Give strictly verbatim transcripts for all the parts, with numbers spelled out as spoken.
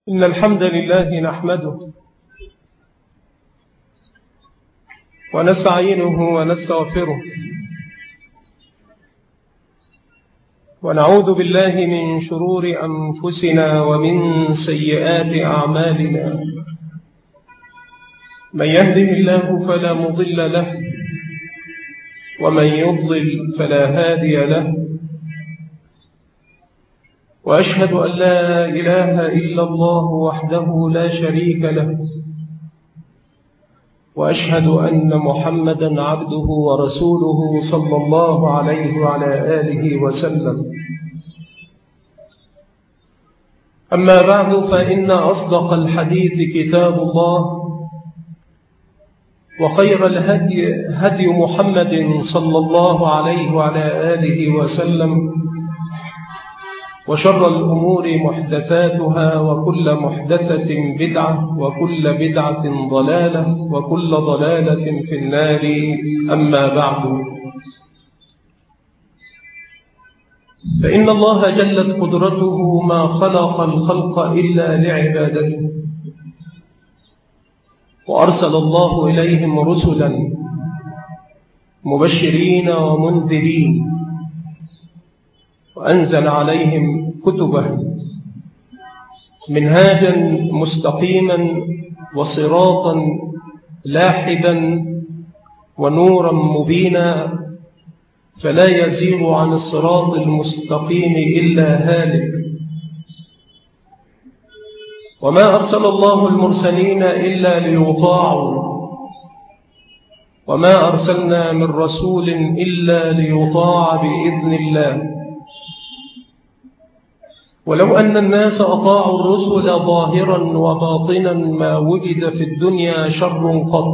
إن الحمد لله نحمده ونستعينه ونستغفره ونعوذ بالله من شرور أنفسنا ومن سيئات أعمالنا. من يهده الله فلا مضل له ومن يضلل فلا هادي له، وأشهد أن لا إله إلا الله وحده لا شريك له، وأشهد أن محمدا عبده ورسوله صلى الله عليه وعلى آله وسلم. أما بعد، فإن أصدق الحديث كتاب الله، وخير الهدي هدي محمد صلى الله عليه وعلى آله وسلم، وشر الأمور محدثاتها، وكل محدثة بدعة، وكل بدعة ضلالة، وكل ضلالة في النار. أما بعد، فإن الله جلت قدرته ما خلق الخلق إلا لعبادته، وأرسل الله إليهم رسلا مبشرين ومنذرين، وأنزل عليهم كتبه منهاجا مستقيما وصراطا لاحبا ونورا مبينا، فلا يزيغ عن الصراط المستقيم إلا هالك. وما أرسل الله المرسلين إلا ليطاعوا، وما أرسلنا من رسول إلا ليطاع بإذن الله. ولو أن الناس أطاعوا الرسل ظاهرا وباطنا ما وجد في الدنيا شر قط،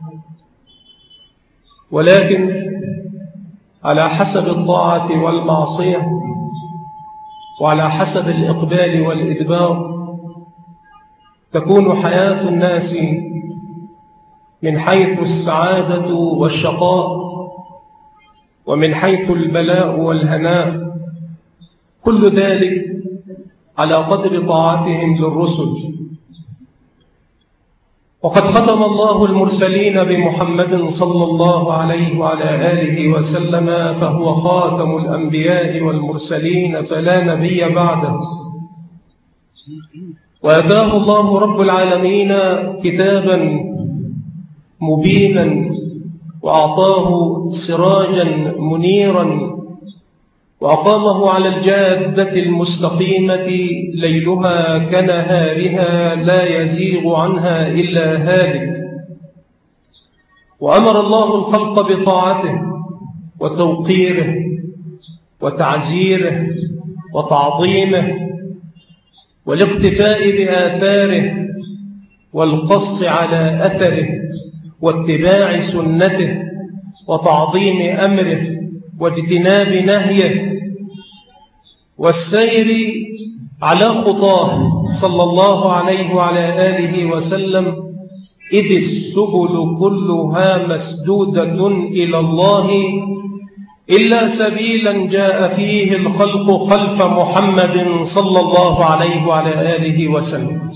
ولكن على حسب الطاعة والمعصية، وعلى حسب الإقبال والإدبار، تكون حياة الناس من حيث السعادة والشقاء، ومن حيث البلاء والهناء، كل ذلك على قدر طاعتهم للرسل. وقد ختم الله المرسلين بمحمد صلى الله عليه وعلى آله وسلم، فهو خاتم الأنبياء والمرسلين، فلا نبي بعده. وأتاه الله رب العالمين كتابا مبينا، وأعطاه سراجا منيرا، وأقامه على الجادة المستقيمة ليلها كنهارها، لا يزيغ عنها إلا هالك. وأمر الله الخلق بطاعته وتوقيره وتعزيره وتعظيمه، والاقتفاء بآثاره، والقص على أثره، واتباع سنته، وتعظيم أمره، واجتناب نهيه، والسير على خطاه صلى الله عليه وعلى آله وسلم، إذ السبل كلها مسدودة إلى الله إلا سبيلا جاء فيه الخلق خلف محمد صلى الله عليه وعلى آله وسلم.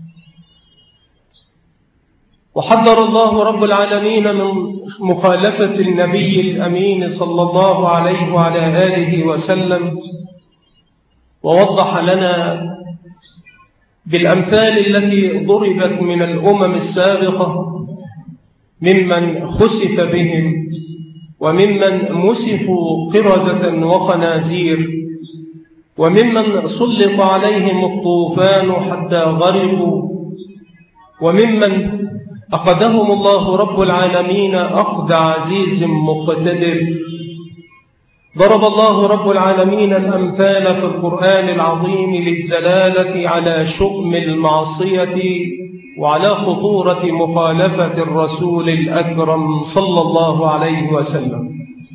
وحذر الله رب العالمين من مخالفة النبي الأمين صلى الله عليه وعلى آله وسلم، ووضح لنا بالأمثال التي ضربت من الأمم السابقة ممن خسف بهم، وممن مسحوا قردة وخنازير، وممن سلط عليهم الطوفان حتى غرقوا، وممن أخذهم الله رب العالمين أخذ عزيز مقتدر. ضرب الله رب العالمين الأمثال في القرآن العظيم للدلالة على شؤم المعصية وعلى خطورة مخالفة الرسول الأكرم صلى الله عليه وسلم.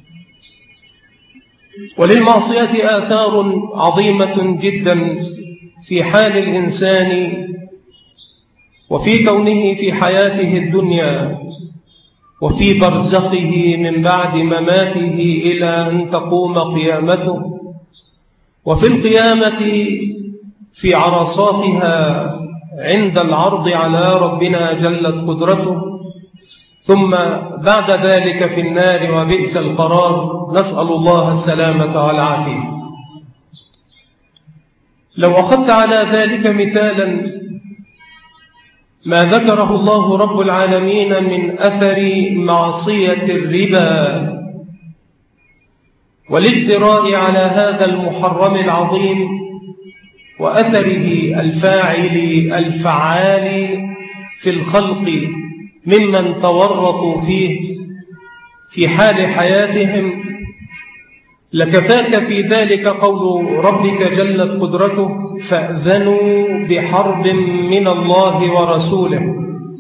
وللمعصية آثار عظيمة جدا في حال الإنسان وفي كونه في حياته الدنيا، وفي برزخه من بعد مماته إلى أن تقوم قيامته، وفي القيامة في عرصاتها عند العرض على ربنا جلت قدرته، ثم بعد ذلك في النار وبئس القرار، نسأل الله السلامة والعافية. لو أخذت على ذلك مثالا ما ذكره الله رب العالمين من أثر معصية الربا والازدراء على هذا المحرم العظيم وأثره الفاعل الفعال في الخلق ممن تورطوا فيه في حال حياتهم، لكفاك في ذلك قول ربك جلت قدرته فأذنوا بحرب من الله ورسوله.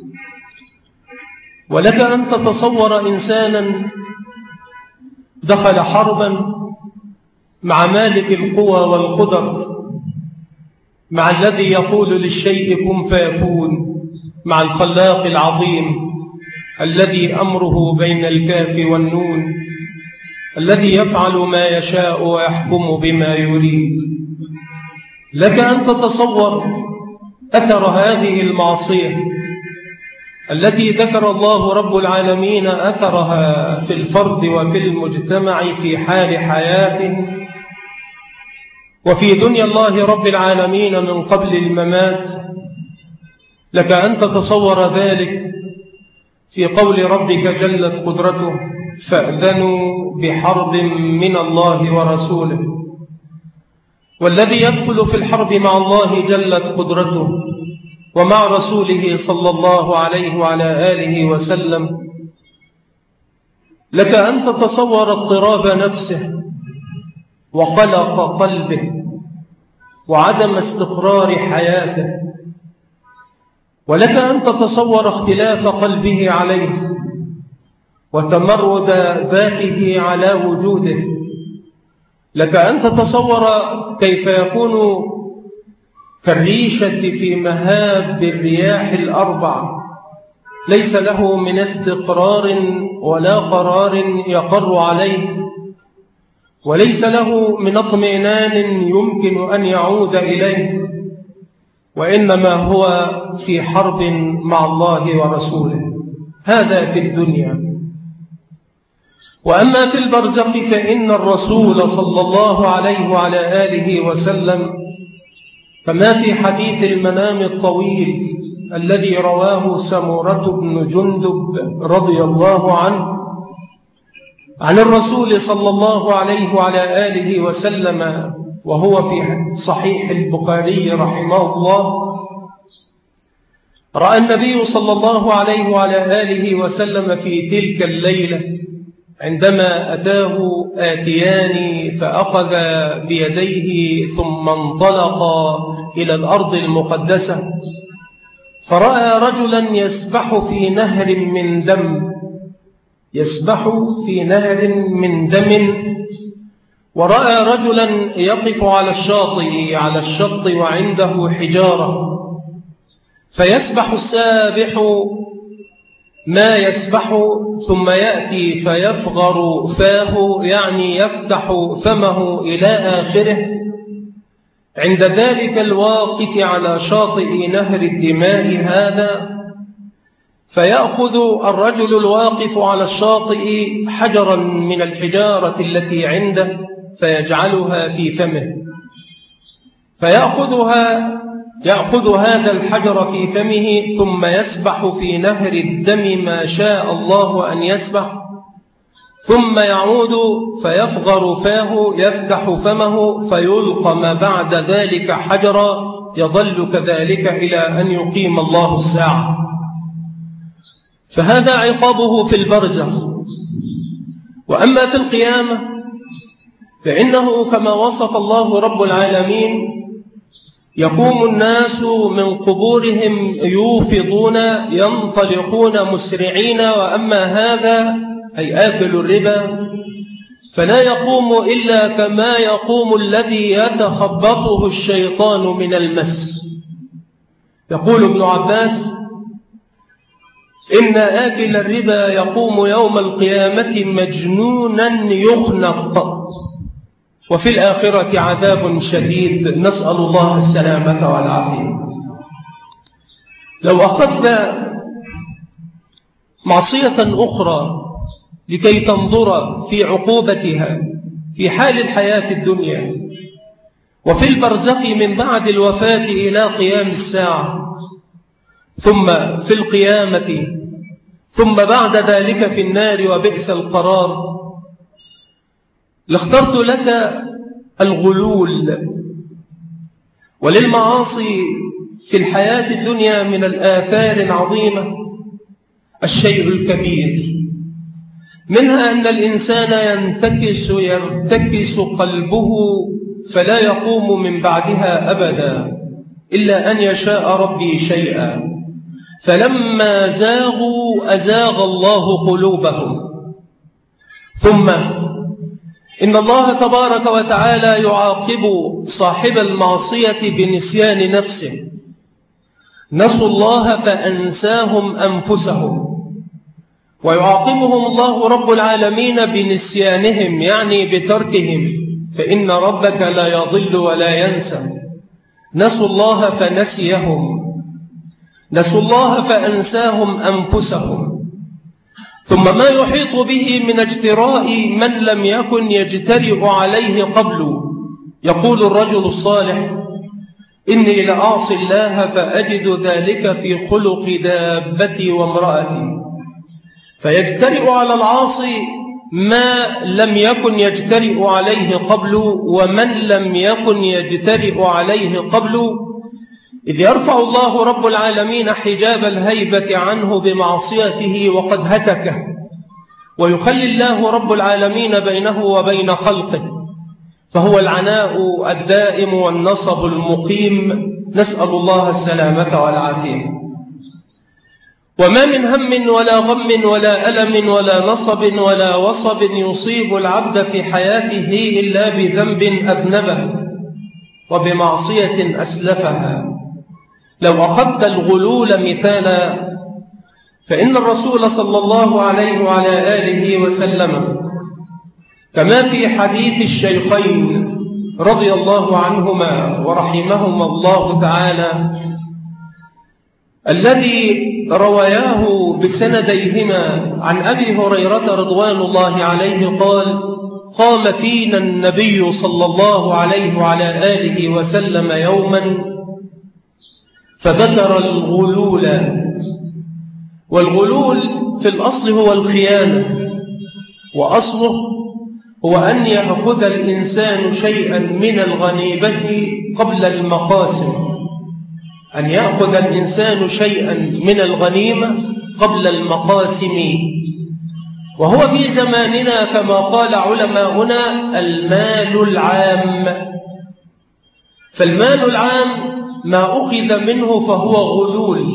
ولك أن تتصور إنسانا دخل حربا مع مالك القوى والقدر، مع الذي يقول للشيء كن فيكون، مع الخلاق العظيم الذي أمره بين الكاف والنون، الذي يفعل ما يشاء ويحكم بما يريد. لك أن تتصور أثر هذه المعصية التي ذكر الله رب العالمين أثرها في الفرد وفي المجتمع في حال حياته وفي دنيا الله رب العالمين من قبل الممات. لك أن تتصور ذلك في قول ربك جلت قدرته فأذنوا بحرب من الله ورسوله. والذي يدخل في الحرب مع الله جلت قدرته ومع رسوله صلى الله عليه وعلى آله وسلم، لك أن تتصور اضطراب نفسه وقلق قلبه وعدم استقرار حياته، ولك أن تتصور اختلاف قلبه عليه وتمرد ذاته على وجوده. لك أن تتصور كيف يكون كالريشة في مهاب الرياح الأربع، ليس له من استقرار ولا قرار يقر عليه، وليس له من اطمئنان يمكن أن يعود إليه، وإنما هو في حرب مع الله ورسوله. هذا في الدنيا. وأما في البرزخ فإن الرسول صلى الله عليه وعلى آله وسلم كما في حديث المنام الطويل الذي رواه سمرة بن جندب رضي الله عنه عن الرسول صلى الله عليه وعلى آله وسلم، وهو في صحيح البخاري رحمه الله، رأى النبي صلى الله عليه وعلى آله وسلم في تلك الليلة عندما أتاه آتيان فأخذ بيديه ثم انطلق إلى الأرض المقدسة، فرأى رجلا يسبح في نهر من دم يسبح في نهر من دم ورأى رجلا يقف على الشاطئ على الشط وعنده حجارة، فيسبح السابح ما يسبح ثم يأتي فيفغر فاه، يعني يفتح فمه إلى آخره، عند ذلك الواقف على شاطئ نهر الدماء هذا، فيأخذ الرجل الواقف على الشاطئ حجرا من الحجارة التي عنده فيجعلها في فمه، فيأخذها يأخذ هذا الحجر في فمه ثم يسبح في نهر الدم ما شاء الله أن يسبح، ثم يعود فيفغر فاه يفتح فمه فيلقى ما بعد ذلك حجرا، يظل كذلك إلى أن يقيم الله الساعة. فهذا عقابه في البرزخ. وأما في القيامة فإنه كما وصف الله رب العالمين يقوم الناس من قبورهم يوفضون ينطلقون مسرعين، وأما هذا أي آكل الربا فلا يقوم إلا كما يقوم الذي يتخبطه الشيطان من المس. يقول ابن عباس إن آكل الربا يقوم يوم القيامة مجنونا يخنق، وفي الآخرة عذاب شديد، نسأل الله السلامة والعافية. لو أخذنا معصية أخرى لكي تنظر في عقوبتها في حال الحياة الدنيا وفي البرزخ من بعد الوفاة إلى قيام الساعة، ثم في القيامة، ثم بعد ذلك في النار وبئس القرار، لاخترت لك الغلول. وللمعاصي في الحياة الدنيا من الآثار العظيمة الشيء الكبير، منها أن الإنسان ينتكس يرتكس قلبه فلا يقوم من بعدها أبدا إلا أن يشاء ربي شيئا، فلما زاغوا أزاغ الله قلوبهم. ثم إن الله تبارك وتعالى يعاقب صاحب المعصية بنسيان نفسه، نسوا الله فأنساهم أنفسهم، ويعاقبهم الله رب العالمين بنسيانهم يعني بتركهم، فإن ربك لا يضل ولا ينسى. نسوا الله فنسيهم، نسوا الله فأنساهم أنفسهم. ثم ما يحيط به من اجتراء من لم يكن يجترئ عليه قبل. يقول الرجل الصالح: إني لأعصي الله فأجد ذلك في خلق دابتي وامرأتي، فيجترئ على العاصي ما لم يكن يجترئ عليه قبل، ومن لم يكن يجترئ عليه قبل، إذ يرفع الله رب العالمين حجاب الهيبة عنه بمعصيته وقد هتكه، ويخلي الله رب العالمين بينه وبين خلقه، فهو العناء الدائم والنصب المقيم، نسأل الله السلامة والعافية. وما من هم ولا غم ولا ألم ولا نصب ولا وصب يصيب العبد في حياته إلا بذنب أذنبه وبمعصية أسلفها. لو أخذت الغلول مثالا، فإن الرسول صلى الله عليه وعلى آله وسلم كما في حديث الشيخين رضي الله عنهما ورحمهما الله تعالى الذي رواياه بسنديهما عن أبي هريرة رضوان الله عليه قال: قام فينا النبي صلى الله عليه وعلى آله وسلم يوما فذكر الغلول. والغلول في الأصل هو الخيانة، وأصله هو أن يأخذ الإنسان شيئا من الغنيمة قبل المقاسم، أن يأخذ الإنسان شيئا من الغنيمة قبل المقاسم. وهو في زماننا كما قال علماؤنا المال العام، فالمال العام ما أخذ منه فهو غلول.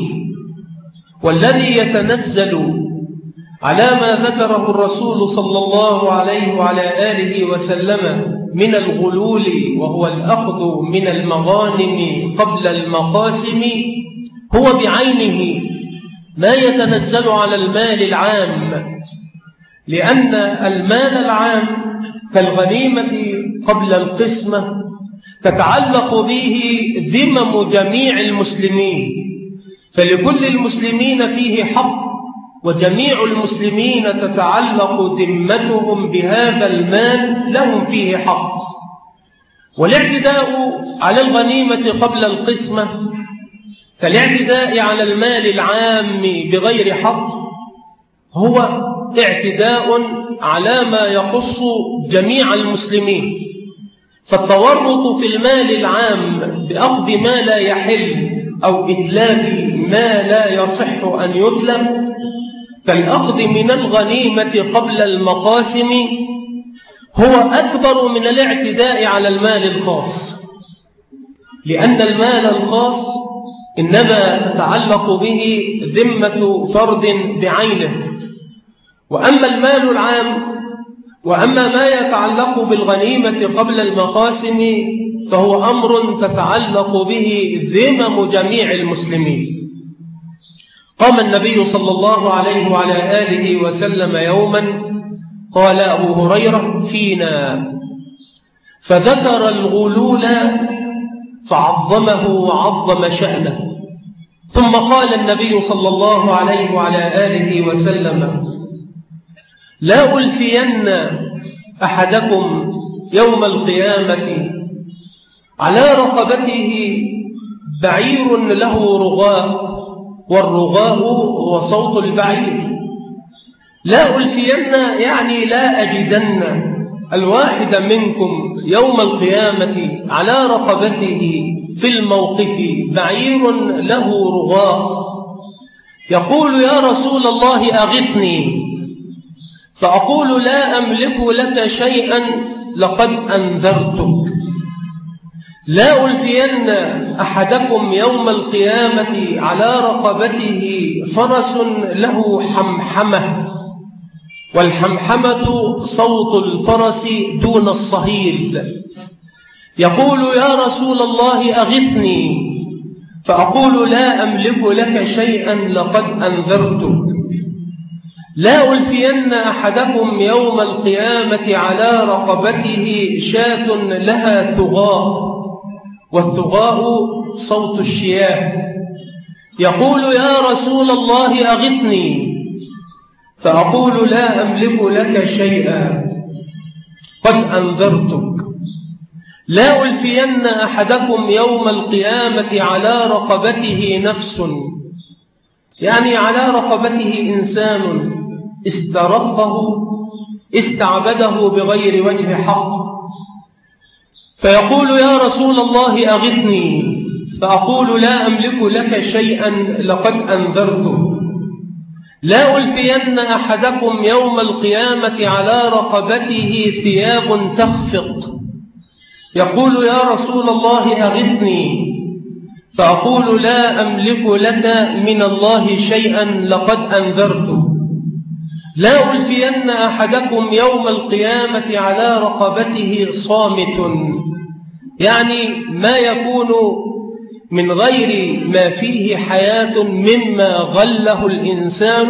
والذي يتنزل على ما ذكره الرسول صلى الله عليه وعلى آله وسلم من الغلول، وهو الأخذ من المغانم قبل المقاسم، هو بعينه ما يتنزل على المال العام، لأن المال العام كالغنيمة قبل القسمة تتعلق به ذمم جميع المسلمين، فلكل المسلمين فيه حق، وجميع المسلمين تتعلق ذمتهم بهذا المال، لهم فيه حق. والاعتداء على الغنيمة قبل القسمة كالاعتداء على المال العام بغير حق، هو اعتداء على ما يخص جميع المسلمين. فالتورط في المال العام بأخذ ما لا يحل أو إتلاف ما لا يصح أن يتلف كالأخذ من الغنيمة قبل المقاسم هو أكبر من الاعتداء على المال الخاص، لأن المال الخاص إنما تتعلق به ذمة فرد بعينه، وأما المال العام وأما ما يتعلق بالغنيمة قبل المقاسم فهو أمر تتعلق به ذمم جميع المسلمين. قام النبي صلى الله عليه وعلى آله وسلم يوما، قال أبو هريرة: فينا، فذكر الغلول فعظمه وعظم شأنه. ثم قال النبي صلى الله عليه وعلى آله وسلم: لا ألفين أحدكم يوم القيامة على رقبته بعير له رغاء، والرغاء هو صوت البعير. لا ألفين يعني لا أجدن الواحد منكم يوم القيامة على رقبته في الموقف بعير له رغاء يقول: يا رسول الله أغثني، فأقول: لا أملك لك شيئا لقد أنذرتك. لا ألفين أحدكم يوم القيامة على رقبته فرس له حمحمة، والحمحمة صوت الفرس دون الصهيل، يقول: يا رسول الله أغثني، فأقول: لا أملك لك شيئا لقد أنذرتك. لا ألفين أحدكم يوم القيامة على رقبته شاة لها ثغاء، والثغاء صوت الشياه، يقول: يا رسول الله أغثني، فأقول: لا أملك لك شيئا قد أنذرتك. لا ألفين أحدكم يوم القيامة على رقبته نفس، يعني على رقبته إنسان استرقه استعبده بغير وجه حق، فيقول: يا رسول الله أغثني، فأقول: لا أملك لك شيئا لقد أنذرتك. لا ألفين أحدكم يوم القيامة على رقبته ثياب تخفق، يقول: يا رسول الله أغثني، فأقول: لا أملك لك من الله شيئا لقد أنذرتك. لا ألفين أحدكم يوم القيامة على رقبته صامت، يعني ما يكون من غير ما فيه حياة مما غله الإنسان،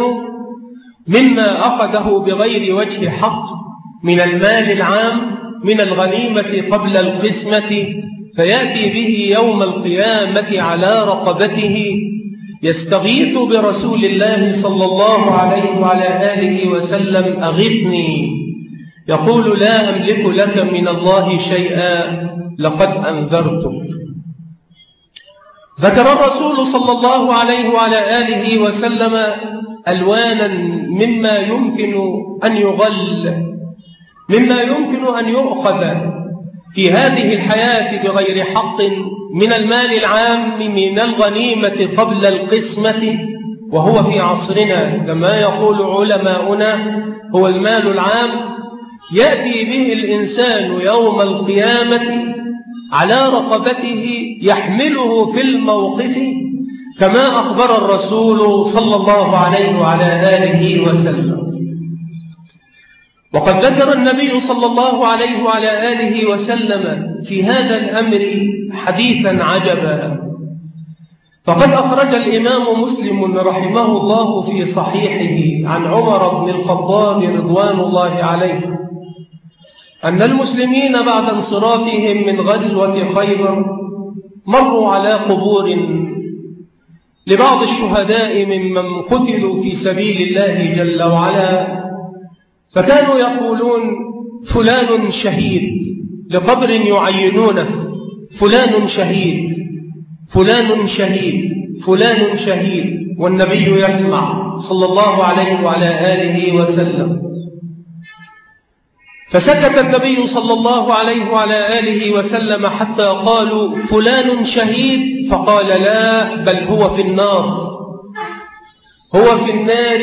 مما أخذه بغير وجه حق من المال العام، من الغنيمة قبل القسمة، فيأتي به يوم القيامة على رقبته، يستغيث برسول الله صلى الله عليه وعلى آله وسلم: أغثني، يقول: لا أملك لك من الله شيئا لقد أنذرتك. ذكر الرسول صلى الله عليه وعلى آله وسلم ألوانا مما يمكن أن يغل، مما يمكن أن يؤخذ في هذه الحياة بغير حق من المال العام، من الغنيمة قبل القسمة، وهو في عصرنا كما يقول علماؤنا هو المال العام، يأتي به الإنسان يوم القيامة على رقبته يحمله في الموقف كما أخبر الرسول صلى الله عليه وعلى آله وسلم. وقد ذكر النبي صلى الله عليه وعلى آله وسلم في هذا الأمر حديثا عجبا، فقد أخرج الإمام مسلم رحمه الله في صحيحه عن عمر بن الخطاب رضوان الله عليه أن المسلمين بعد انصرافهم من غزوة خيبر مروا على قبور لبعض الشهداء ممن قتلوا في سبيل الله جل وعلا، فكانوا يقولون: فلان شهيد، لقبر يعينونه: فلان شهيد، فلان شهيد، فلان شهيد، والنبي يسمع صلى الله عليه وعلى آله وسلم. فسكت النبي صلى الله عليه وعلى آله وسلم حتى قالوا: فلان شهيد، فقال: لا، بل هو في النار، هو في النار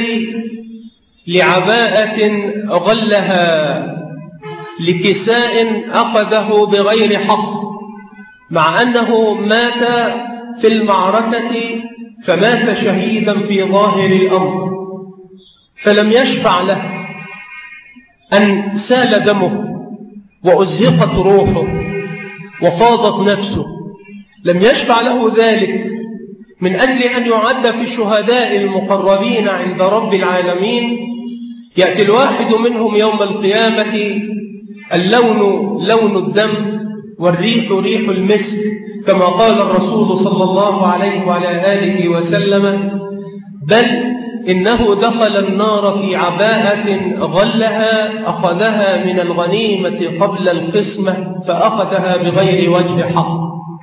لعباءة غلها، لكساء أخذه بغير حق، مع أنه مات في المعركة، فمات شهيدا في ظاهر الأمر، فلم يشفع له أن سال دمه وأزهقت روحه وفاضت نفسه، لم يشفع له ذلك من أجل أن يعد في الشهداء المقربين عند رب العالمين. يأتي الواحد منهم يوم القيامة اللون لون الدم والريح ريح المسك، كما قال الرسول صلى الله عليه وعلى آله وسلم: بل إنه دخل النار في عباءة غلها أخذها من الغنيمة قبل القسمة فأخذها بغير وجه حق.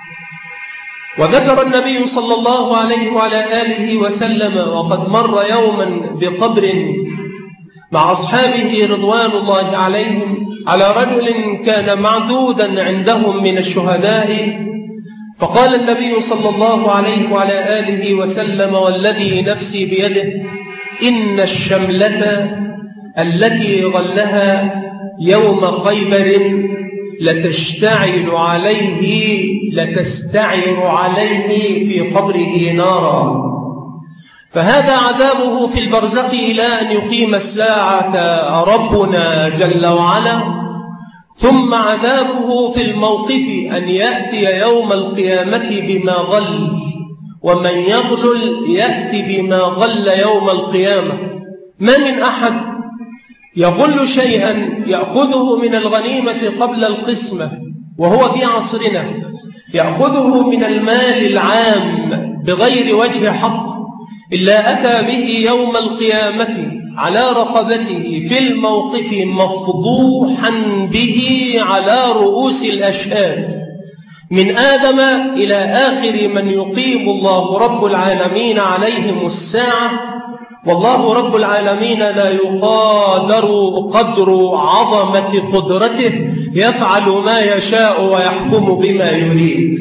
وذكر النبي صلى الله عليه وعلى آله وسلم وقد مر يوما بقبر مع أصحابه رضوان الله عليهم على رجل كان معدودا عندهم من الشهداء، فقال النبي صلى الله عليه وعلى آله وسلم: والذي نفسي بيده إن الشملة التي غلها يوم خيبر لتشتعل عليه لتستعر عليه في قبره نارا. فهذا عذابه في البرزخ إلى أن يقيم الساعة ربنا جل وعلا، ثم عذابه في الموقف أن يأتي يوم القيامة بما غل، ومن يغلل يأتي بما غل يوم القيامة. ما من أحد يغل شيئا يأخذه من الغنيمة قبل القسمة وهو في عصرنا، يأخذه من المال العام بغير وجه حق، إلا أتى به يوم القيامة على رقبته في الموقف مفضوحا به على رؤوس الأشهاد، من آدم إلى آخر من يقيم الله رب العالمين عليهم الساعة. والله رب العالمين لا يقادر قدر عظمة قدرته، يفعل ما يشاء ويحكم بما يريد.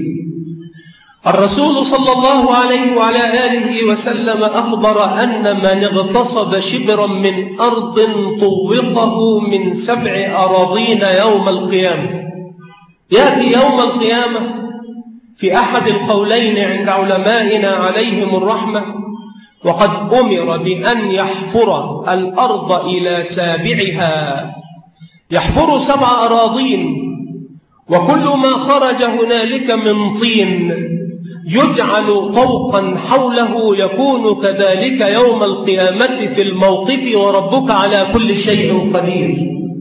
الرسول صلى الله عليه وعلى آله وسلم أخبر أن من اغتصب شبرا من أرض طوقه من سبع أراضين يوم القيامة. يأتي يوم القيامة في أحد القولين عند علمائنا عليهم الرحمة، وقد أمر بأن يحفر الأرض إلى سابعها، يحفر سبع أراضين، وكل ما خرج هنالك من طين يجعل طوقا حوله، يكون كذلك يوم القيامة في الموقف، وربك على كل شيء قدير.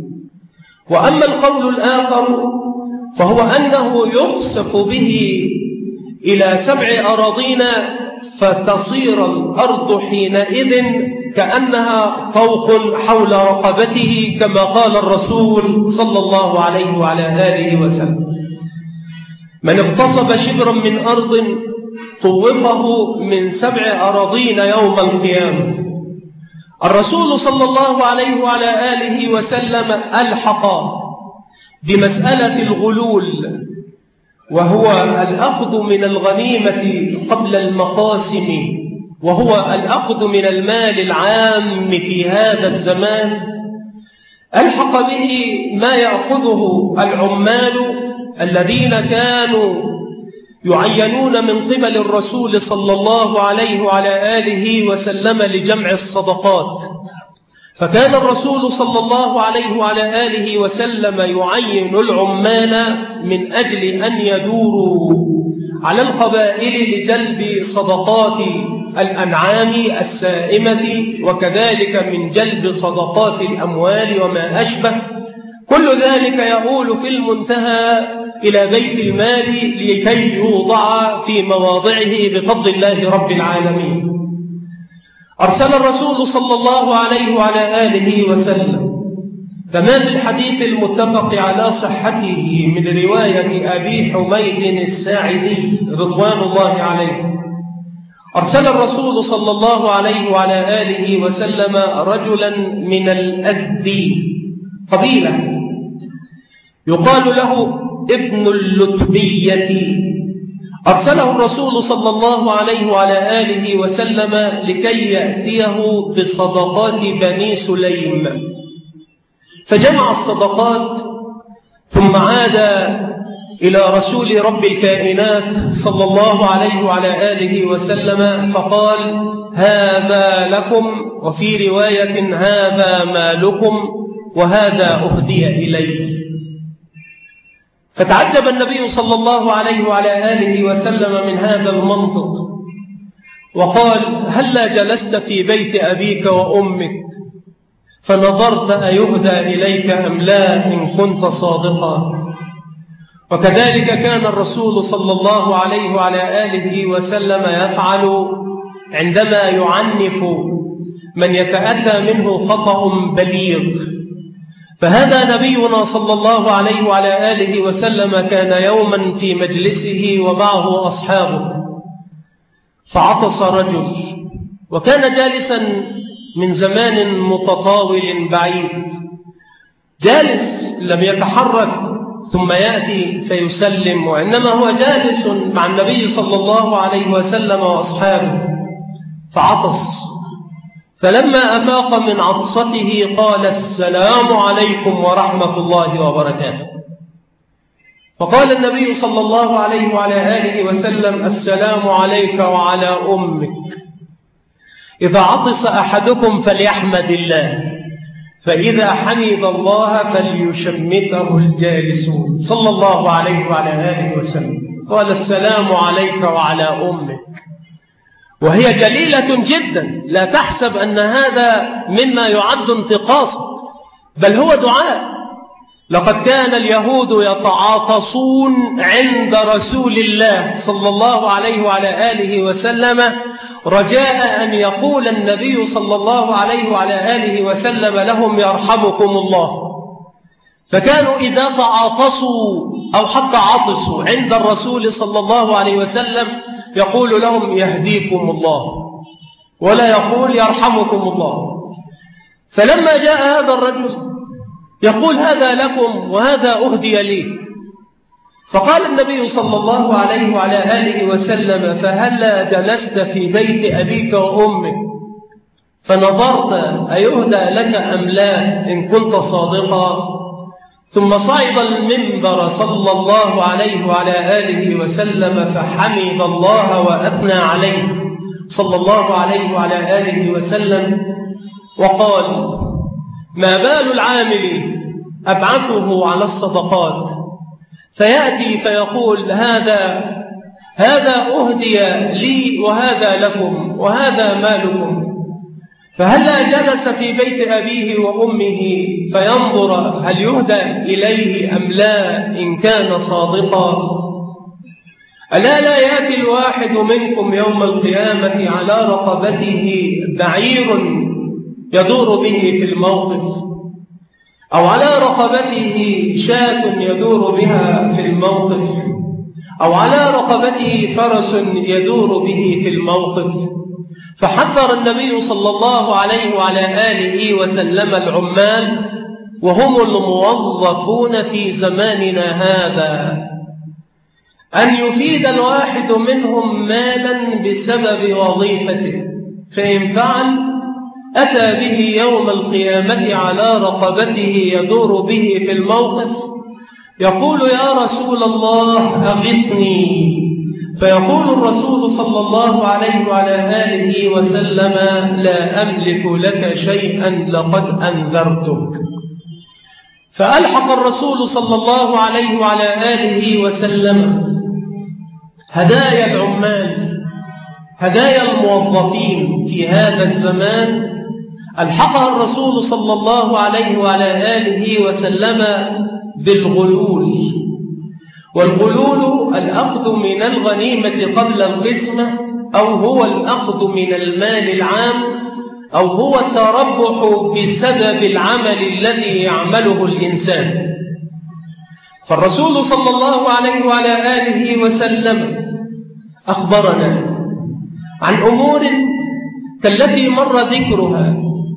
وأما القول الآخر فهو أنه يخسف به إلى سبع أراضين، فتصير الأرض حينئذ كأنها طوق حول رقبته، كما قال الرسول صلى الله عليه وعلى آله وسلم: من اغتصب شبرا من أرض طوقه من سبع أراضين يوم القيامة. الرسول صلى الله عليه وعلى آله وسلم ألحق بمسألة الغلول، وهو الأخذ من الغنيمة قبل المقاسم، وهو الأخذ من المال العام في هذا الزمان، ألحق به ما يأخذه العمال الذين كانوا يعينون من قبل الرسول صلى الله عليه وعلى آله وسلم لجمع الصدقات. فكان الرسول صلى الله عليه وعلى آله وسلم يعين العمال من أجل أن يدوروا على القبائل لجلب صدقات الأنعام السائمة، وكذلك من جلب صدقات الأموال وما أشبه. كل ذلك يؤول في المنتهى إلى بيت المال لكي يوضع في مواضعه بفضل الله رب العالمين. أرسل الرسول صلى الله عليه وعلى آله وسلم كما في الحديث المتفق على صحته من رواية أبي حميد الساعدي رضوان الله عليه، أرسل الرسول صلى الله عليه وعلى آله وسلم رجلا من الأزدي، قبيلة يقال له ابن اللتبية. أرسله الرسول صلى الله عليه وعلى آله وسلم لكي يأتيه بصدقات بني سليم، فجمع الصدقات ثم عاد إلى رسول رب الكائنات صلى الله عليه وعلى آله وسلم فقال: هذا لكم، وفي رواية هذا مالكم، وهذا أهدي إليه. فتعجب النبي صلى الله عليه وعلى آله وسلم من هذا المنطق، وقال: هلا جلست في بيت أبيك وأمك فنظرت أيهدى إليك أم لا إن كنت صادقا. وكذلك كان الرسول صلى الله عليه وعلى آله وسلم يفعل عندما يعنف من يتأتى منه خطأ بليغ. فهذا نبينا صلى الله عليه وعلى آله وسلم كان يوما في مجلسه ومعه أصحابه، فعطس رجل، وكان جالسا من زمان متطاول بعيد، جالس لم يتحرك ثم يأتي فيسلم، وإنما هو جالس مع النبي صلى الله عليه وسلم وأصحابه، فعطس. فلما أفاق من عطسته قال: السلام عليكم ورحمة الله وبركاته. فقال النبي صلى الله عليه وعلى آله وسلم: السلام عليك وعلى أمك. إذا عطس أحدكم فليحمد الله، فإذا حمد الله فليشمته الجالسون، صلى الله عليه وعلى آله وسلم. قال: السلام عليك وعلى أمك، وهي جليلة جدا، لا تحسب أن هذا مما يعد انتقاصا، بل هو دعاء. لقد كان اليهود يتعاطسون عند رسول الله صلى الله عليه وعلى آله وسلم رجاء أن يقول النبي صلى الله عليه وعلى آله وسلم لهم: يرحمكم الله. فكانوا إذا تعاطسوا أو حتى عطسوا عند الرسول صلى الله عليه وسلم يقول لهم: يهديكم الله، ولا يقول يرحمكم الله. فلما جاء هذا الرجل يقول: هذا لكم وهذا أهدي لي. فقال النبي صلى الله عليه وعلى آله وسلم: فهلا جلست في بيت أبيك وأمك فنظرت أيهدى لك أم لا إن كنت صادقا؟ ثم صعد المنبر صلى الله عليه وعلى آله وسلم فحمد الله وأثنى عليه صلى الله عليه وعلى آله وسلم، وقال: ما بال العامل أبعثه على الصدقات فيأتي فيقول: هذا هذا أهدي لي وهذا لكم وهذا مالكم، فهلا جلس في بيت أبيه وأمه فينظر هل يهدى إليه أم لا إن كان صادقا؟ ألا لا يأتي الواحد منكم يوم القيامة على رقبته بعير يدور به في الموقف، أو على رقبته شاة يدور بها في الموقف، أو على رقبته فرس يدور به في الموقف. فحذر النبي صلى الله عليه وعلى آله وسلم العمال وهم الموظفون في زماننا هذا أن يفيد الواحد منهم مالا بسبب وظيفته، فإن فعل أتى به يوم القيامة على رقبته يدور به في الموقف يقول: يا رسول الله أغثني. فيقول الرسول صلى الله عليه وعلى آله وسلم: لا أملك لك شيئا لقد أنذرتك. فألحق الرسول صلى الله عليه وعلى آله وسلم هدايا العمال، هدايا الموظفين في هذا الزمان، ألحقها الرسول صلى الله عليه وعلى آله وسلم بالغلول. والغلول الأخذ من الغنيمة قبل القسمة، أو هو الأخذ من المال العام، أو هو التربح بسبب العمل الذي يعمله الإنسان. فالرسول صلى الله عليه وعلى آله وسلم أخبرنا عن أمور كالتي مر ذكرها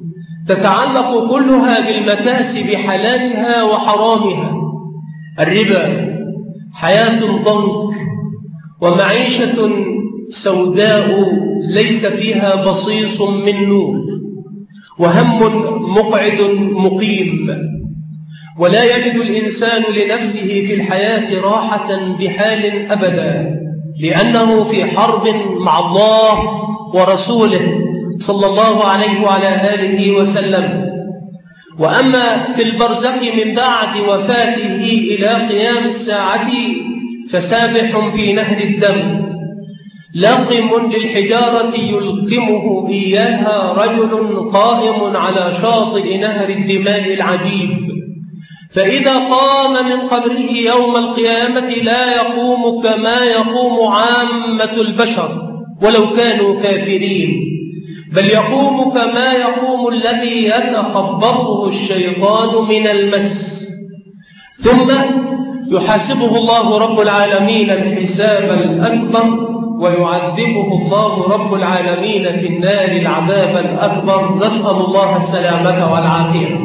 تتعلق كلها بالمكاسب حلالها وحرامها: الربا، حياة ضنك، ومعيشة سوداء ليس فيها بصيص من نور، وهم مقعد مقيم، ولا يجد الإنسان لنفسه في الحياة راحة بحال أبدا، لأنه في حرب مع الله ورسوله صلى الله عليه وعلى آله وسلم. وأما في البرزخ من بعد وفاته إلى قيام الساعة فسابح في نهر الدم، لاقم للحجارة يلقمه إياها رجل قائم على شاطئ نهر الدماء العجيب، فإذا قام من قبره يوم القيامة لا يقوم كما يقوم عامة البشر ولو كانوا كافرين، بل يقوم كما يقوم الذي يتخبطه الشيطان من المس، ثم يحاسبه الله رب العالمين الحساب الأكبر ويعذبه الله رب العالمين في النار العذاب الأكبر، نسأل الله السلامة والعافية.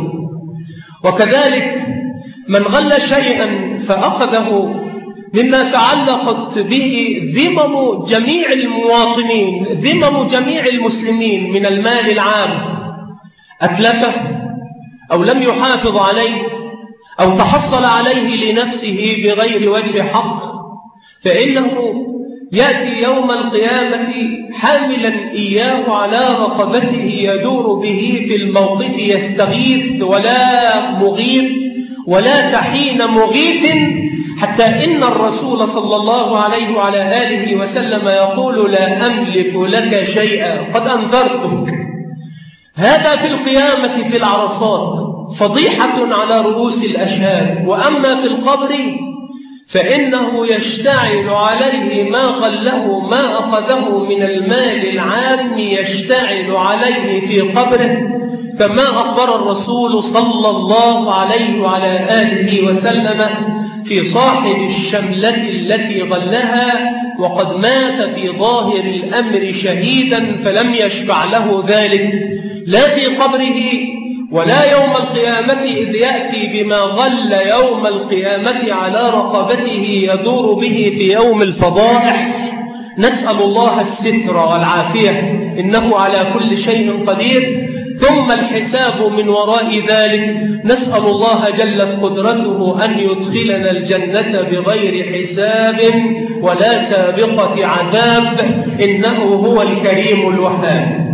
وكذلك من غل شيئا فأخذه مما تعلقت به ذمم جميع المواطنين، ذمم جميع المسلمين من المال العام، أتلفه أو لم يحافظ عليه أو تحصل عليه لنفسه بغير وجه حق، فإنه يأتي يوم القيامة حاملا إياه على رقبته يدور به في الموقف يستغيث ولا مغيث ولا تحين مغيث، حتى إن الرسول صلى الله عليه وعلى آله وسلم يقول لا أملك لك شيئا قد أنذرتك. هذا في القيامة في العرصات فضيحة على رؤوس الأشهاد، وأما في القبر فإنه يشتعل عليه ما غله ما أخذه من المال العام، يشتعل عليه في قبره، كما أخبر الرسول صلى الله عليه وعلى آله وسلم في صاحب الشملة التي غلها وقد مات في ظاهر الأمر شهيدا فلم يشفع له ذلك لا في قبره ولا يوم القيامة، إذ يأتي بما غل يوم القيامة على رقبته يدور به في يوم الفضائح. نسأل الله الستر والعافية إنه على كل شيء قدير. ثم الحساب من وراء ذلك، نسأل الله جلت قدرته أن يدخلنا الجنة بغير حساب ولا سابقة عذاب، إنه هو الكريم الوهاب.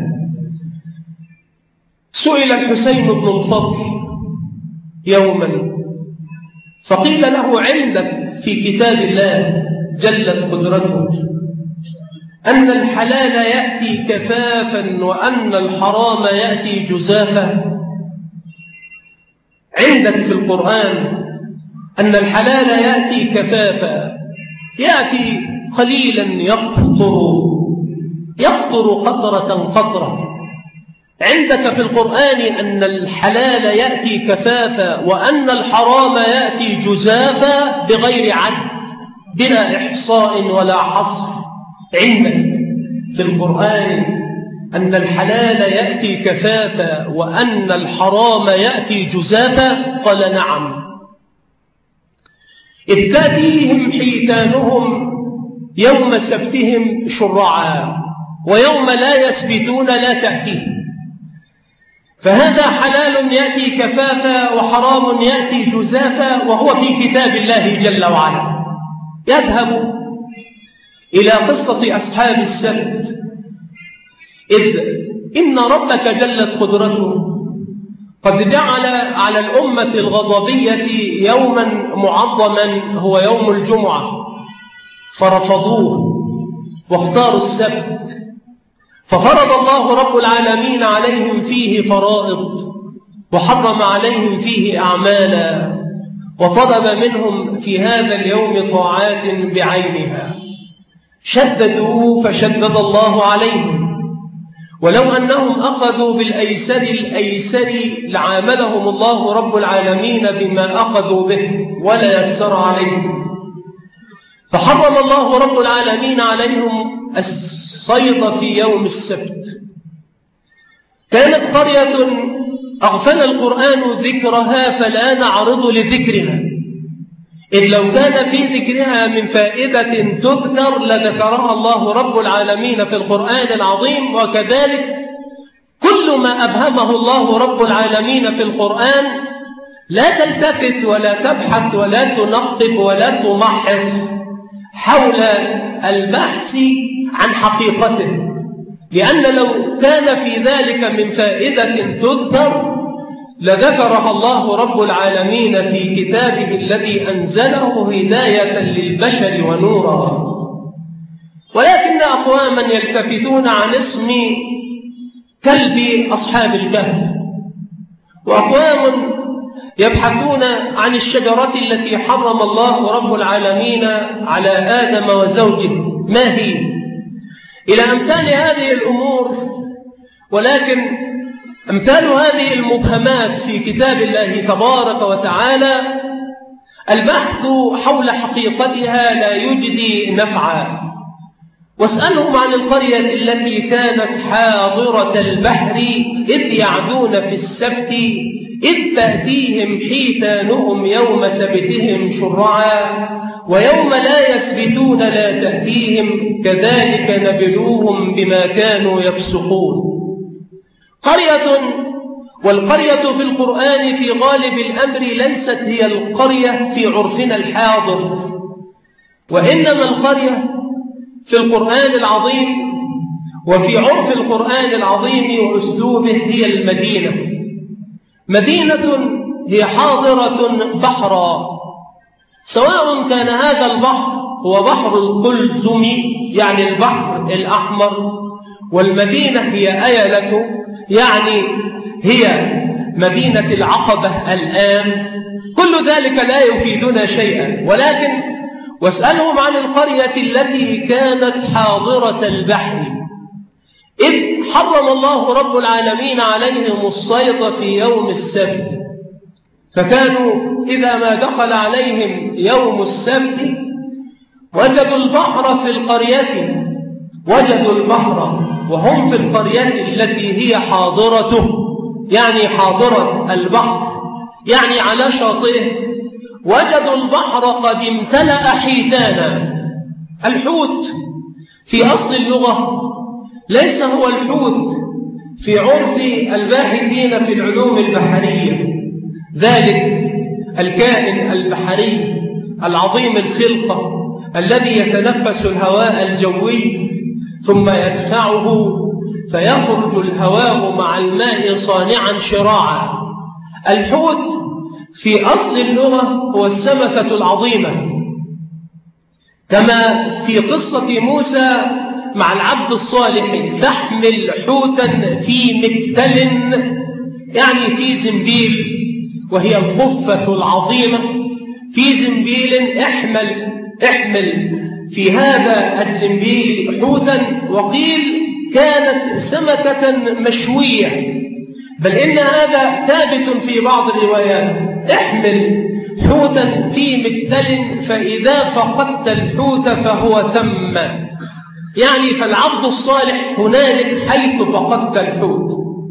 سئل الحسين بن الفضل يوما فقيل له عندك في كتاب الله جلت قدرته أن الحلال يأتي كفافا وأن الحرام يأتي جزافا؟ عندك في القرآن أن الحلال يأتي كفافا، يأتي قليلا يقطر يقطر قطرة قطرة. عندك في القرآن أن الحلال يأتي كفافا وأن الحرام يأتي جزافا بغير عد بلا إحصاء ولا حصر. عندك في القرآن أن الحلال يأتي كفافا وأن الحرام يأتي جزافا؟ قال نعم. إذ تأتيهم حيتانهم يوم سبتهم شرعا ويوم لا يسبتون لا تأتيهم، فهذا حلال يأتي كفافا وحرام يأتي جزافا وهو في كتاب الله جل وعلا. يذهب إلى قصة أصحاب السبت، إذ إن ربك جلت قدرته قد جعل على الأمة الغضبية يوما معظما هو يوم الجمعة، فرفضوه واختاروا السبت، ففرض الله رب العالمين عليهم فيه فرائض وحرم عليهم فيه أعمالا، وطلب منهم في هذا اليوم طاعات بعينها. شددوا فشدد الله عليهم، ولو أنهم أخذوا بالأيسر الأيسر لعاملهم الله رب العالمين بما أخذوا به ولا يسر عليهم، فحرم الله رب العالمين عليهم الصيد في يوم السبت. كانت قرية أغفل القرآن ذكرها فلا نعرض لذكرها، إذ لو كان في ذكرها من فائدة تذكر لذكرها الله رب العالمين في القرآن العظيم. وكذلك كل ما أبهمه الله رب العالمين في القرآن لا تلتفت ولا تبحث ولا تنقب ولا تمحص حول البحث عن حقيقته، لأن لو كان في ذلك من فائدة تذكر لذكرها الله رب العالمين في كتابه الذي أنزله هداية للبشر ونورا. ولكن أقواما يلتفتون عن اسم كلب أصحاب الكهف، وأقوام يبحثون عن الشجرة التي حرم الله رب العالمين على آدم وزوجه ما هي، إلى أمثال هذه الأمور. ولكن أمثال هذه المبهمات في كتاب الله تبارك وتعالى البحث حول حقيقتها لا يجدي نفعا. واسألهم عن القرية التي كانت حاضرة البحر إذ يعدون في السبت إذ تأتيهم حيتانهم يوم سبتهم شرعا ويوم لا يسبتون لا تأتيهم كذلك نبلوهم بما كانوا يفسقون. قرية، والقرية في القرآن في غالب الأمر ليست هي القرية في عرفنا الحاضر، وإنما القرية في القرآن العظيم وفي عرف القرآن العظيم وأسلوبه هي المدينة. مدينة هي حاضرة بحرا، سواء كان هذا البحر هو بحر القلزم يعني البحر الأحمر، والمدينة هي أيلة يعني هي مدينة العقبة الآن، كل ذلك لا يفيدنا شيئا. ولكن واسألهم عن القرية التي كانت حاضرة البحر إذ حرم الله رب العالمين عليهم الصيد في يوم السبت، فكانوا إذا ما دخل عليهم يوم السبت وجدوا البحر في القرية، وجدوا البحر وهم في القرية التي هي حاضرته يعني حاضرة البحر يعني على شاطئه، وجدوا البحر قد امتلأ حيتانا. الحوت في أصل اللغة ليس هو الحوت في عرف الباحثين في العلوم البحرية، ذلك الكائن البحري العظيم الخلقة الذي يتنفس الهواء الجوي ثم يدفعه فيخرج الهواء مع الماء صانعا شراعا. الحوت في أصل اللغة هو السمكة العظيمة، كما في قصة موسى مع العبد الصالح فاحمل حوتا في مكتل يعني في زنبيل، وهي القفة العظيمة في زنبيل، احمل احمل في هذا الزنبيل حوتا. وقيل كانت سمكة مشوية، بل إن هذا ثابت في بعض الروايات، احمل حوتا في مكتل فإذا فقدت الحوت فهو ثم، يعني فالعبد الصالح هنالك حيث فقدت الحوت.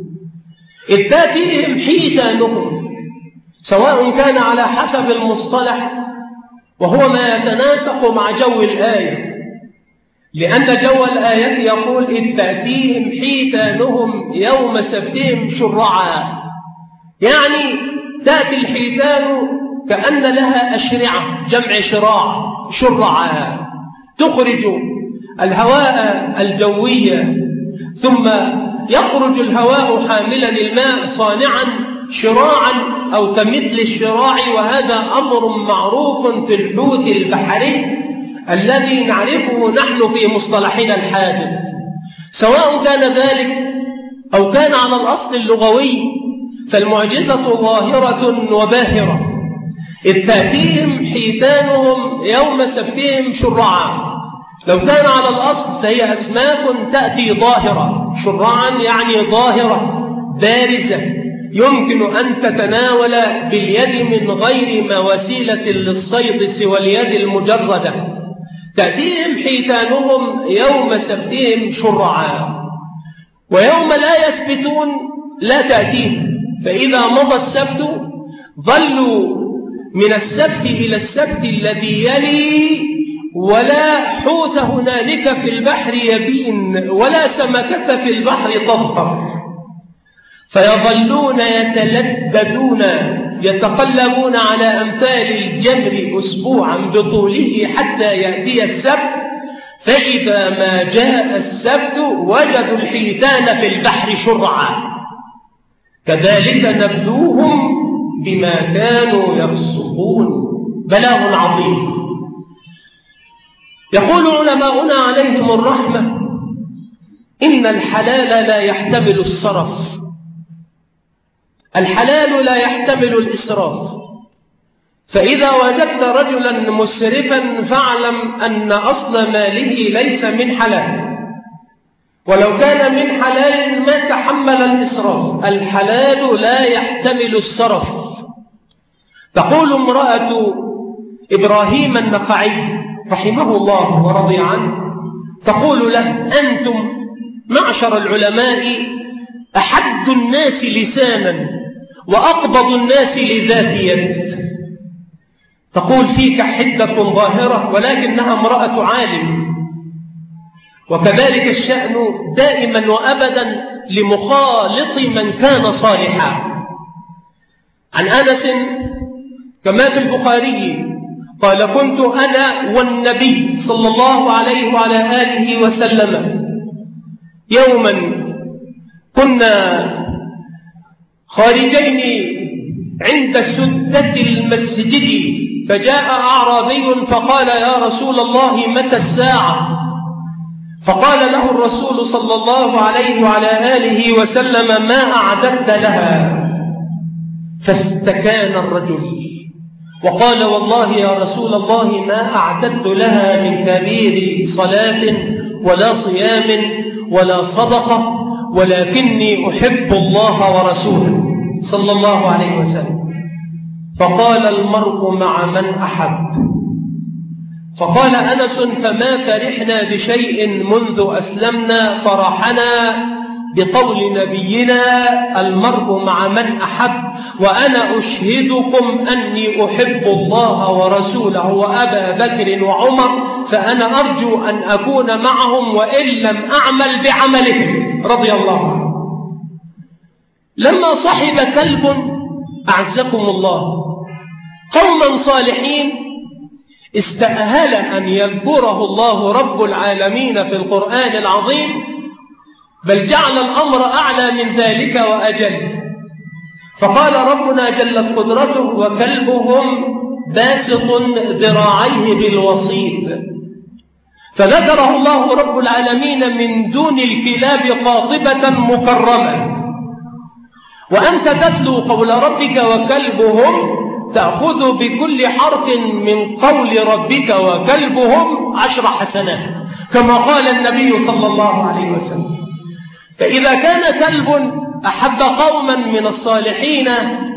إذ تأتيهم حيتانهم، سواء كان على حسب المصطلح وهو ما يتناسق مع جو الآية، لأن جو الآية يقول إذ تأتيهم حيتانهم يوم سبتهم شرعا، يعني تأتي الحيتان كأن لها أشرعة جمع شراع شرعا، تخرج الهواء الجوي ثم يخرج الهواء حاملا الماء صانعا شراعا أو كمثل الشراع، وهذا أمر معروف في الحوت البحري الذي نعرفه نحن في مصطلحنا الحادث، سواء كان ذلك أو كان على الأصل اللغوي فالمعجزة ظاهرة وباهرة. إذ تأتيهم حيتانهم يوم سبتهم شرعا، لو كان على الأصل فهي أسماك تأتي ظاهرة، شرعا يعني ظاهرة بارزة يمكن أن تتناول باليد من غير ما وسيلة للصيد سوى اليد المجردة. تأتيهم حيتانهم يوم سبتهم شرعا، ويوم لا يسبتون لا تأتيهم، فإذا مضى السبت ظلوا من السبت إلى السبت الذي يلي ولا حوت هنالك في البحر يبين ولا سمكة في البحر تظهر، فيظلون يتلددون يتقلبون على أمثال الجمر أسبوعا بطوله حتى يأتي السبت، فإذا ما جاء السبت وجدوا الحيتان في البحر شرعا، كذلك نبلوهم بما كانوا يفسقون. بلاغ عظيم. يقول علماؤنا عليهم الرحمة: إن الحلال لا يحتمل الصرف، الحلال لا يحتمل الإسراف، فإذا وجدت رجلا مسرفا فاعلم أن أصل ماله ليس من حلال، ولو كان من حلال ما تحمل الإسراف. الحلال لا يحتمل السرف. تقول امرأة إبراهيم النخعي رحمه الله ورضي عنه، تقول له: أنتم معشر العلماء أحد الناس لسانا وأقبض الناس لذات يد. تقول: فيك حدة ظاهرة ولكنها امرأة عالم. وكذلك الشأن دائما وأبدا لمخالط من كان صالحا. عن أنس كما في البخاري قال: كنت أنا والنبي صلى الله عليه وعلى آله وسلم يوما كنا خارجين عند سدة المسجد، فجاء أعرابي فقال: يا رسول الله متى الساعة؟ فقال له الرسول صلى الله عليه وعلى آله وسلم: ما أعددت لها؟ فاستكان الرجل وقال: والله يا رسول الله ما أعددت لها من كبير صلاة ولا صيام ولا صدقة، ولكني أحب الله ورسوله صلى الله عليه وسلم. فقال: المرء مع من أحب. فقال أنس: فما فرحنا بشيء منذ أسلمنا فرحنا بقول نبينا المرء مع من أحب، وأنا أشهدكم أني أحب الله ورسوله وأبا بكر وعمر، فأنا أرجو أن أكون معهم وإن لم أعمل بعملهم رضي الله عنه. لما صحب كلب أعزكم الله قوما صالحين استأهل أن يذكره الله رب العالمين في القرآن العظيم، بل جعل الأمر أعلى من ذلك وأجل. فقال ربنا جلت قدرته: وكلبهم باسط ذراعيه بالوصيد. فذكره الله رب العالمين من دون الكلاب قاطبة مكرمة. وأنت تتلو قول ربك وكلبهم تأخذ بكل حرف من قول ربك وكلبهم عشر حسنات، كما قال النبي صلى الله عليه وسلم. فإذا كان كلب أحب قوما من الصالحين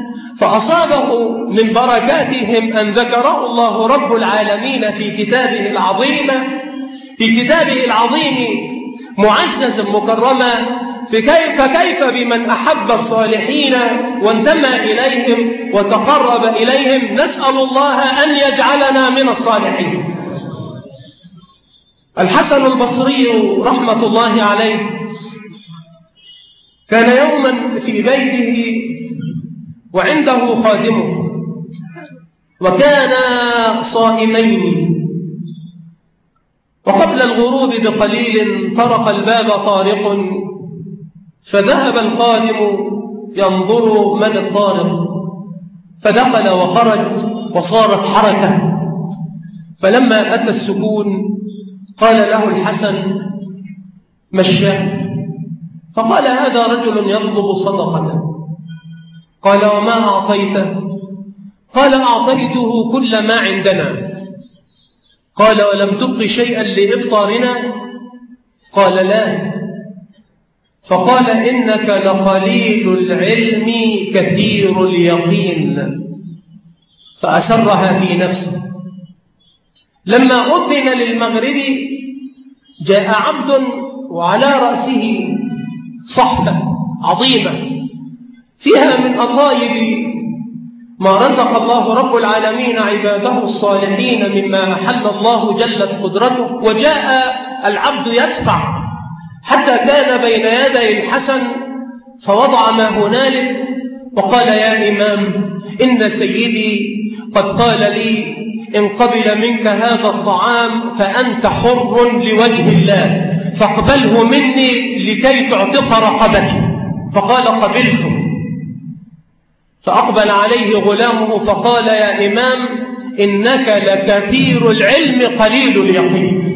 فأصابه من بركاتهم أن ذكره الله رب العالمين في كتابه العظيم في كتابه العظيم معزز مكرما، فكيف كيف بمن أحب الصالحين وانتمى إليهم وتقرب إليهم. نسأل الله أن يجعلنا من الصالحين. الحسن البصري رحمة الله عليه كان يوما في بيته وعنده خادمه، وكانا صائمين، وقبل الغروب بقليل طرق الباب طارق، فذهب الخادم ينظر من الطارق، فدخل وخرج وصارت حركة. فلما أتى السكون قال له الحسن: مشاه. فقال: هذا رجل يطلب صدقة. قال: وما أعطيته؟ قال: أعطيته كل ما عندنا. قال: ولم تبق شيئا لإفطارنا؟ قال: لا. فقال: إنك لقليل العلم كثير اليقين. فأسرها في نفسه. لما أذن للمغرب جاء عبد وعلى رأسه صحفة عظيمة فيها من أطايب ما رزق الله رب العالمين عباده الصالحين مما أحل الله جلت قدرته. وجاء العبد يدفع حتى كان بين يدي الحسن، فوضع ما هنالك وقال: يا إمام، إن سيدي قد قال لي إن قبل منك هذا الطعام فأنت حر لوجه الله، فاقبله مني لكي تعتق رقبتي. فقال: قبلت. فأقبل عليه غلامه فقال: يا إمام، إنك لكثير العلم قليل اليقين.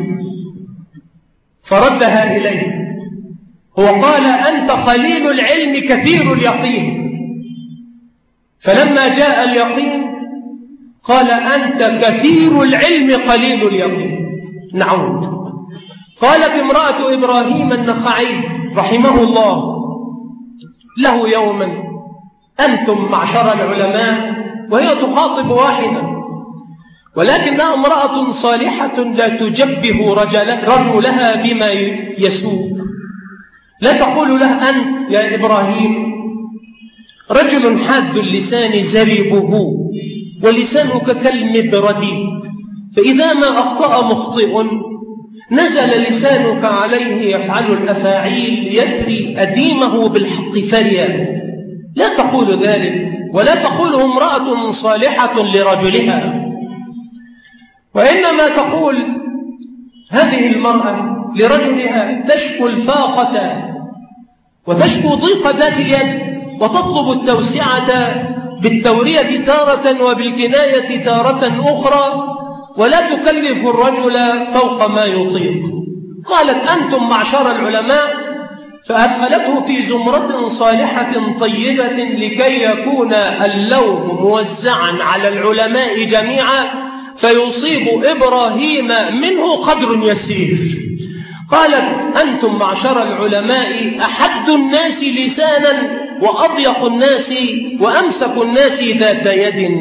فردها إليه. هو قال: أنت قليل العلم كثير اليقين. فلما جاء اليقين قال: أنت كثير العلم قليل اليقين. نعود. قالت امرأة إبراهيم النخعي رحمه الله له يوما: أنتم معشر العلماء، وهي تخاطب واحدا، ولكنها امرأة صالحة لا تجبه رجلها بما يسوء. لا تقول له: أنت يا إبراهيم رجل حاد اللسان زريبه، ولسانك كالمبرد، فإذا ما أخطأ مخطئ نزل لسانك عليه يفعل الأفاعيل يتري أديمه بالحق فريا. لا تقول ذلك، ولا تقوله امرأة صالحة لرجلها، وإنما تقول هذه المرأة لرجلها تشكو الفاقة وتشكو ضيق ذات اليد، وتطلب التوسعة بالتورية تارة وبالكناية تارة أخرى، ولا تكلف الرجل فوق ما يطيق. قالت: أنتم معشر العلماء، فأدخلته في زمرة صالحة طيبة لكي يكون اللوم موزعا على العلماء جميعا، فيصيب إبراهيم منه قدر يسير. قالت: أنتم معشر العلماء أحد الناس لسانا، وأضيق الناس وأمسك الناس ذات يد.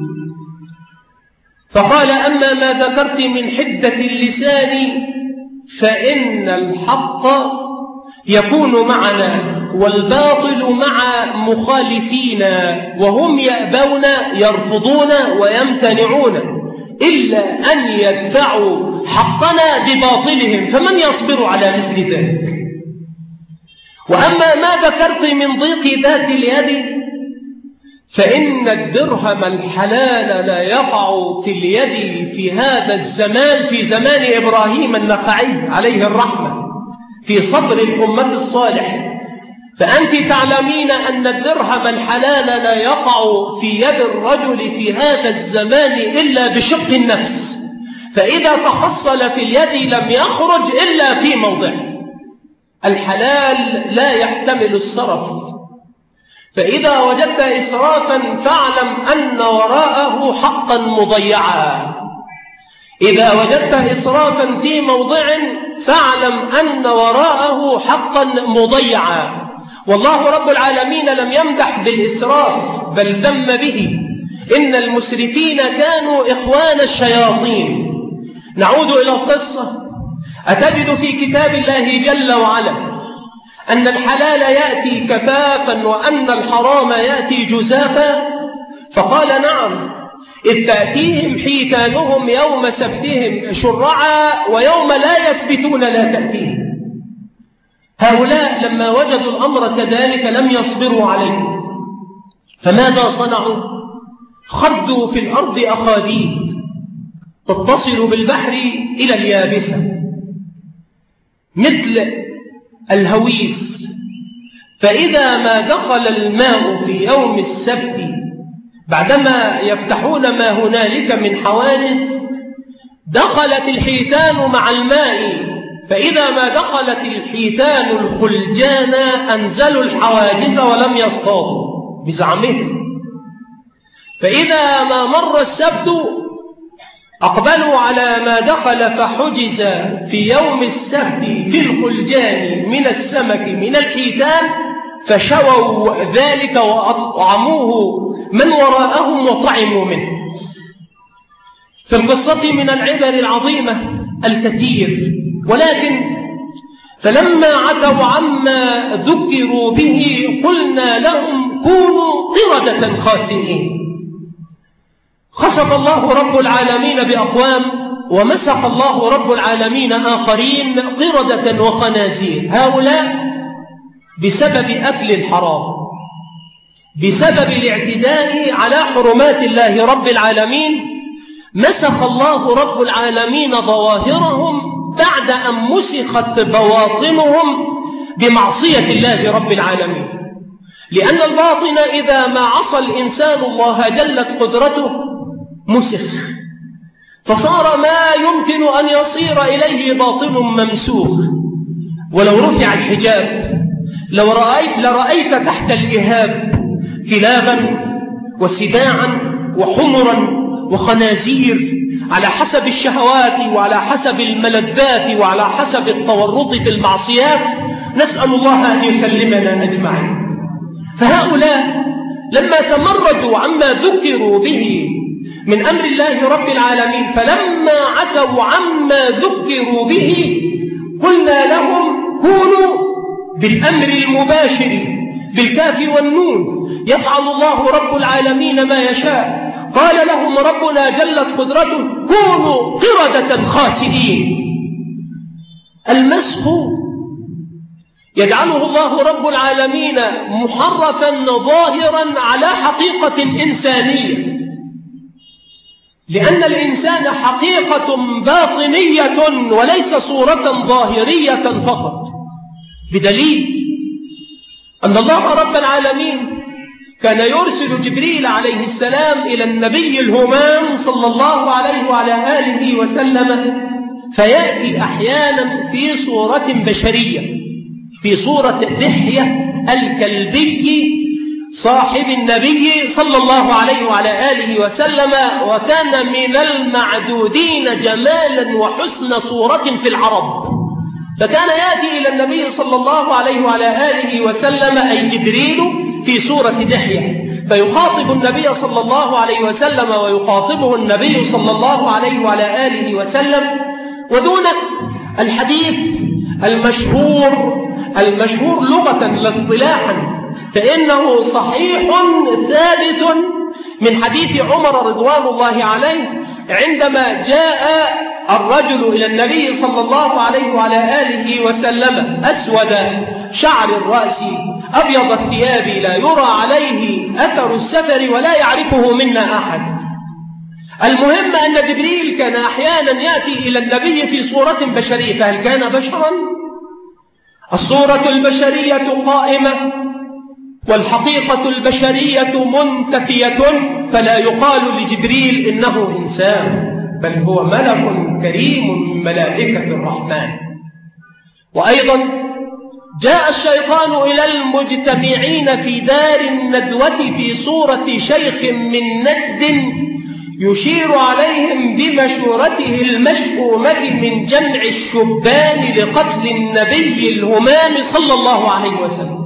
فقال: أما ما ذكرت من حدة اللسان فإن الحق يكون معنا والباطل مع مخالفينا، وهم يأبون يرفضون ويمتنعون إلا أن يدفعوا حقنا بباطلهم، فمن يصبر على مثل ذلك؟ وأما ما ذكرت من ضيق ذات اليد فإن الدرهم الحلال لا يقع في اليد في هذا الزمان، في زمان إبراهيم النخعي عليه الرحمة، في صدر الأمة الصالح. فأنت تعلمين أن الدرهم الحلال لا يقع في يد الرجل في هذا الزمان إلا بشق النفس، فإذا تحصل في اليد لم يخرج إلا في موضع. الحلال لا يحتمل الصرف، فإذا وجدت إسرافا فاعلم أن وراءه حقا مضيعا. إذا وجدت إسرافا في موضع فاعلم أن وراءه حقا مضيعا. والله رب العالمين لم يمدح بالإسراف بل ذم به. إن المسرفين كانوا إخوان الشياطين. نعود إلى القصة. أتجد في كتاب الله جل وعلا أن الحلال يأتي كفافا وأن الحرام يأتي جزافا؟ فقال: نعم، إذ تأتيهم حيتانهم يوم سبتهم شرعا ويوم لا يسبتون لا تأتيهم. هؤلاء لما وجدوا الأمر كذلك لم يصبروا عليه، فماذا صنعوا؟ خدوا في الأرض أخاديد تتصل بالبحر إلى اليابسة مثل الهويس، فإذا ما دخل الماء في يوم السبت بعدما يفتحون ما هنالك من حواجز دخلت الحيتان مع الماء، فإذا ما دخلت الحيتان الخلجان أنزلوا الحواجز ولم يصطادوا بزعمهم. فإذا ما مر السبت أقبلوا على ما دخل فحجز في يوم السبت في الخلجان من السمك من الحيتان، فشووا ذلك وأطعموه من وراءهم وطعموا منه. في القصة من العبر العظيمة الكثير، ولكن فلما عتوا عما ذكروا به قلنا لهم كونوا قردة خاسئين. خسف الله رب العالمين بأقوام ومسح الله رب العالمين آخرين قردة وخنازير. هؤلاء بسبب أكل الحرام، بسبب الاعتداء على حرمات الله رب العالمين، مسخ الله رب العالمين ظواهرهم بعد أن مسخت بواطنهم بمعصية الله رب العالمين. لأن الباطن إذا ما عصى الإنسان الله جلت قدرته مسخ، فصار ما يمكن أن يصير إليه باطن ممسوخ. ولو رفع الحجاب لو رأيت لرأيت تحت الإهاب كلابا وسباعا وحمرا وخنازير على حسب الشهوات وعلى حسب الملذات وعلى حسب التورط في المعصيات. نسأل الله أن يسلمنا أجمعين. فهؤلاء لما تمردوا عما ذكروا به من أمر الله رب العالمين، فلما عتوا عما ذكروا به قلنا لهم كونوا بالأمر المباشر بالكاف والنون يفعل الله رب العالمين ما يشاء. قال لهم ربنا جلت قدرته كونوا قردة خاسئين. المسخ يجعله الله رب العالمين محرفا ظاهرا على حقيقة إنسانية، لأن الإنسان حقيقة باطنية وليس صورة ظاهرية فقط، بدليل أن الله رب العالمين كان يرسل جبريل عليه السلام إلى النبي الهمام صلى الله عليه وعلى آله وسلم، فيأتي أحيانا في صورة بشرية، في صورة دحية الكلبي صاحب النبي صلى الله عليه وعلى آله وسلم، وكان من المعدودين جمالا وحسن صورة في العرب. فكان يأتي إلى النبي صلى الله عليه وعلى آله وسلم أي جبريل في صورة دحية، فيخاطب النبي صلى الله عليه وسلم ويخاطبه النبي صلى الله عليه وعلى آله وسلم. ودونك الحديث المشهور المشهور لغة لا اصطلاحا، فإنه صحيح ثابت من حديث عمر رضوان الله عليه عندما جاء الرجل إلى النبي صلى الله عليه وعلى آله وسلم أسود شعر الرأس أبيض الثياب لا يرى عليه أثر السفر ولا يعرفه منا أحد. المهم أن جبريل كان أحيانا يأتي إلى النبي في صورة بشرية، فهل كان بشرا؟ الصورة البشرية قائمة والحقيقة البشرية منتفية، فلا يقال لجبريل إنه إنسان، بل هو ملك كريم من ملائكة الرحمن. وأيضا جاء الشيطان إلى المجتمعين في دار الندوة في صورة شيخ من نجد يشير عليهم بمشورته المشؤومة من جمع الشبان لقتل النبي الهمام صلى الله عليه وسلم.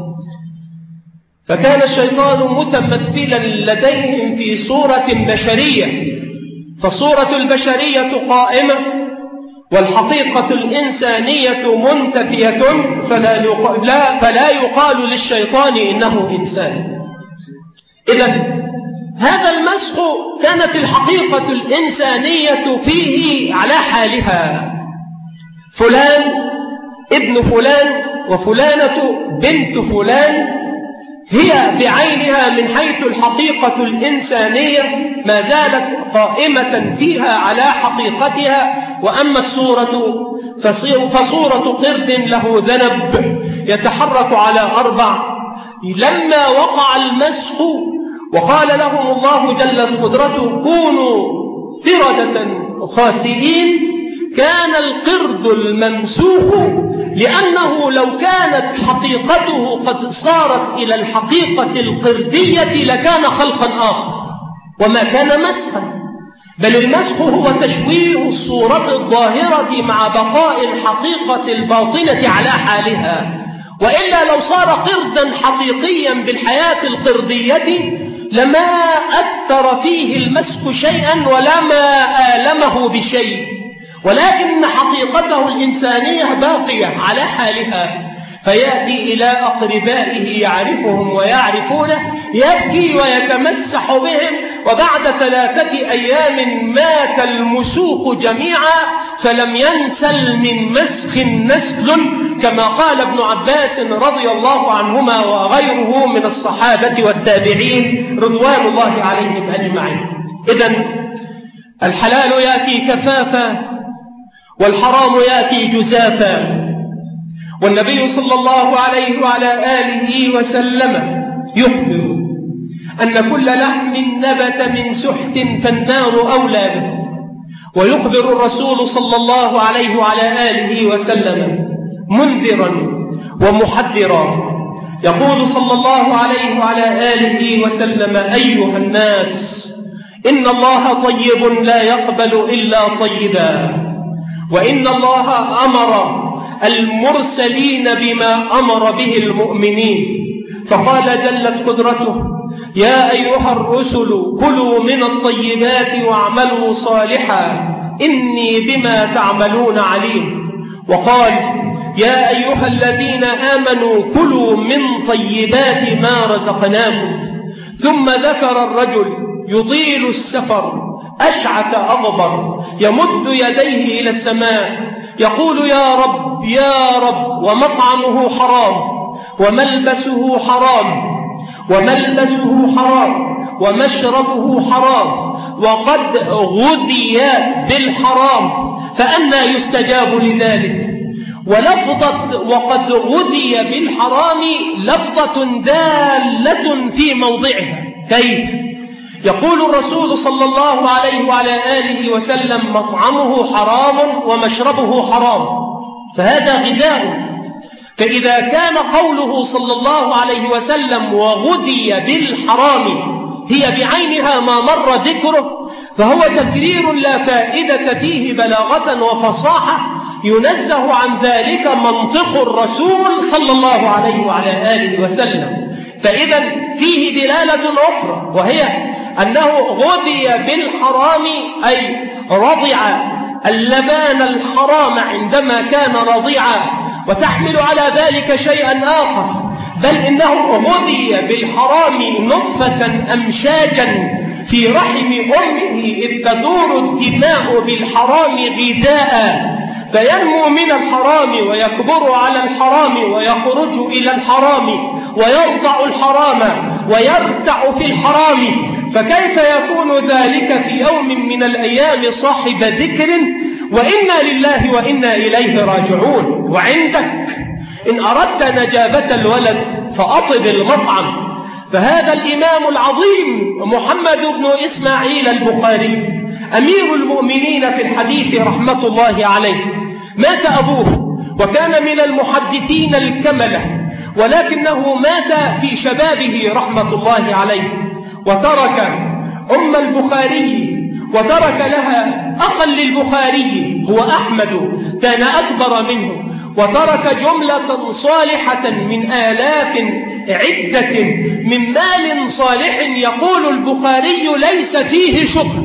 فكان الشيطان متمثلا لديهم في صورة بشرية، فالصورة البشرية قائمة والحقيقة الإنسانية منتفية، فلا يقال, لا فلا يقال للشيطان إنه إنسان. إذن هذا المسخ كانت الحقيقة الإنسانية فيه على حالها، فلان ابن فلان وفلانة بنت فلان هي بعينها من حيث الحقيقة الإنسانية ما زالت قائمة فيها على حقيقتها. وأما الصورة فصورة قرد له ذنب يتحرك على أربع. لما وقع المسخ وقال لهم الله جل قدرته كونوا قردة خاسئين، كان القرد الممسوخ لأنه لو كانت حقيقته قد صارت إلى الحقيقة القردية لكان خلقا آخر وما كان مسخا، بل المسخ هو تشويه الصورة الظاهرة مع بقاء الحقيقة الباطنة على حالها. وإلا لو صار قردا حقيقيا بالحياة القردية لما أثر فيه المسخ شيئا ولما آلمه بشيء، ولكن حقيقته الإنسانية باقية على حالها. فيأتي إلى أقربائه يعرفهم ويعرفونه، يبكي ويتمسح بهم، وبعد ثلاثة أيام مات المسوق جميعا فلم ينسل من مسخ نسل، كما قال ابن عباس رضي الله عنهما وغيره من الصحابة والتابعين رضوان الله عليهم أجمعين. إذن الحلال يأتي كفافا والحرام يأتي جزافا، والنبي صلى الله عليه وعلى آله وسلم يخبر أن كل لحم نبت من سحت فالنار أولى به، ويخبر الرسول صلى الله عليه وعلى آله وسلم منذرا ومحذرا، يقول صلى الله عليه وعلى آله وسلم: أيها الناس، إن الله طيب لا يقبل إلا طيبا، وإن الله أمر المرسلين بما أمر به المؤمنين، فقال جلت قدرته: يا أيها الرسل كلوا من الطيبات واعملوا صالحا إني بما تعملون عليم. وقال: يا أيها الذين آمنوا كلوا من طيبات ما رزقناكم. ثم ذكر الرجل يطيل السفر أشعث أغبر يمد يديه إلى السماء يقول: يا رب يا رب، ومطعمه حرام وملبسه حرام وملبسه حرام ومشربه حرام وقد غذي بالحرام، فأنى يستجاب لذلك؟ ولفظة وقد غذي بالحرام لفظة دالة في موضعها. كيف؟ يقول الرسول صلى الله عليه وعلى آله وسلم: مطعمه حرام ومشربه حرام، فهذا غذاء. فإذا كان قوله صلى الله عليه وسلم وغذي بالحرام هي بعينها ما مر ذكره، فهو تكرير لا فائدة فيه بلاغة وفصاحة، ينزه عن ذلك منطق الرسول صلى الله عليه وعلى آله وسلم. فإذا فيه دلالة أخرى، وهي أنه غذي بالحرام أي رضع اللبان الحرام عندما كان رضيعا، وتحمل على ذلك شيئا آخر، بل إنه غذي بالحرام نطفة أمشاجا في رحم أمه إذ تدور الدماء بالحرام غذاء، فينمو من الحرام ويكبر على الحرام ويخرج إلى الحرام ويرضع الحرام ويرتع في الحرام. فكيف يكون ذلك في يوم من الأيام صاحب ذكر؟ وإنا لله وإنا إليه راجعون. وعندك إن أردت نجابة الولد فأطب المطعم. فهذا الإمام العظيم محمد بن إسماعيل البخاري أمير المؤمنين في الحديث رحمة الله عليه، مات أبوه وكان من المحدثين الكملة، ولكنه مات في شبابه رحمة الله عليه، وترك أم البخاري وترك لها أخا للبخاري هو أحمد كان أكبر منه، وترك جملة صالحة من آلاف عدة من مال صالح. يقول البخاري: ليس فيه شبه،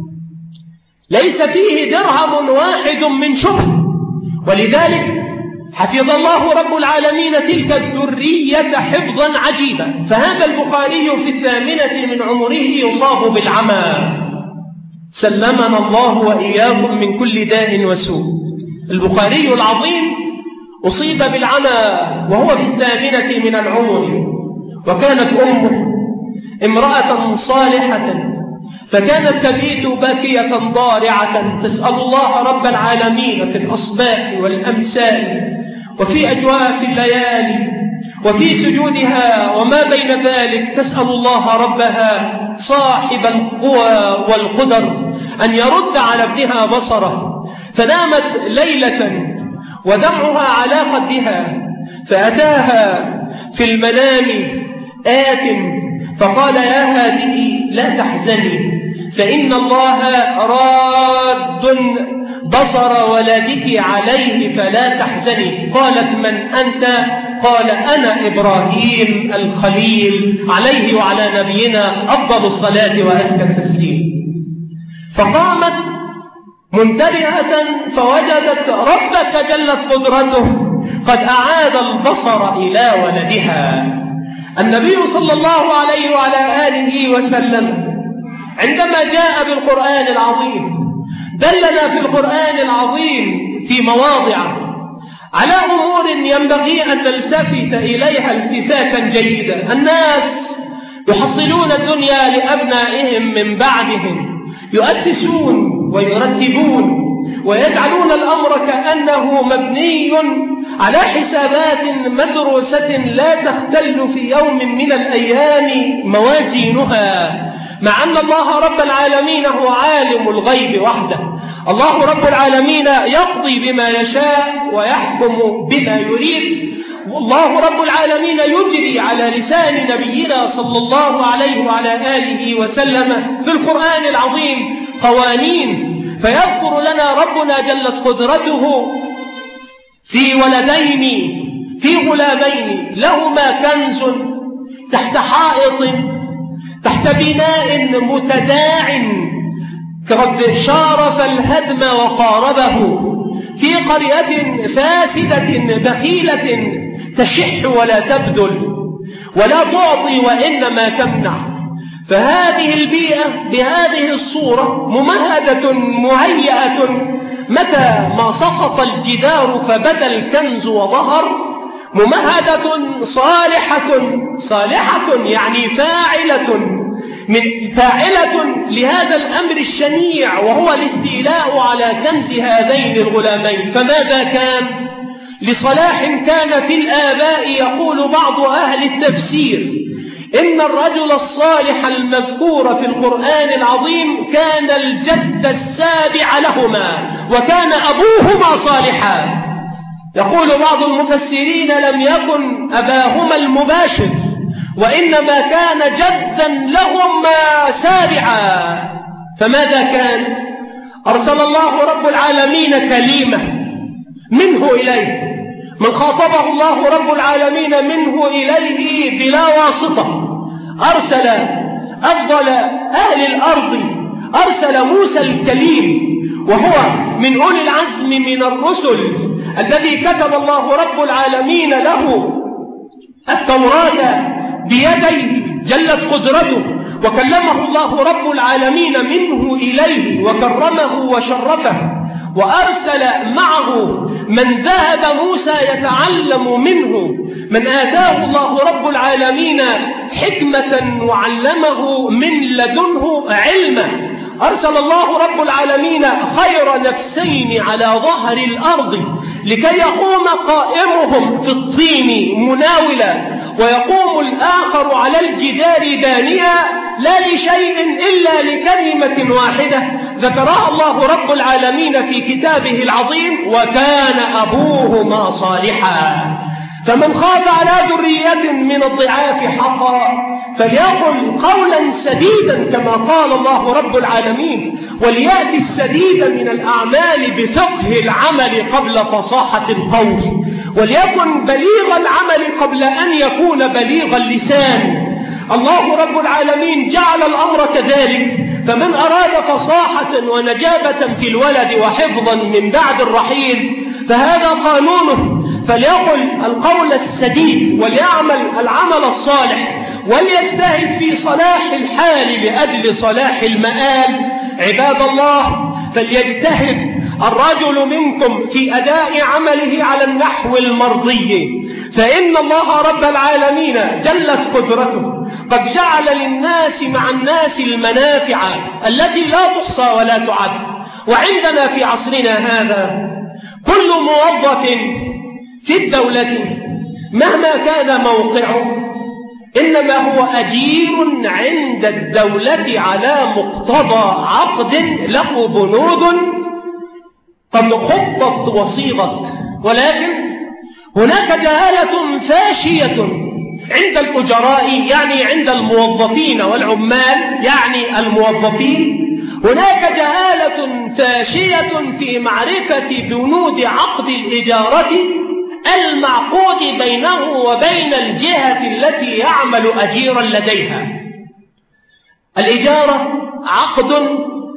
ليس فيه درهم واحد من شبه. ولذلك حفظ الله رب العالمين تلك الذرية حفظا عجيبا. فهذا البخاري في الثامنة من عمره يصاب بالعمى، سلمنا الله وإياكم من كل داء وسوء. البخاري العظيم أصيب بالعمى وهو في الثامنة من العمر، وكانت أمه امرأة صالحة، فكانت تبيت باكية ضارعة تسأل الله رب العالمين في الأصباح والأمساء وفي أجواف الليالي وفي سجودها وما بين ذلك تسأل الله ربها صاحب القوى والقدر أن يرد على ابنها بصره. فنامت ليلة ودمعها على خدها، فأتاها في المنام آت فقال: يا هذه لا تحزني، فإن الله راد بصر ولدك عليه فلا تحزني. قالت: من أنت؟ قال: أنا إبراهيم الخليل عليه وعلى نبينا أفضل الصلاة وأزكى التسليم. فقامت منتبهة فوجدت ربك جلت قدرته قد أعاد البصر إلى ولدها. النبي صلى الله عليه وعلى آله وسلم عندما جاء بالقرآن العظيم دلنا في القرآن العظيم في مواضع على أمور ينبغي أن نلتفت إليها التفاتا جيدا. الناس يحصلون الدنيا لأبنائهم من بعدهم، يؤسسون ويرتبون ويجعلون الأمر كأنه مبني على حسابات مدروسة لا تختل في يوم من الأيام موازينها، مع أن الله رب العالمين هو عالم الغيب وحده، الله رب العالمين يقضي بما يشاء ويحكم بما يريد. والله رب العالمين يجري على لسان نبينا صلى الله عليه وعلى آله وسلم في القرآن العظيم قوانين، فيذكر لنا ربنا جلت قدرته في ولدين في غلامين لهما كنز تحت حائط تحت بناء متداع قد شارف الهدم وقاربه، في قرية فاسدة بخيلة تشح ولا تبذل ولا تعطي وإنما تمنع. فهذه البيئة بهذه الصورة ممهدة مهيئة، متى ما سقط الجدار فبدا الكنز وظهر، ممهدة صالحة صالحة يعني فاعلة من فاعلة لهذا الأمر الشنيع، وهو الاستيلاء على كنز هذين الغلامين. فماذا كان؟ لصلاح كان في الآباء يقول بعض أهل التفسير إن الرجل الصالح المذكور في القرآن العظيم كان الجد السابع لهما وكان أبوهما صالحا. يقول بعض المفسرين لم يكن أباهما المباشر، وإنما كان جدا لهما سابعا. فماذا كان؟ أرسل الله رب العالمين كلمة منه إليه، من خاطبه الله رب العالمين منه إليه بلا واسطة. أرسل أفضل أهل الأرض، أرسل موسى الكليم، وهو من أولي العزم من الرسل الذي كتب الله رب العالمين له التوراة بيديه جلت قدرته، وكلمه الله رب العالمين منه إليه وكرمه وشرفه، وأرسل معه من ذهب موسى يتعلم منه، من آتاه الله رب العالمين حكمة وعلمه من لدنه علما. أرسل الله رب العالمين خير نفسين على ظهر الأرض لكي يقوم قائمهم في الطين مناولا ويقوم الآخر على الجدار دانيا، لا لشيء إلا لكلمة واحدة ذكرها الله رب العالمين في كتابه العظيم: وكان أبوهما صالحا. فمن خاف على ذرية من الضعاف حقا فليقل قولا سديدا كما قال الله رب العالمين، وليأتي السديد من الأعمال بفقه العمل قبل فصاحة القول، وليكن بليغ العمل قبل أن يكون بليغ اللسان. الله رب العالمين جعل الأمر كذلك، فمن أراد فصاحة ونجابة في الولد وحفظا من بعد الرحيل فهذا قانونه، فليقل القول السديد وليعمل العمل الصالح وليجتهد في صلاح الحال لأجل صلاح المآل. عباد الله، فليجتهد الرجل منكم في أداء عمله على النحو المرضي، فإن الله رب العالمين جلت قدرته قد جعل للناس مع الناس المنافع التي لا تحصى ولا تعد. وعندنا في عصرنا هذا كل موظف في الدولة مهما كان موقعه إنما هو أجير عند الدولة على مقتضى عقد له بنود قد خطت وصيغت، ولكن هناك جهالة فاشية عند الأجراء يعني عند الموظفين والعمال يعني الموظفين. هناك جهالة فاشية في معرفة بنود عقد الإجارة المعقود بينه وبين الجهة التي يعمل أجيرا لديها. الإجارة عقد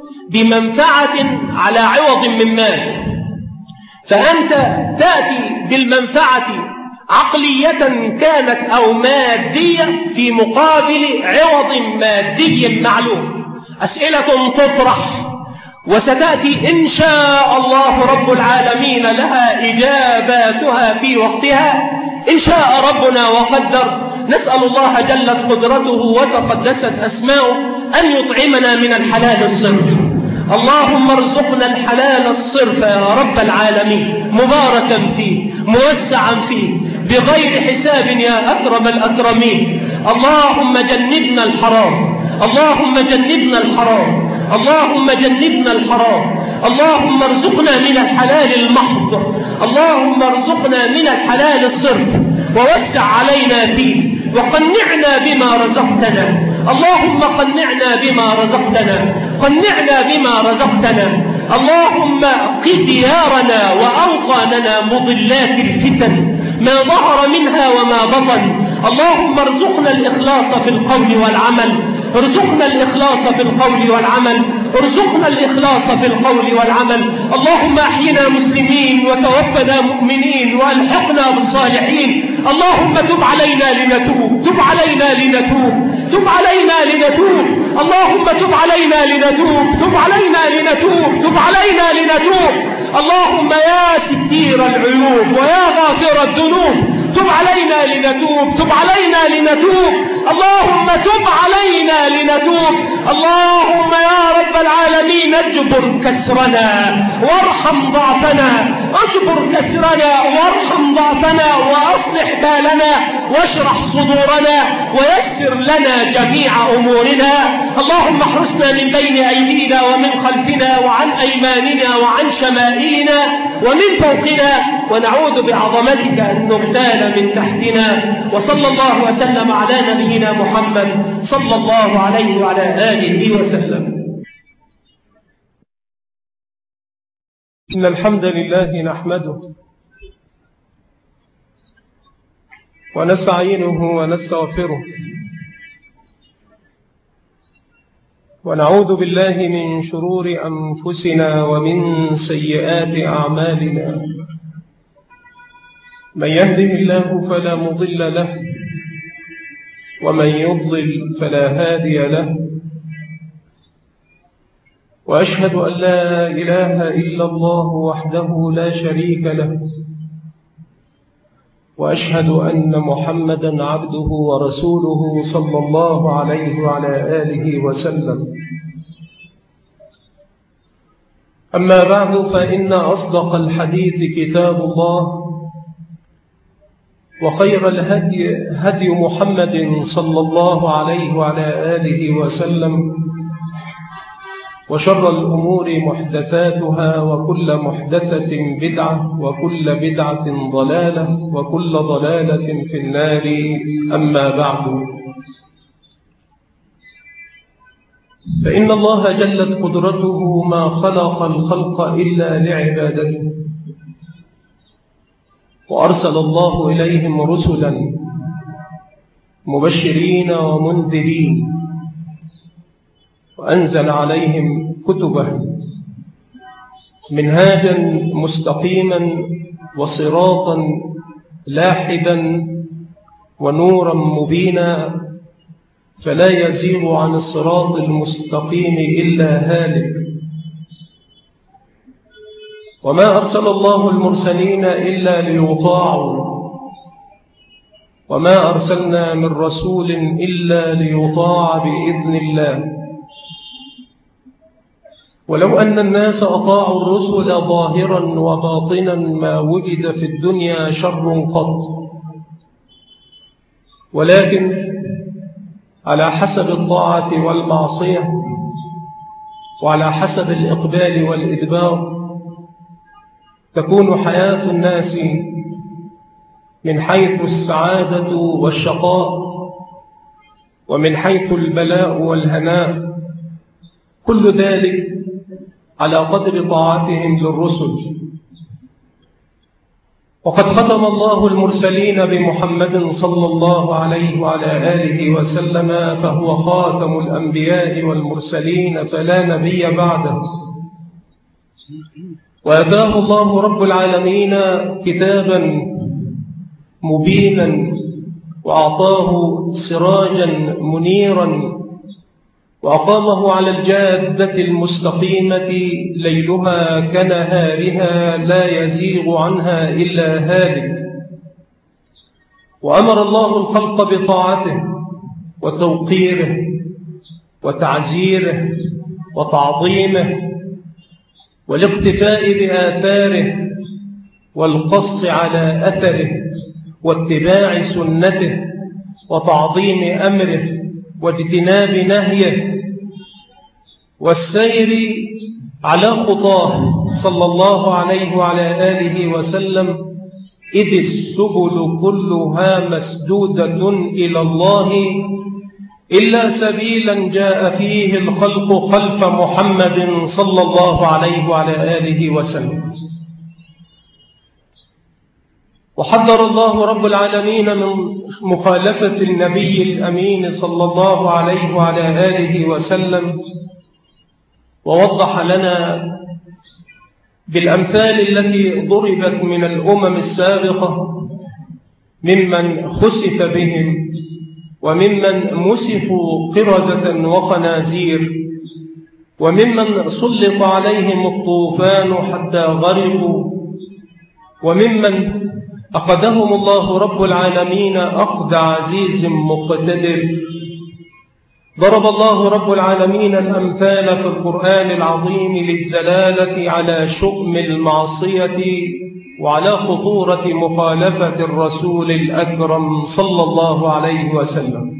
بمنفعة على عوض من مال، فأنت تأتي بالمنفعة عقلية كانت أو مادية في مقابل عوض مادي معلوم. أسئلة تطرح وستأتي إن شاء الله رب العالمين لها إجاباتها في وقتها إن شاء ربنا وقدر. نسأل الله جلت قدرته وتقدست أسماؤه أن يطعمنا من الحلال الصرف. اللهم ارزقنا الحلال الصرف يا رب العالمين، مباركا فيه موسعا فيه بغير حساب يا أكرم الأكرمين. اللهم جنبنا الحرام، اللهم جنبنا الحرام، اللهم جنبنا الحرام، اللهم ارزقنا من الحلال المحض، اللهم ارزقنا من الحلال الصرف ووسع علينا فيه، وقنعنا بما رزقتنا، اللهم قنعنا بما رزقتنا، قنعنا بما رزقتنا. اللهم قِ ديارنا وأوطاننا مضلات الفتن ما ظهر منها وما بطن. اللهم ارزقنا الإخلاص في القول والعمل، ارزقنا الإخلاص في القول والعمل، ارزقنا الإخلاص في القول والعمل. اللهم أحينا مسلمين وتوفنا مؤمنين وألحقنا بالصالحين. اللهم تب علينا لنتوب، تب علينا لنتوب، تب علينا لنتوب. اللهم تب علينا لنتوب، تب علينا لنتوب، تب علينا لنتوب. اللهم يا ستير العيوب ويا غافر الذنوب، تب علينا لنتوب، تب علينا لنتوب. اللهم تب علينا لنتوب. اللهم يا رب العالمين اجبر كسرنا وارحم ضعفنا، اجبر كسرنا وارحم ضعفنا وأصلح بالنا واشرح صدورنا ويسر لنا جميع أمورنا. اللهم احرسنا من بين أيدينا ومن خلفنا وعن أيماننا وعن شمائلنا ومن فوقنا، ونعوذ بعظمتك أن نغتال من تحتنا. وصلى الله وسلم على نبينا محمد صلى الله عليه وعلى آله وسلم. إن الحمد لله نحمده ونستعينه ونستغفره، ونعوذ بالله من شرور أنفسنا ومن سيئات أعمالنا. من يهده الله فلا مضل له، ومن يضلل فلا هادي له. وأشهد أن لا إله إلا الله وحده لا شريك له، وأشهد أن محمدا عبده ورسوله صلى الله عليه وعلى آله وسلم. أما بعد، فإن أصدق الحديث كتاب الله، وخير الهدي هدي محمد صلى الله عليه وعلى آله وسلم، وشر الأمور محدثاتها، وكل محدثة بدعة، وكل بدعة ضلالة، وكل ضلالة في النار. أما بعد، فإن الله جلت قدرته ما خلق الخلق إلا لعبادته، وأرسل الله إليهم رسلا مبشرين ومنذرين، وأنزل عليهم كتبه منهاجا مستقيما وصراطا لاحبا ونورا مبينا، فلا يزيغ عن الصراط المستقيم إلا هالك. وما أرسل الله المرسلين إلا ليطاعوا، وما أرسلنا من رسول إلا ليطاع بإذن الله. ولو أن الناس أطاعوا الرسل ظاهرا وباطنا ما وجد في الدنيا شر قط، ولكن على حسب الطاعة والمعصية، وعلى حسب الإقبال والإدبار، تكون حياة الناس من حيث السعادة والشقاء، ومن حيث البلاء والهناء، كل ذلك على قدر طاعتهم للرسل. وقد ختم الله المرسلين بمحمد صلى الله عليه وعلى آله وسلم، فهو خاتم الأنبياء والمرسلين، فلا نبي بعده. وأتاه الله رب العالمين كتابا مبينا، وأعطاه سراجا منيرا، وأقامه على الجادة المستقيمة ليلها كنهارها لا يزيغ عنها إلا هالك. وأمر الله الخلق بطاعته وتوقيره وتعزيره وتعظيمه، والاقتفاء بآثاره، والقص على أثره، واتباع سنته، وتعظيم أمره، واجتناب نهيه، والسير على خطاه صلى الله عليه وعلى آله وسلم، إذ السبل كلها مسدودة إلى الله إلا سبيلا جاء فيه الخلق خلف محمد صلى الله عليه وعلى آله وسلم. وحذر الله رب العالمين من مخالفة النبي الأمين صلى الله عليه وعلى آله وسلم، ووضح لنا بالأمثال التي ضربت من الأمم السابقة ممن خسف بهم وممن مسحوا قردة وخنازير وممن سلط عليهم الطوفان حتى غرقوا وممن أخذهم الله رب العالمين أخذ عزيز مقتدر. ضرب الله رب العالمين الأمثال في القرآن العظيم للدلالة على شؤم المعصية وعلى خطورة مخالفة الرسول الأكرم صلى الله عليه وسلم.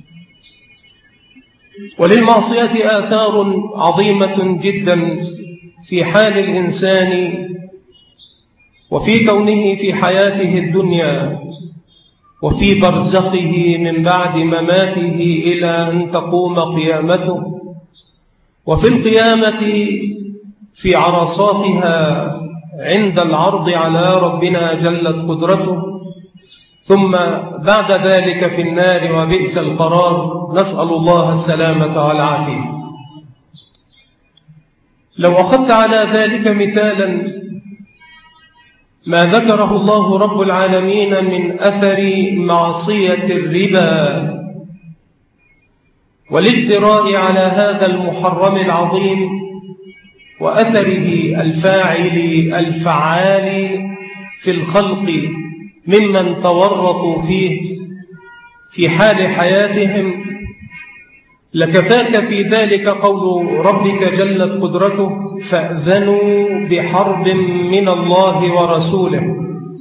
وللمعصية آثار عظيمة جدا في حال الإنسان وفي كونه في حياته الدنيا وفي برزخه من بعد مماته إلى أن تقوم قيامته، وفي القيامة في عرصاتها عند العرض على ربنا جلت قدرته، ثم بعد ذلك في النار وبئس القرار، نسأل الله السلامة والعافية. لو أخذت على ذلك مثالا ما ذكره الله رب العالمين من أثر معصية الربا والازدراء على هذا المحرم العظيم وأثره الفاعل الفعال في الخلق ممن تورطوا فيه في حال حياتهم، لكفاك في ذلك قول ربك جلت قدرته فأذنوا بحرب من الله ورسوله.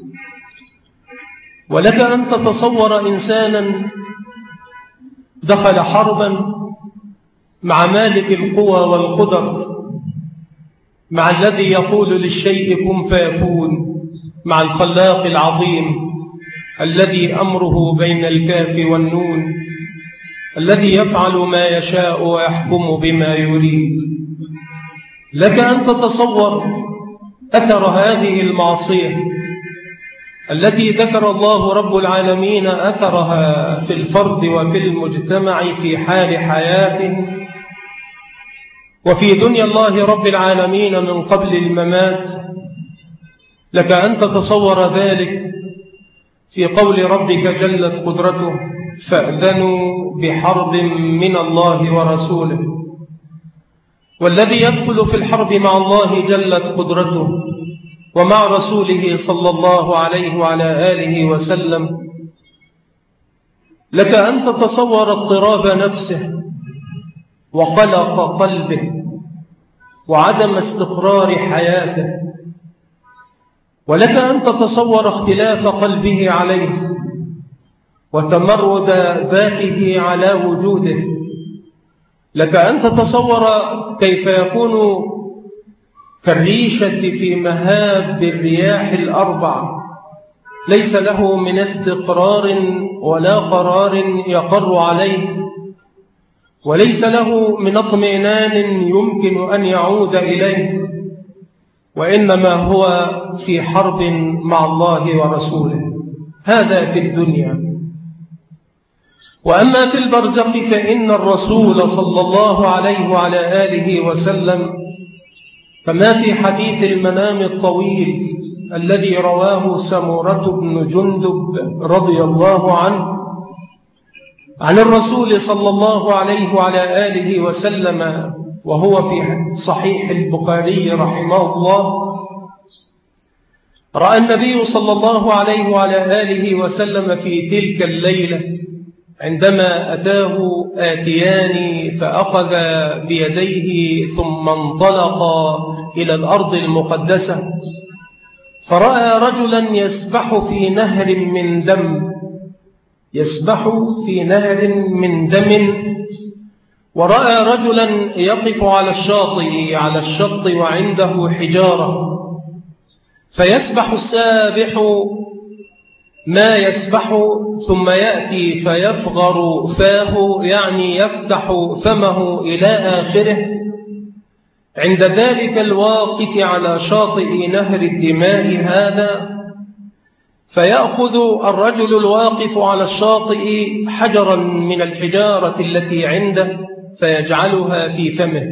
ولك أن تتصور إنسانا دخل حربا مع مالك القوى والقدر، مع الذي يقول للشيء كن فيكون، مع الخلاق العظيم الذي أمره بين الكاف والنون، الذي يفعل ما يشاء ويحكم بما يريد. لك أن تتصور أثر هذه المعصية التي ذكر الله رب العالمين أثرها في الفرد وفي المجتمع في حال حياته وفي دنيا الله رب العالمين من قبل الممات. لك أن تتصور ذلك في قول ربك جلت قدرته فأذنوا بحرب من الله ورسوله. والذي يدخل في الحرب مع الله جلت قدرته ومع رسوله صلى الله عليه وعلى آله وسلم، لك أن تتصور اضطراب نفسه وقلق قلبه وعدم استقرار حياته، ولك أن تتصور اختلاف قلبه عليه وتمرد ذاته على وجوده. لك أن تتصور كيف يكون كالريشة في مهاب الرياح الأربع، ليس له من استقرار ولا قرار يقر عليه، وليس له من اطمئنان يمكن أن يعود إليه، وإنما هو في حرب مع الله ورسوله. هذا في الدنيا. وأما في البرزخ فإن الرسول صلى الله عليه وعلى آله وسلم كما في حديث المنام الطويل الذي رواه سمرة بن جندب رضي الله عنه عن الرسول صلى الله عليه وعلى آله وسلم، وهو في صحيح البخاري رحمه الله، رأى النبي صلى الله عليه وعلى آله وسلم في تلك الليلة عندما أتاه آتيان فأخذ بيديه ثم انطلق إلى الأرض المقدسة، فرأى رجلا يسبح في نهر من دم يسبح في نهر من دم ورأى رجلا يقف على الشاطئ على الشط وعنده حجارة، فيسبح السابح ما يسبح ثم يأتي فيفغر فاه، يعني يفتح فمه إلى آخره، عند ذلك الواقف على شاطئ نهر الدماء هذا، فيأخذ الرجل الواقف على الشاطئ حجرا من الحجارة التي عنده فيجعلها في فمه،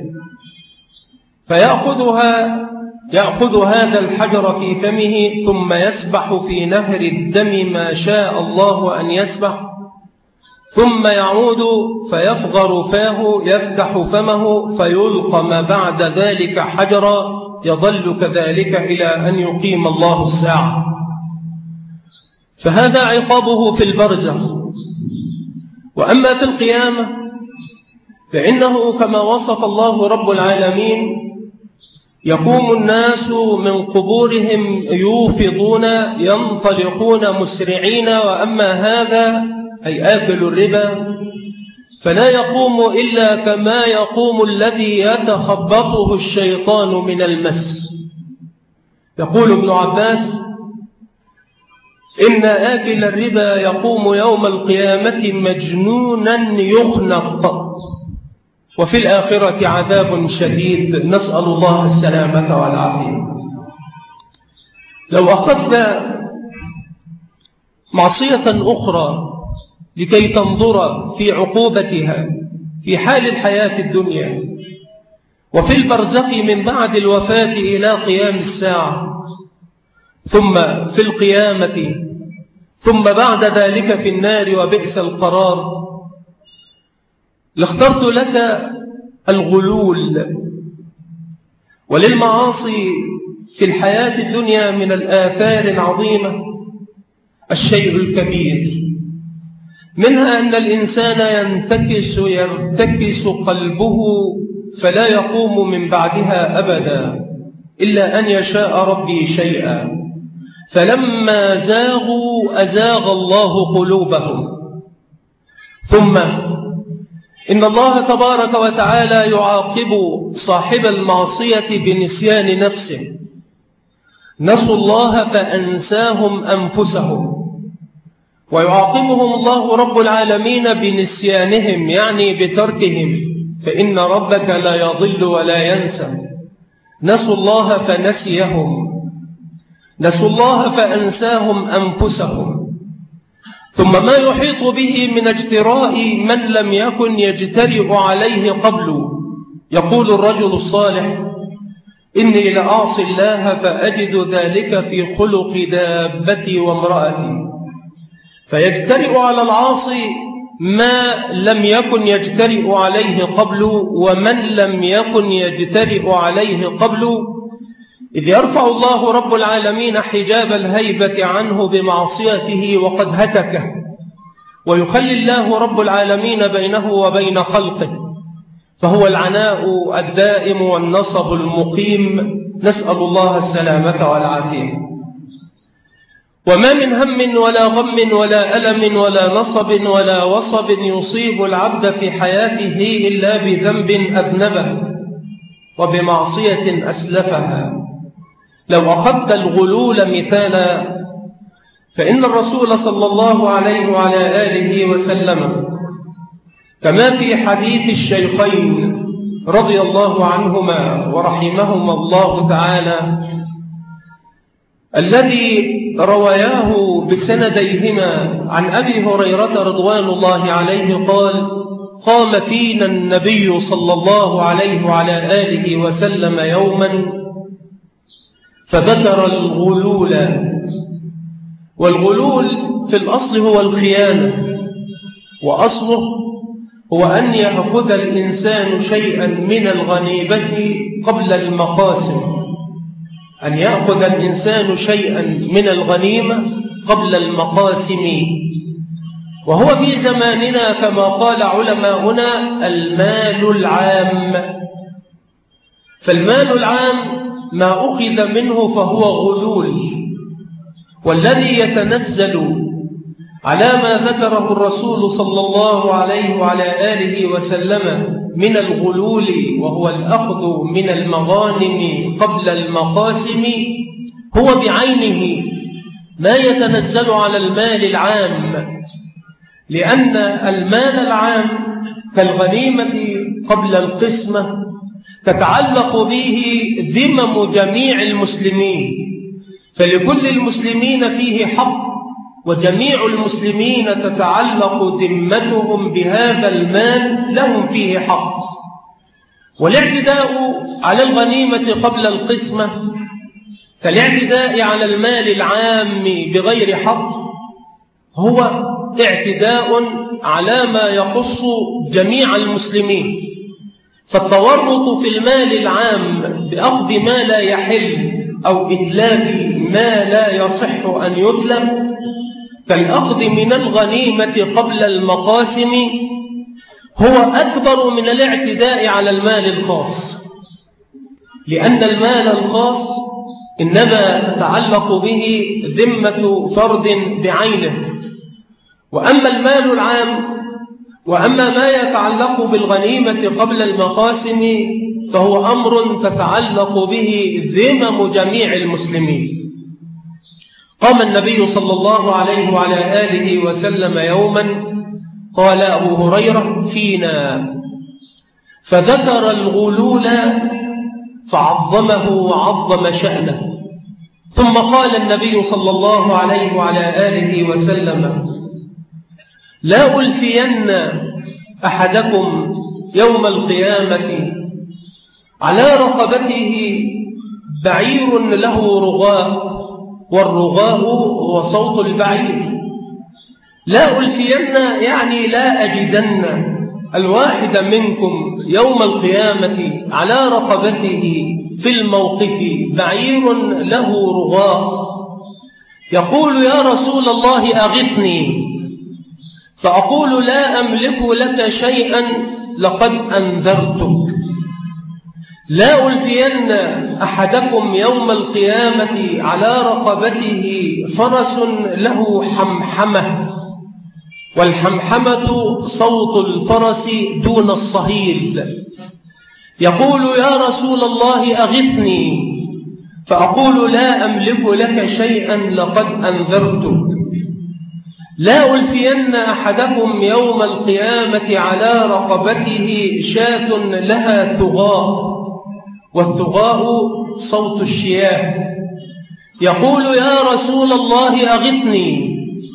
فيأخذها يأخذ هذا الحجر في فمه ثم يسبح في نهر الدم ما شاء الله أن يسبح، ثم يعود فيفغر فاه يفتح فمه فيلقى ما بعد ذلك حجرا، يظل كذلك إلى أن يقيم الله الساعة. فهذا عقابه في البرزخ. وأما في القيامة فإنه كما وصف الله رب العالمين: يقوم الناس من قبورهم يوفضون ينطلقون مسرعين، وأما هذا أي آكل الربا فلا يقوم إلا كما يقوم الذي يتخبطه الشيطان من المس. يقول ابن عباس: إن آكل الربا يقوم يوم القيامة مجنونا يخنق، وفي الآخرة عذاب شديد، نسأل الله السلامة والعافية. لو أخذت معصية أخرى لكي تنظر في عقوبتها في حال الحياة الدنيا وفي البرزخ من بعد الوفاة إلى قيام الساعة، ثم في القيامة، ثم بعد ذلك في النار وبئس القرار، لاخترت لك الغلول. وللمعاصي في الحياة الدنيا من الآثار العظيمة الشيء الكبير، منها أن الإنسان ينتكس يرتكس قلبه فلا يقوم من بعدها أبدا إلا أن يشاء ربي شيئا، فلما زاغوا أزاغ الله قلوبهم. ثم إن الله تبارك وتعالى يعاقب صاحب المعصية بنسيان نفسه، نسوا الله فأنساهم أنفسهم، ويعاقبهم الله رب العالمين بنسيانهم يعني بتركهم، فإن ربك لا يضل ولا ينسى. نسوا الله فنسيهم، نسوا الله فأنساهم أنفسهم. ثم ما يحيط به من اجتراء من لم يكن يجترئ عليه قبل. يقول الرجل الصالح: إني لأعصي الله فأجد ذلك في خلق دابتي وامرأتي، فيجترئ على العاصي ما لم يكن يجترئ عليه قبل، ومن لم يكن يجترئ عليه قبل، إذ يرفع الله رب العالمين حجاب الهيبة عنه بمعصيته وقد هتكه، ويخلي الله رب العالمين بينه وبين خلقه، فهو العناء الدائم والنصب المقيم، نسأل الله السلامة والعافية. وما من هم ولا غم ولا ألم ولا نصب ولا وصب يصيب العبد في حياته إلا بذنب أذنبه وبمعصية أسلفها. لو أخذت الغلول مثالا فإن الرسول صلى الله عليه وعلى آله وسلم كما في حديث الشيخين رضي الله عنهما ورحمهما الله تعالى الذي رواياه بسنديهما عن أبي هريرة رضوان الله عليه قال: قام فينا النبي صلى الله عليه وعلى آله وسلم يوما فذكر الغلول. والغلول في الأصل هو الخيانة، وأصله هو أن يأخذ الإنسان شيئا من الغنيمة قبل المقاسم، أن يأخذ الإنسان شيئا من الغنيمة قبل المقاسم. وهو في زماننا كما قال علماؤنا المال العام، فالمال العام ما أخذ منه فهو غلول، والذي يتنزل على ما ذكره الرسول صلى الله عليه وعلى آله وسلم من الغلول، وهو الأخذ من المغانم قبل المقاسم، هو بعينه ما يتنزل على المال العام، لأن المال العام كالغنيمة قبل القسمة تتعلق به ذمم جميع المسلمين، فلكل المسلمين فيه حق، وجميع المسلمين تتعلق ذمتهم بهذا المال، لهم فيه حق. والاعتداء على الغنيمة قبل القسمة كالاعتداء على المال العام بغير حق هو اعتداء على ما يخص جميع المسلمين، فالتورط في المال العام بأخذ ما لا يحل أو إتلاف ما لا يصح أن يتلف كالأخذ من الغنيمة قبل المقاسم هو أكبر من الاعتداء على المال الخاص، لأن المال الخاص إنما تتعلق به ذمة فرد بعينه، وأما المال العام وأما ما يتعلق بالغنيمة قبل المقاسم فهو أمر تتعلق به ذمم جميع المسلمين. قام النبي صلى الله عليه وعلى آله وسلم يوما قال أبو هريرة فينا، فذكر الغلول فعظمه وعظم شأنه، ثم قال النبي صلى الله عليه وعلى آله وسلم لا ألفين أحدكم يوم القيامة على رقبته بعير له رغاء، والرغاء هو صوت البعير. لا ألفين يعني لا أجدن الواحد منكم يوم القيامة على رقبته في الموقف بعير له رغاء يقول يا رسول الله أغثني، فأقول لا أملك لك شيئا لقد أنذرتك. لا ألفين أحدكم يوم القيامة على رقبته فرس له حمحمة، والحمحمة صوت الفرس دون الصهيل، يقول يا رسول الله أغثني، فأقول لا أملك لك شيئا لقد أنذرتك. لا ألفين أحدكم يوم القيامة على رقبته شاة لها ثغاء، والثغاء صوت الشياه، يقول يا رسول الله أغثني،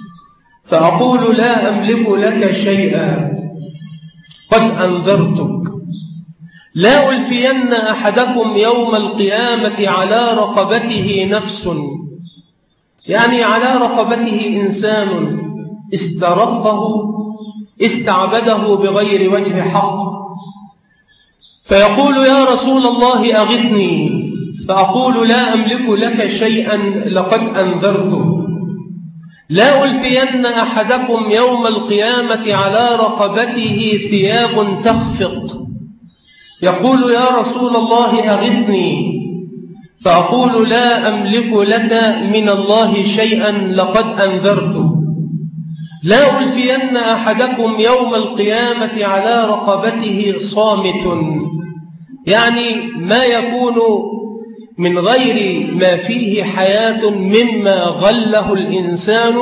فأقول لا أملك لك شيئا قد أنذرتك. لا ألفين أحدكم يوم القيامة على رقبته نفس، يعني على رقبته إنسان استرقه استعبده بغير وجه حق، فيقول يا رسول الله أغثني، فأقول لا أملك لك شيئا لقد أنذرتك. لا ألفين أحدكم يوم القيامة على رقبته ثياب تخفق، يقول يا رسول الله أغثني، فأقول لا أملك لك من الله شيئا لقد أنذرتك. لا ألفين أحدكم يوم القيامة على رقبته صامت، يعني ما يكون من غير ما فيه حياة مما غله الإنسان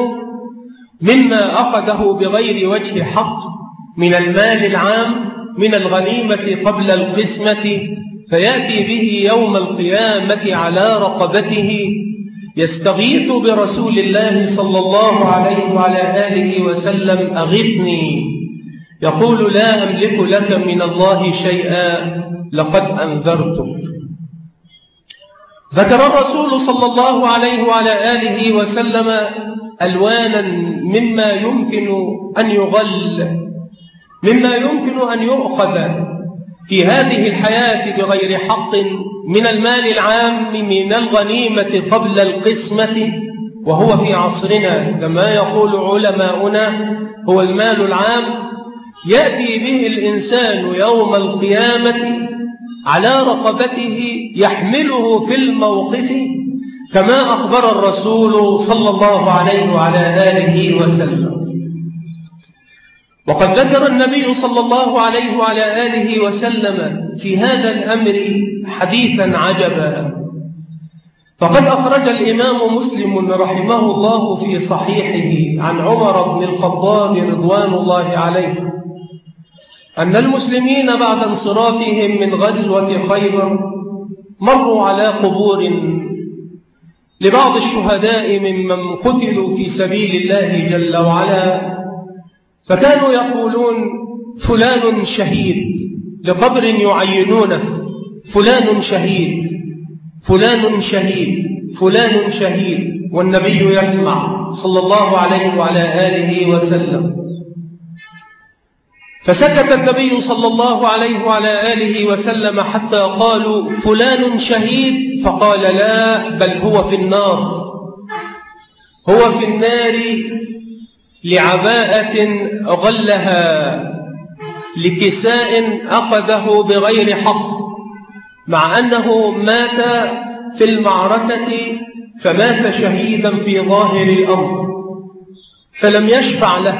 مما أخذه بغير وجه حق من المال العام من الغنيمة قبل القسمة، فيأتي به يوم القيامة على رقبته يستغيث برسول الله صلى الله عليه وعلى آله وسلم أغثني، يقول لا أملك لك من الله شيئا لقد أنذرتك. ذكر الرسول صلى الله عليه وعلى آله وسلم ألوانا مما يمكن أن يغل، مما يمكن أن يؤخذ في هذه الحياة بغير حق من المال العام من الغنيمة قبل القسمة، وهو في عصرنا كما يقول علماؤنا هو المال العام، يأتي به الإنسان يوم القيامة على رقبته يحمله في الموقف كما أخبر الرسول صلى الله عليه وعلى آله وسلم. وقد ذكر النبي صلى الله عليه وعلى آله وسلم في هذا الأمر حديثا عجبا، فقد أخرج الإمام مسلم رحمه الله في صحيحه عن عمر بن الخطاب رضوان الله عليه أن المسلمين بعد انصرافهم من غزوة خيبر مروا على قبور لبعض الشهداء ممن قتلوا في سبيل الله جل وعلا، فكانوا يقولون فلان شهيد، لقبر يعينونه فلان شهيد فلان شهيد فلان شهيد، والنبي يسمع صلى الله عليه وعلى آله وسلم. فسكت النبي صلى الله عليه وعلى آله وسلم حتى قالوا فلان شهيد، فقال لا، بل هو في النار، هو في النار لعباءة غلها، لكساء أخذه بغير حق، مع أنه مات في المعركة فمات شهيدا في ظاهر الأمر، فلم يشفع له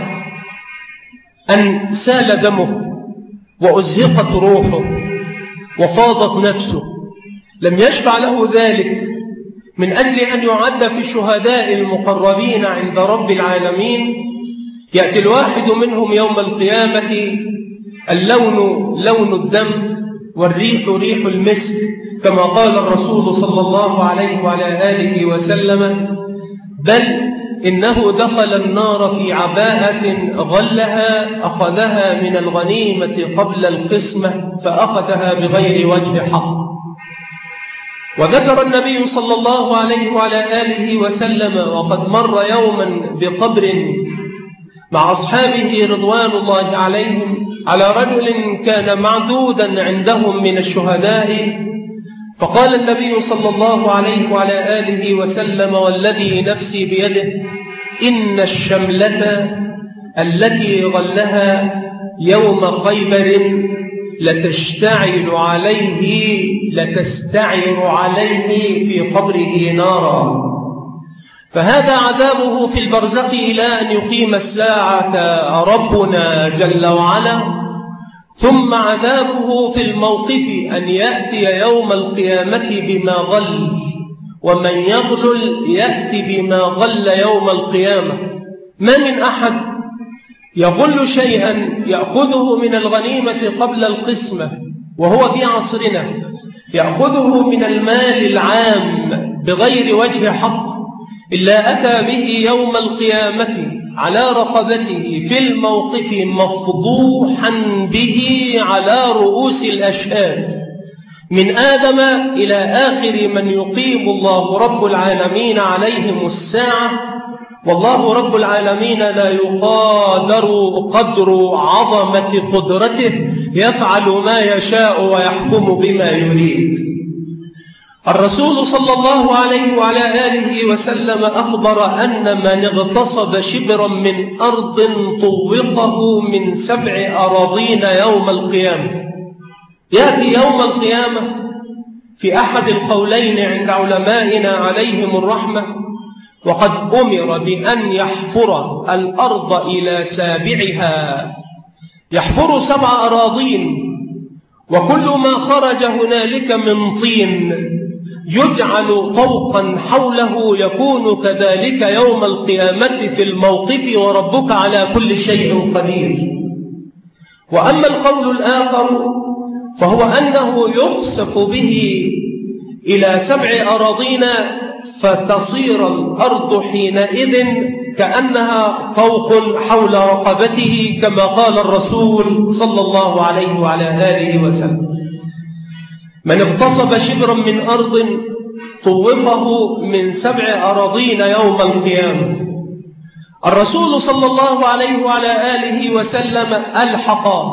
أن سال دمه وأزهقت روحه وفاضت نفسه، لم يشفع له ذلك من أجل أن يعد في الشهداء المقربين عند رب العالمين. يأتي الواحد منهم يوم القيامة اللون لون الدم والريح ريح المسك، كما قال الرسول صلى الله عليه وعلى آله وسلم، بل إنه دخل النار في عباءة غلها أخذها من الغنيمة قبل القسمة فأخذها بغير وجه حق. وذكر النبي صلى الله عليه وعلى آله وسلم وقد مر يوما بقبر مع أصحابه رضوان الله عليهم على رجل كان معدودا عندهم من الشهداء، فقال النبي صلى الله عليه وعلى آله وسلم والذي نفسي بيده إن الشملة التي غلها يوم خيبر لتشتعل عليه لتستعر عليه في قبره نارا، فهذا عذابه في البرزخ إلى أن يقيم الساعة ربنا جل وعلا، ثم عذابه في الموقف أن يأتي يوم القيامة بما غل، ومن يغلل يأتي بما غل يوم القيامة. ما من أحد يغل شيئا يأخذه من الغنيمة قبل القسمة وهو في عصرنا، يأخذه من المال العام بغير وجه حق، إلا أتى به يوم القيامة على رقبته في الموقف مفضوحا به على رؤوس الأشهاد، من آدم إلى آخر من يقيم الله رب العالمين عليهم الساعة، والله رب العالمين لا يقادر قدر عظمة قدرته، يفعل ما يشاء ويحكم بما يريد. الرسول صلى الله عليه وعلى آله وسلم أخبر أن من اغتصب شبرا من أرض طوقه من سبع أراضين يوم القيامة. يأتي يوم القيامة في أحد القولين عند علمائنا عليهم الرحمة وقد أمر بأن يحفر الأرض إلى سابعها، يحفر سبع أراضين، وكل ما خرج هنالك من طين يجعل طوقا حوله، يكون كذلك يوم القيامة في الموقف وربك على كل شيء قدير. وأما القول الآخر فهو أنه يخسف به إلى سبع أراضين فتصير الأرض حينئذ كأنها طوق حول رقبته، كما قال الرسول صلى الله عليه وعلى آله وسلم: من اغتصب شبرا من أرض طوقه من سبع أراضين يوم القيامة. الرسول صلى الله عليه وعلى آله وسلم ألحق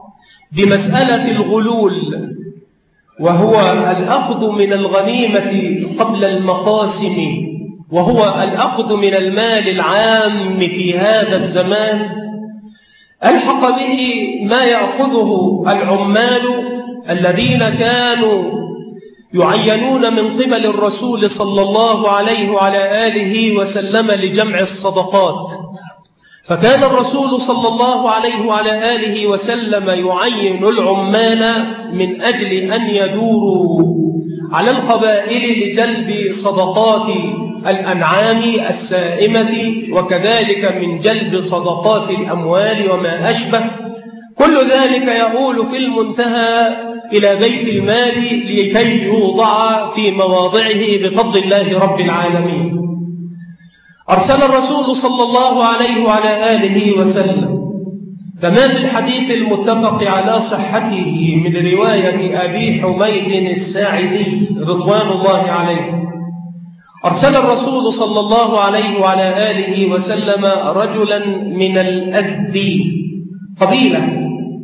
بمسألة الغلول، وهو الأخذ من الغنيمة قبل المقاسم، وهو الأخذ من المال العام في هذا الزمان، ألحق به ما يأخذه العمال الذين كانوا يعينون من قبل الرسول صلى الله عليه وعلى آله وسلم لجمع الصدقات، فكان الرسول صلى الله عليه وعلى آله وسلم يعين العمال من أجل أن يدوروا على القبائل لجلب صدقات الأنعام السائمة، وكذلك من جلب صدقات الأموال وما أشبه. كل ذلك يؤول في المنتهى إلى بيت المال لكي يوضع في مواضعه بفضل الله رب العالمين. أرسل الرسول صلى الله عليه وعلى آله وسلم كما في الحديث المتفق على صحته من رواية أبي حميد الساعدي رضوان الله عليه، أرسل الرسول صلى الله عليه وعلى آله وسلم رجلا من الأزدي، قبيلة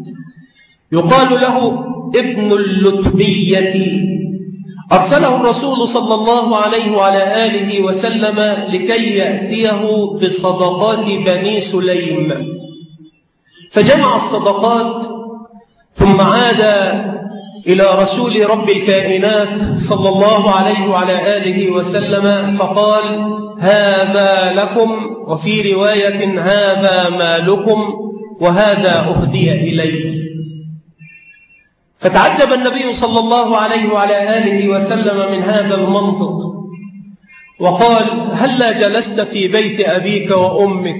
يقال له ابن اللتبية. أرسله الرسول صلى الله عليه وعلى آله وسلم لكي يأتيه بصدقات بني سليم، فجمع الصدقات ثم عاد إلى رسول رب الكائنات صلى الله عليه وعلى آله وسلم فقال: هذا لكم، وفي رواية: هذا مالكم، وهذا أهدي إليك. فتعجب النبي صلى الله عليه وعلى آله وسلم من هذا المنطق، وقال: هلا جلست في بيت أبيك وأمك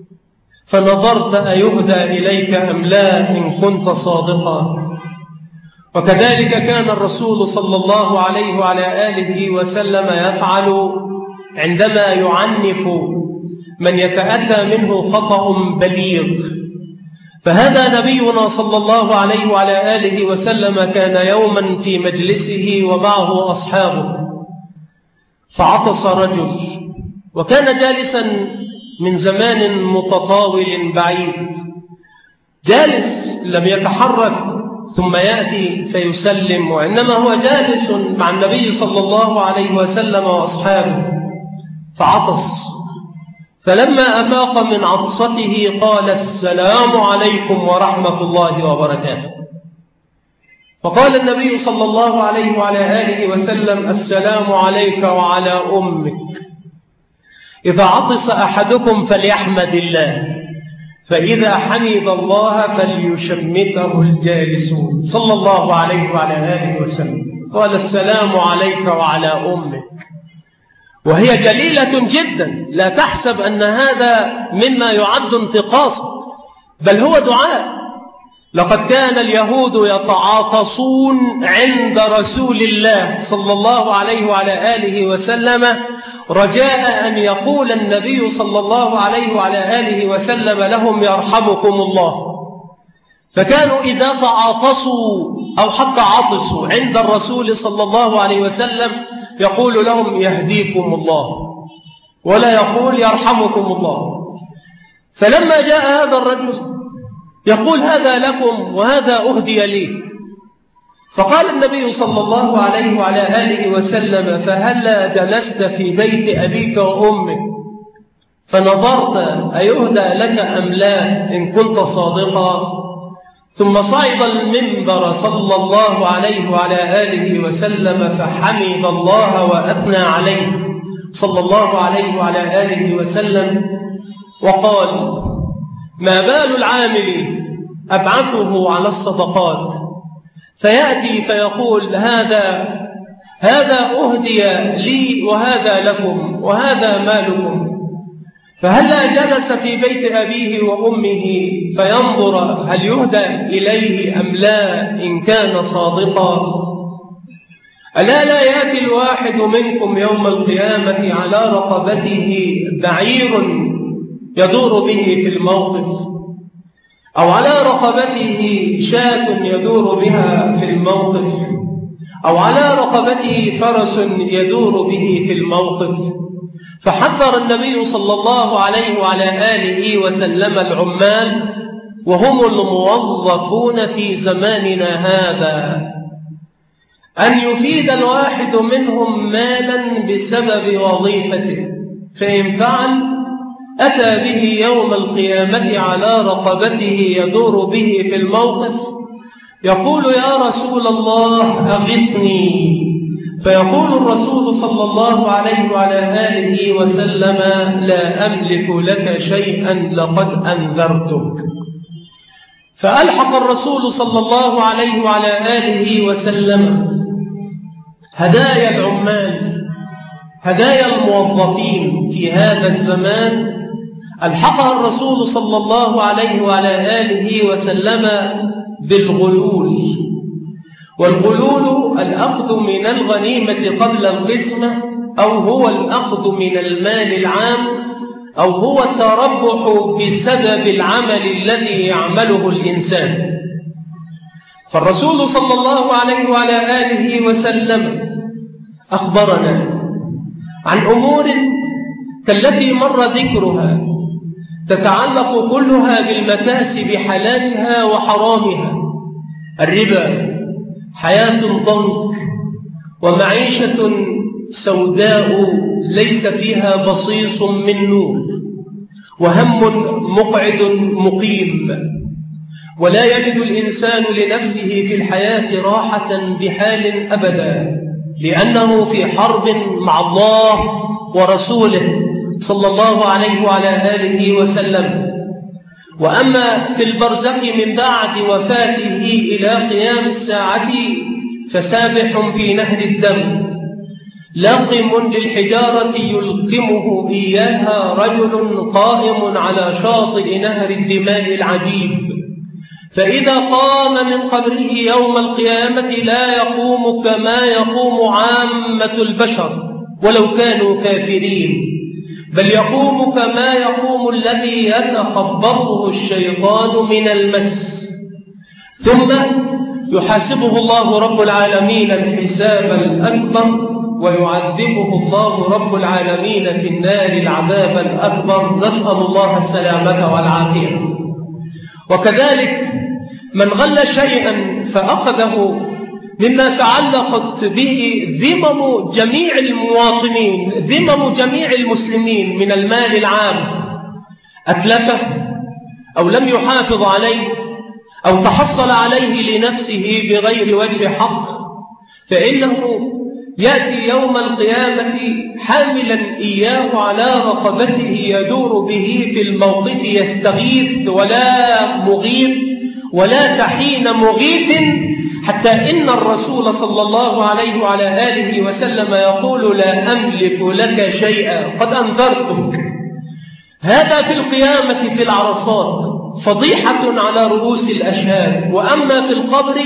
فنظرت أيهدى إليك أم لا إن كنت صادقا؟ وكذلك كان الرسول صلى الله عليه وعلى آله وسلم يفعل عندما يعنف من يتأتى منه خطأ بليغ. فهذا نبينا صلى الله عليه وعلى آله وسلم كان يوما في مجلسه ومعه أصحابه، فعطس رجل، وكان جالسا من زمان متطاول بعيد، جالس لم يتحرك ثم يأتي فيسلم، وإنما هو جالس مع النبي صلى الله عليه وسلم وأصحابه، فعطس. فلما أفاق من عطسته قال: السلام عليكم ورحمة الله وبركاته. فقال النبي صلى الله عليه وعلى آله وسلم: السلام عليك وعلى أمك. إذا عطس أحدكم فليحمد الله، فإذا حمد الله فليشمته الجالسون، صلى الله عليه وعلى آله وسلم. قال: السلام عليك وعلى أمك، وهي جليلة جدا، لا تحسب أن هذا مما يعد انتقاصا، بل هو دعاء. لقد كان اليهود يتعاطسون عند رسول الله صلى الله عليه وعلى آله وسلم رجاء أن يقول النبي صلى الله عليه وعلى آله وسلم لهم: يرحمكم الله. فكانوا إذا تعاطسوا أو حتى عطسوا عند الرسول صلى الله عليه وسلم يقول لهم: يهديكم الله، ولا يقول يرحمكم الله. فلما جاء هذا الرجل يقول: هذا لكم وهذا أهدي لي، فقال النبي صلى الله عليه وعلى آله وسلم: فهلا جلست في بيت أبيك وأمك فنظرت أيهدى لك أم لا إن كنت صادقا؟ ثم صعد المنبر صلى الله عليه وعلى آله وسلم فحمد الله وأثنى عليه صلى الله عليه وعلى آله وسلم، وقال: ما بال العامل أبعثه على الصدقات فيأتي فيقول: هذا هذا أهدي لي وهذا لكم وهذا مالكم، فهلا جلس في بيت أبيه وأمه فينظر هل يهدى إليه أم لا إن كان صادقا؟ ألا لا يأتي الواحد منكم يوم القيامة على رقبته بعير يدور به في الموقف، أو على رقبته شاة يدور بها في الموقف، أو على رقبته فرس يدور به في الموقف. فحذر النبي صلى الله عليه وعلى آله وسلم العمال وهم الموظفون في زماننا هذا أن يفيد الواحد منهم مالا بسبب وظيفته، فإن فعل أتى به يوم القيامة على رقبته يدور به في الموقف، يقول: يا رسول الله أغثني، فيقول الرسول صلى الله عليه وعلى آله وسلم: لا أملك لك شيئا لقد أنذرتك. فألحق الرسول صلى الله عليه وعلى آله وسلم هدايا العمال، هدايا الموظفين في هذا الزمان، ألحقها الرسول صلى الله عليه وعلى آله وسلم بالغلول. والغلول الأخذ من الغنيمة قبل القسمة، أو هو الأخذ من المال العام، أو هو التربح بسبب العمل الذي يعمله الإنسان. فالرسول صلى الله عليه وعلى آله وسلم أخبرنا عن أمور كالتي مر ذكرها تتعلق كلها بالمكاسب حلالها وحرامها: الربا، حياة ضنك، ومعيشة سوداء ليس فيها بصيص من نور، وهم مقعد مقيم، ولا يجد الإنسان لنفسه في الحياة راحة بحال أبدا، لأنه في حرب مع الله ورسوله صلى الله عليه وعلى آله وسلم. وأما في البرزخ من بعد وفاته إلى قيام الساعة فسابح في نهر الدم، لاقم للحجارة يلقمه إياها رجل قائم على شاطئ نهر الدماء العجيب، فإذا قام من قبره يوم القيامة لا يقوم كما يقوم عامة البشر ولو كانوا كافرين، بل يقوم كما يقوم الذي يتخبطه الشيطان من المس، ثم يحاسبه الله رب العالمين الحساب الأكبر، ويعذبه الله رب العالمين في النار العذاب الأكبر، نسأل الله السلامة والعافية. وكذلك من غل شيئا فأخذه مما تعلقت به ذمم جميع المواطنين، ذمم جميع المسلمين من المال العام، أتلفه أو لم يحافظ عليه أو تحصل عليه لنفسه بغير وجه حق، فإنه يأتي يوم القيامة حاملا إياه على رقبته يدور به في الموقف، يستغيث ولا مغيث ولا تحين مغيث، حتى إن الرسول صلى الله عليه وعلى آله وسلم يقول: لا أملك لك شيئا قد أنذرتك. هذا في القيامة في العرصات فضيحة على رؤوس الأشهاد. وأما في القبر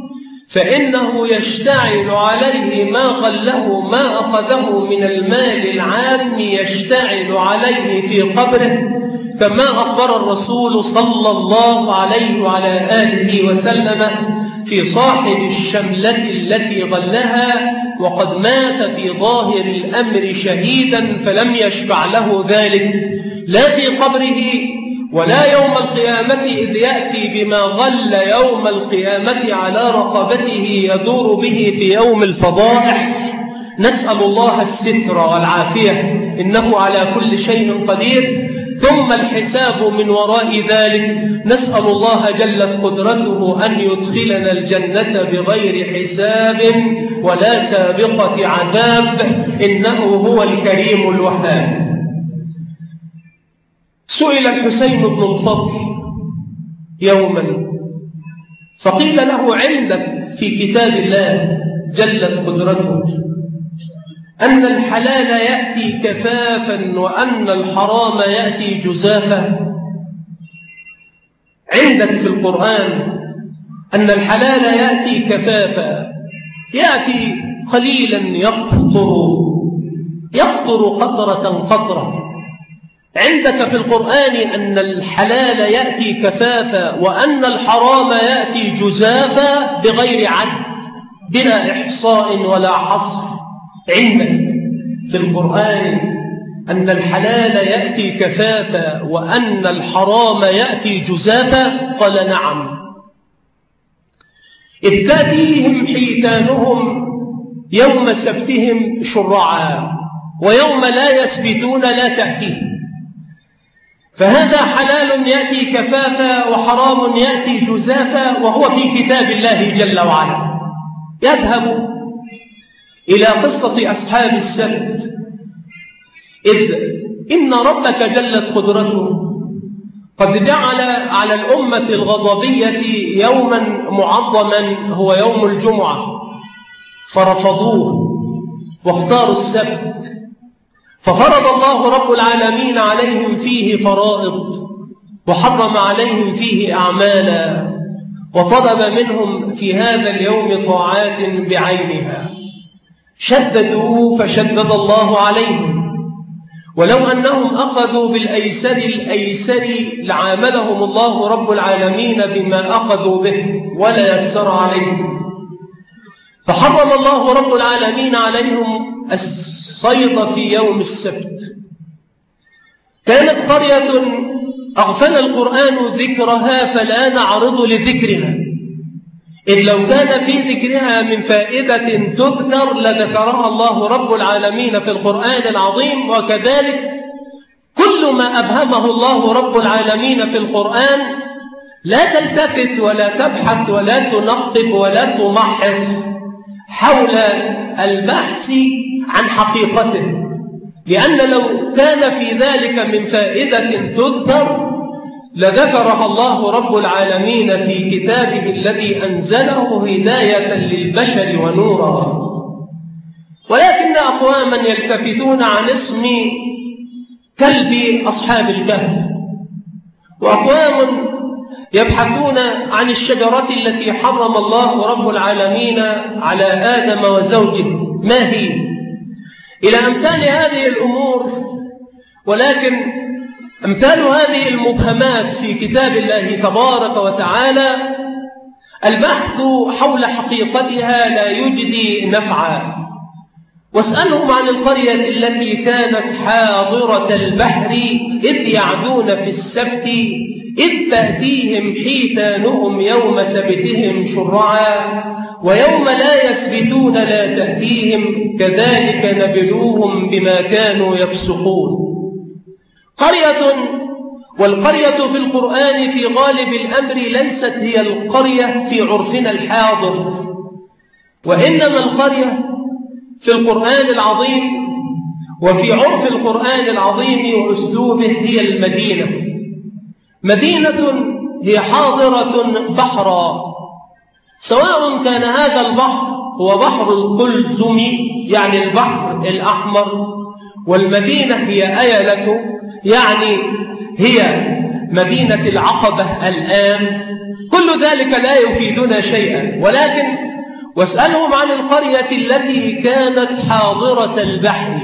فإنه يشتعل عليه ما غله، ما أخذه من المال العام يشتعل عليه في قبره، كما أخبر الرسول صلى الله عليه وعلى آله وسلم في صاحب الشملة التي غلها وقد مات في ظاهر الأمر شهيدا فلم يشفع له ذلك لا في قبره ولا يوم القيامة، إذ يأتي بما غل يوم القيامة على رقبته يدور به في يوم الفضائح. نسأل الله الستر والعافية، إنه على كل شيء قدير. ثم الحساب من وراء ذلك، نسأل الله جلت قدرته أن يدخلنا الجنة بغير حساب ولا سابقة عذاب، إنه هو الكريم الوهاب. سئل الحسين بن الفضل يوما فقيل له: عندك في كتاب الله جلت قدرته أن الحلال يأتي كفافا وأن الحرام يأتي جزافا؟ عندك في القرآن أن الحلال يأتي كفافا، يأتي قليلا يقطر يقطر قطرة قطرة. عندك في القرآن أن الحلال يأتي كفافا وأن الحرام يأتي جزافا بغير عد بلا إحصاء ولا حصر. عندك في القرآن أن الحلال يأتي كفافا وأن الحرام يأتي جزافا؟ قال: نعم. إذ تأتيهم حيتانهم يوم سبتهم شرعا ويوم لا يسبتون لا تأتيهم. فهذا حلال يأتي كفافا وحرام يأتي جزافا، وهو في كتاب الله جل وعلا. يذهب إلى قصة أصحاب السبت، إذ إن ربك جلت قدرته قد جعل على الأمة الغضبية يوما معظما هو يوم الجمعة، فرفضوه واختاروا السبت، ففرض الله رب العالمين عليهم فيه فرائض وحرم عليهم فيه أعمالا، وطلب منهم في هذا اليوم طاعات بعينها. شددوا فشدد الله عليهم، ولو أنهم أخذوا بالأيسر الأيسر لعاملهم الله رب العالمين بما أخذوا به ولا يسر عليهم، فحرم الله رب العالمين عليهم الصيد في يوم السبت. كانت قرية أغفل القرآن ذكرها فلا نعرض لذكرها، إذ لو كان في ذكرها من فائدة تذكر لذكرها الله رب العالمين في القرآن العظيم. وكذلك كل ما أبهمه الله رب العالمين في القرآن لا تلتفت ولا تبحث ولا تنقب ولا تمحص حول البحث عن حقيقته، لأن لو كان في ذلك من فائدة تذكر لذكرها الله رب العالمين في كتابه الذي أنزله هداية للبشر ونورا. ولكن أقواما يلتفتون عن اسم كلب أصحاب الكهف، وأقوام يبحثون عن الشجرة التي حرم الله رب العالمين على آدم وزوجه ما هي، إلى أمثال هذه الأمور. ولكن أمثال هذه المبهمات في كتاب الله تبارك وتعالى البحث حول حقيقتها لا يجدي نفعا. واسألهم عن القرية التي كانت حاضرة البحر إذ يعدون في السبت إذ تأتيهم حيتانهم يوم سبتهم شرعا ويوم لا يسبتون لا تأتيهم كذلك نبلوهم بما كانوا يفسقون. قرية، والقرية في القرآن في غالب الأمر ليست هي القرية في عرفنا الحاضر، وإنما القرية في القرآن العظيم وفي عرف القرآن العظيم وأسلوبه هي المدينة. مدينة هي حاضرة بحرا، سواء كان هذا البحر هو بحر القلزم يعني البحر الأحمر، والمدينة هي أيلة يعني هي مدينة العقبة الآن، كل ذلك لا يفيدنا شيئا. ولكن واسألهم عن القرية التي كانت حاضرة البحر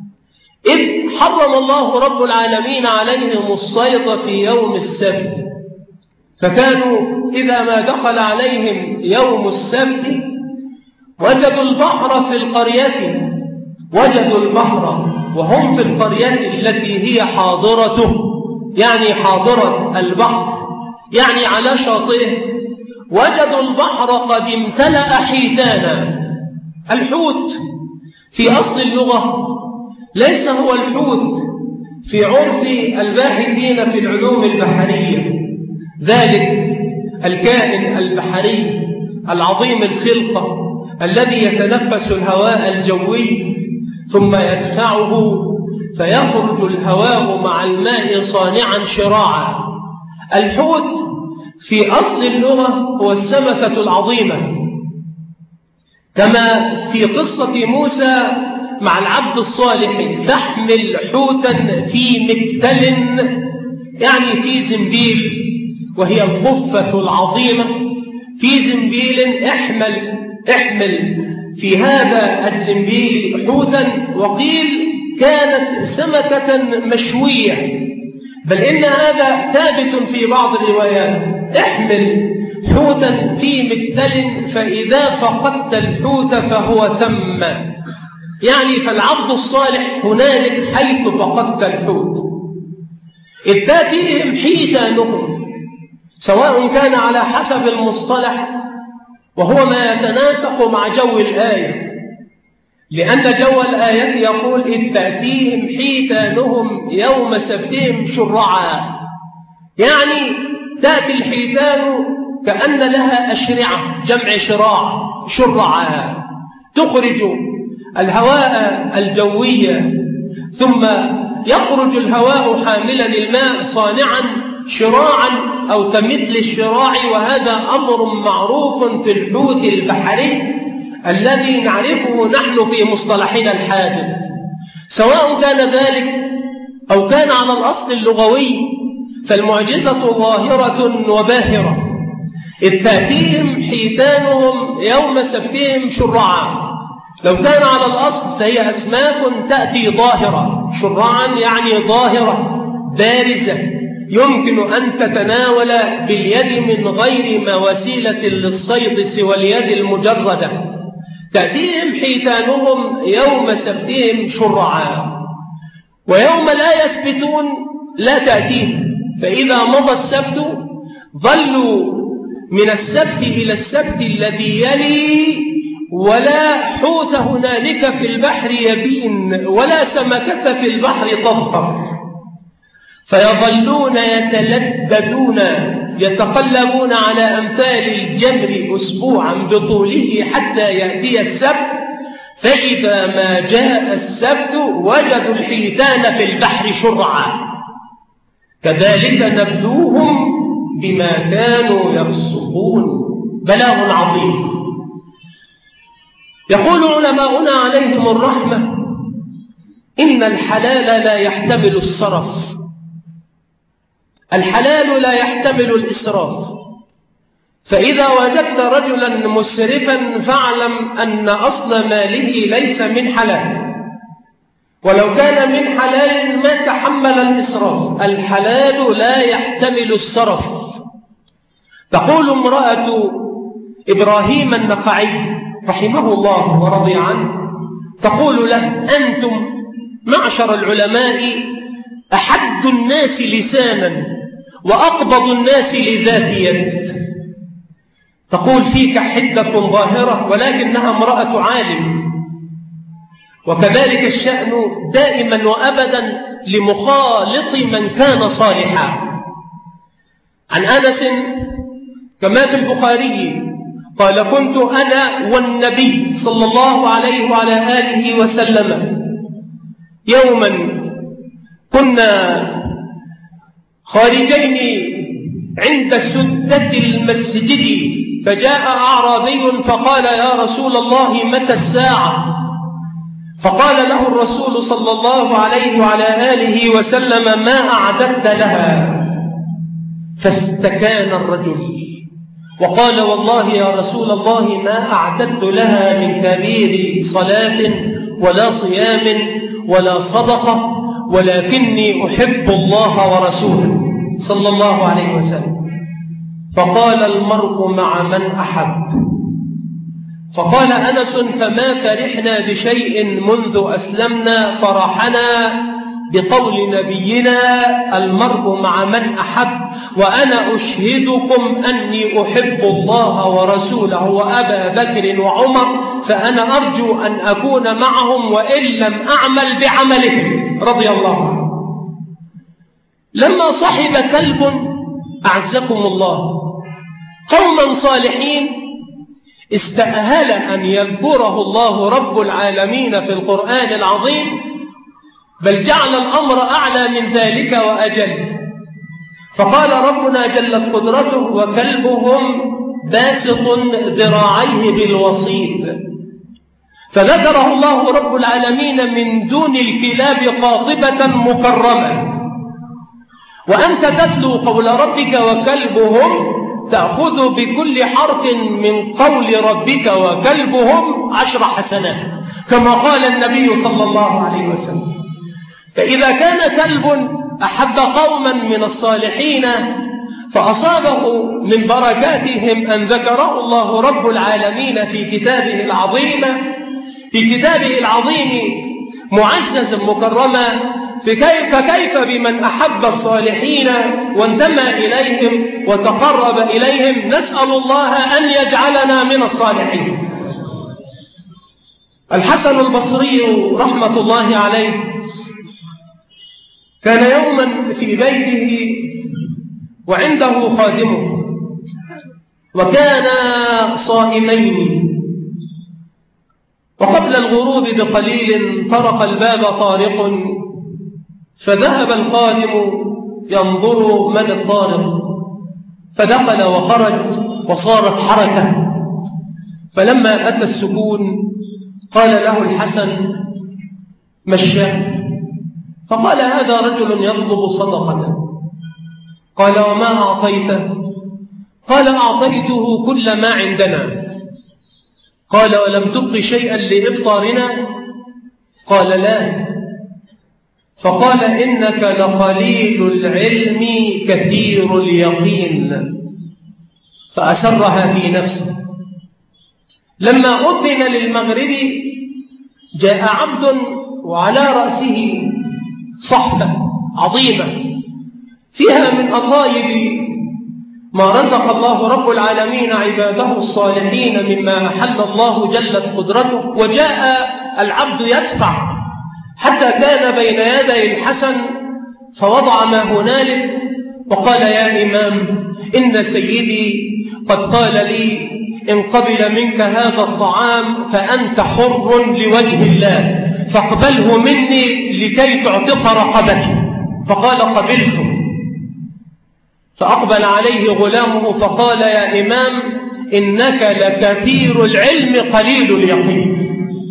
إذ حرم الله رب العالمين عليهم الصيد في يوم السبت، فكانوا إذا ما دخل عليهم يوم السبت وجدوا البحر في القرية وجدوا البحر وهم في القرية التي هي حاضرته يعني حاضرة البحر يعني على شاطئه، وجدوا البحر قد امتلأ حيتانا. الحوت في أصل اللغة ليس هو الحوت في عرف الباحثين في العلوم البحرية، ذلك الكائن البحري العظيم الخلقة الذي يتنفس الهواء الجوي ثم يدفعه فيخرج الهواء مع الماء صانعا شراعا. الحوت في أصل اللغة هو السمكة العظيمة، كما في قصة موسى مع العبد الصالح فاحمل حوتا في مكتل يعني في زنبيل، وهي القفة العظيمة في زنبيل، احمل احمل في هذا الزنبيل حوتا. وقيل كانت سمكة مشوية، بل إن هذا ثابت في بعض الروايات، احمل حوتا في مكتل فإذا فقدت الحوت فهو ثم، يعني فالعبد الصالح هنالك حيث فقدت الحوت. إذ تأتيهم حيتانهم، سواء كان على حسب المصطلح وهو ما يتناسق مع جو الآية، لأن جو الآية يقول إذ تأتيهم حيتانهم يوم سبتهم شرعا، يعني تأتي الحيتان كأن لها أشرعة جمع شراع شرعا، تخرج الهواء الجوي، ثم يخرج الهواء حاملا الماء صانعا شراعا أو كمثل الشراع، وهذا أمر معروف في الحوت البحري الذي نعرفه نحن في مصطلحنا الحادث، سواء كان ذلك أو كان على الأصل اللغوي، فالمعجزة ظاهرة وباهرة، إذ تأتيهم حيتانهم يوم سبتهم شرعا. لو كان على الأصل فهي أسماك تأتي ظاهرة، شرعا يعني ظاهرة بارزة يمكن أن تتناول باليد من غير ما وسيلة للصيد سوى اليد المجردة. تأتيهم حيتانهم يوم سبتهم شرعا، ويوم لا يسبتون لا تأتيهم، فإذا مضى السبت ظلوا من السبت إلى السبت الذي يلي، ولا حوت هنالك في البحر يبين، ولا سمكة في البحر تظهر، فيظلون يتلددون يتقلبون على أمثال الجمر أسبوعا بطوله حتى يأتي السبت، فإذا ما جاء السبت وجدوا الحيتان في البحر شرعا. كذلك نبلوهم بما كانوا يفسقون. بلاغ عظيم. يقول علماؤنا عليهم الرحمة: إن الحلال لا يحتمل الصرف، الحلال لا يحتمل الإسراف، فإذا وجدت رجلا مسرفا فاعلم أن أصل ماله ليس من حلال، ولو كان من حلال ما تحمل الإسراف. الحلال لا يحتمل الصرف. تقول امرأة إبراهيم النخعي رحمه الله ورضي عنه، تقول له: أنتم معشر العلماء أحد الناس لسانا وأقبض الناس لذات يد. تقول: فيك حدة ظاهرة، ولكنها امرأة عالم. وكذلك الشأن دائما وأبدا لمخالط من كان صالحا. عن أنس كما في البخاري قال: كنت أنا والنبي صلى الله عليه وعلى آله وسلم يوما كنا خارجين عند سدة المسجد، فجاء أعرابي فقال: يا رسول الله متى الساعة؟ فقال له الرسول صلى الله عليه وعلى آله وسلم: ما أعددت لها؟ فاستكان الرجل وقال: والله يا رسول الله ما أعددت لها من كبير صلاة ولا صيام ولا صدقة، ولكني أحب الله ورسوله صلى الله عليه وسلم. فقال: المرء مع من أحب. فقال أنس: فما فرحنا بشيء منذ أسلمنا فرحنا بقول نبينا المرء مع من أحب، وأنا أشهدكم أني أحب الله ورسوله وأبا بكر وعمر، فأنا أرجو أن أكون معهم وإن لم أعمل بعملهم رضي الله عنه. لما صحب كلب أعزكم الله قوما صالحين استأهل أن يذكره الله رب العالمين في القرآن العظيم، بل جعل الأمر أعلى من ذلك وأجل. فقال ربنا جلت قدرته: وكلبهم باسط ذراعيه بالوصيد. فذكره الله رب العالمين من دون الكلاب قاطبة مكرمة. وأنت تتلو قول ربك وكلبهم تأخذ بكل حرف من قول ربك وكلبهم عشر حسنات، كما قال النبي صلى الله عليه وسلم. فإذا كان كلب أحب قوما من الصالحين فأصابه من بركاتهم أن ذكره الله رب العالمين في كتابه العظيم في كتابه العظيم معززا مكرما. فكيف كيف بمن أحب الصالحين وانتمى إليهم وتقرب إليهم؟ نسأل الله أن يجعلنا من الصالحين. الحسن البصري رحمة الله عليه كان يوما في بيته وعنده خادمه، وكانا صائمين، وقبل الغروب بقليل طرق الباب طارق، فذهب الخادم ينظر من الطارق، فدخل وخرج وصارت حركة. فلما أتى السكون قال له الحسن: مشاه. فقال: هذا رجل يطلب صدقة. قال: وما أعطيته؟ قال: أعطيته كل ما عندنا. قال: ولم تبق شيئا لإفطارنا؟ قال: لا. فقال: إنك لقليل العلم كثير اليقين. فأسرها في نفسه. لما أذن للمغرب جاء عبد وعلى رأسه صحفة عظيمة فيها من أطايب ما رزق الله رب العالمين عباده الصالحين مما أحل الله جلت قدرته. وجاء العبد يدفع حتى كان بين يدي الحسن، فوضع ما هنالك وقال: يا إمام، إن سيدي قد قال لي إن قبل منك هذا الطعام فأنت حر لوجه الله، فاقبله مني لكي تعتق رقبتي. فقال: قبلت. فأقبل عليه غلامه فقال: يا إمام، إنك لكثير العلم قليل اليقين.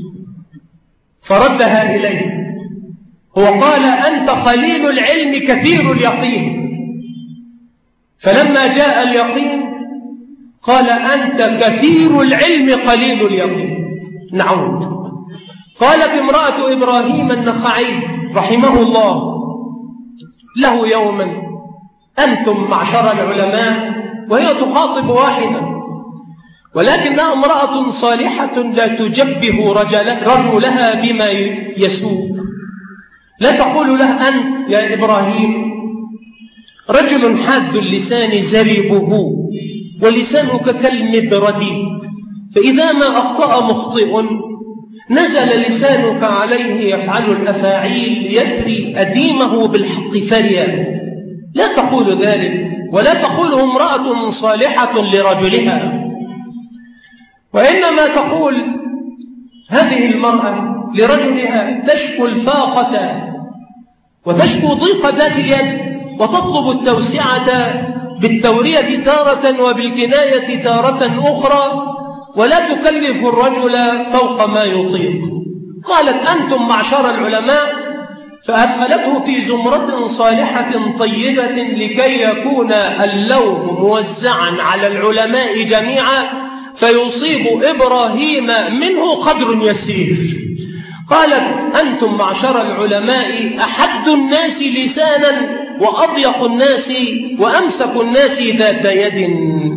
فردها إليه. هو قال: أنت قليل العلم كثير اليقين. فلما جاء اليقين قال: أنت كثير العلم قليل اليقين. نعود. قالت امرأة إبراهيم النخعي رحمه الله له يوما: أنتم معشر العلماء، وهي تخاطب واحدا، ولكنها امرأة صالحة لا تجبه رجلها بما يسوء. لا تقول له: أنت يا إبراهيم رجل حاد اللسان زريبه، ولسانك كالمبرد، فإذا ما أخطأ مخطئ نزل لسانك عليه يفعل الأفاعيل يتري أديمه بالحق فريا. لا تقول ذلك، ولا تقوله امرأة صالحة لرجلها، وإنما تقول هذه المرأة لرجلها تشكو الفاقة وتشكو ضيق ذات اليد، وتطلب التوسعة بالتورية تارة وبالكناية تارة أخرى، ولا تكلف الرجل فوق ما يطيق. قالت: أنتم معشر العلماء، فأدخلته في زمرة صالحة طيبة لكي يكون اللوم موزعا على العلماء جميعا، فيصيب إبراهيم منه قدر يسير. قالت: أنتم معشر العلماء أحد الناس لسانا، وأضيق الناس وأمسك الناس ذات يد.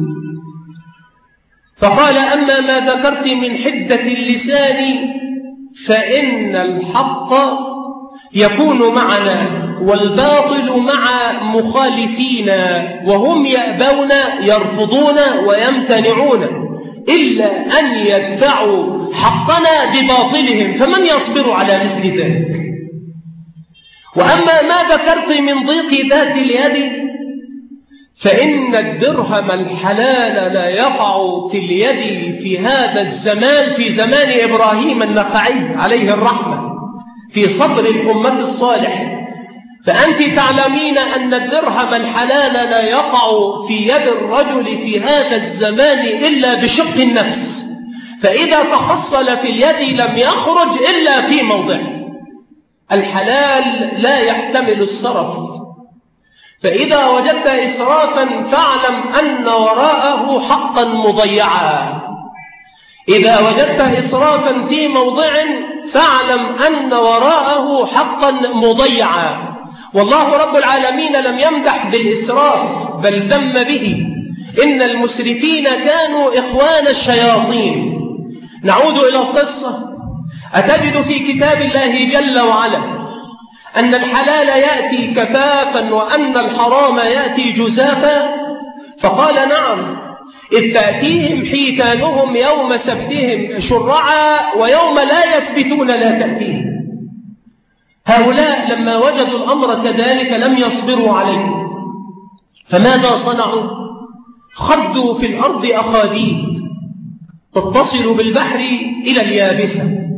فقال: أما ما ذكرت من حدة اللسان فإن الحق يكون معنا والباطل مع مخالفينا، وهم يأبون يرفضون ويمتنعون إلا أن يدفعوا حقنا بباطلهم، فمن يصبر على مثل ذلك؟ وأما ما ذكرت من ضيق ذات اليد فإن الدرهم الحلال لا يقع في اليد في هذا الزمان، في زمان إبراهيم النخعي عليه الرحمة، في صدر الأمة الصالح. فأنت تعلمين أن الدرهم الحلال لا يقع في يد الرجل في هذا الزمان إلا بشق النفس، فإذا تحصل في اليد لم يخرج إلا في موضع. الحلال لا يحتمل الصرف، فإذا وجدت إسرافا فاعلم أن وراءه حقا مضيعا. إذا وجدت إسرافا في موضع فاعلم أن وراءه حقا مضيعا. والله رب العالمين لم يمدح بالإسراف بل ذم به. إن المسرفين كانوا إخوان الشياطين. نعود إلى القصة. أتجد في كتاب الله جل وعلا أن الحلال يأتي كفافا وأن الحرام يأتي جزافا؟ فقال: نعم، إذ تأتيهم حيتانهم يوم سبتهم شرعا ويوم لا يسبتون لا تأتيهم. هؤلاء لما وجدوا الأمر كذلك لم يصبروا عليه، فماذا صنعوا؟ خدوا في الأرض أخاديد تتصل بالبحر إلى اليابسة،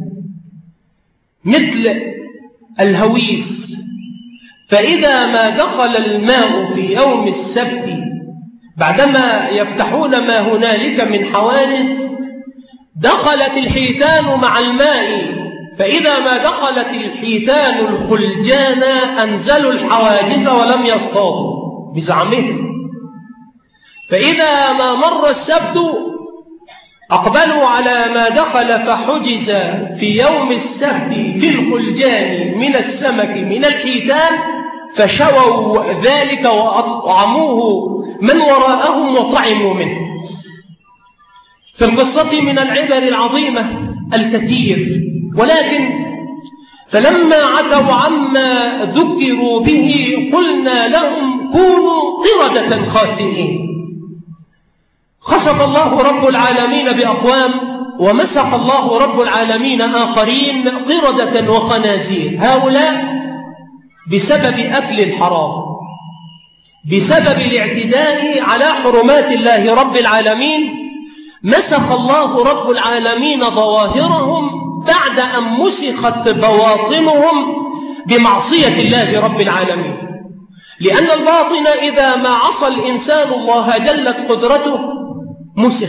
مثل الهويس، فإذا ما دخل الماء في يوم السبت بعدما يفتحون ما هنالك من حواجز دخلت الحيتان مع الماء، فإذا ما دخلت الحيتان الخلجان أنزلوا الحواجز ولم يصطادوا بزعمهم، فإذا ما مر السبت أقبلوا على ما دخل فحجز في يوم السبت في الخلجان من السمك من الحيتان، فشووا ذلك وأطعموه من وراءهم وطعموا منه. في القصة من العبر العظيمة الكثير، ولكن فلما عتوا عما ذكروا به قلنا لهم كونوا قردة خاسئين. خسف الله رب العالمين بأقوام ومسح الله رب العالمين آخرين قردة وخنازير، هؤلاء بسبب أكل الحرام، بسبب الاعتداء على حرمات الله رب العالمين، مسخ الله رب العالمين ظواهرهم بعد أن مسخت بواطنهم بمعصية الله رب العالمين. لأن الباطن إذا ما عصى الإنسان الله جلت قدرته مسخ،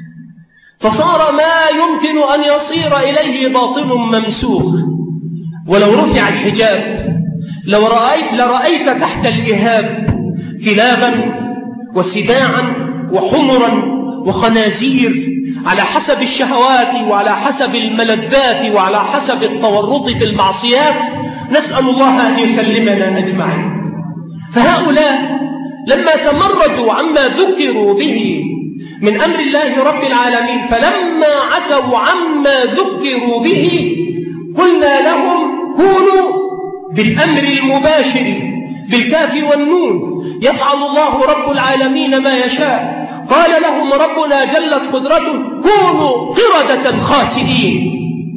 فصار ما يمكن أن يصير إليه باطن ممسوخ. ولو رفع الحجاب لو رأيت لرأيت تحت الإهاب كلابا وسباعا وحمرا وخنازير على حسب الشهوات وعلى حسب الملذات وعلى حسب التورط في المعصيات، نسأل الله أن يسلمنا أجمعين. فهؤلاء لما تمردوا عما ذكروا به من أمر الله رب العالمين، فلما عتوا عما ذكروا به قلنا لهم كونوا بالأمر المباشر بالكاف والنون، يفعل الله رب العالمين ما يشاء. قال لهم ربنا جلت قدرته كونوا قردة خاسئين.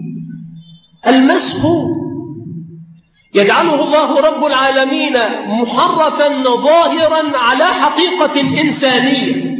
المسخ يجعله الله رب العالمين محرفا ظاهرا على حقيقة إنسانية،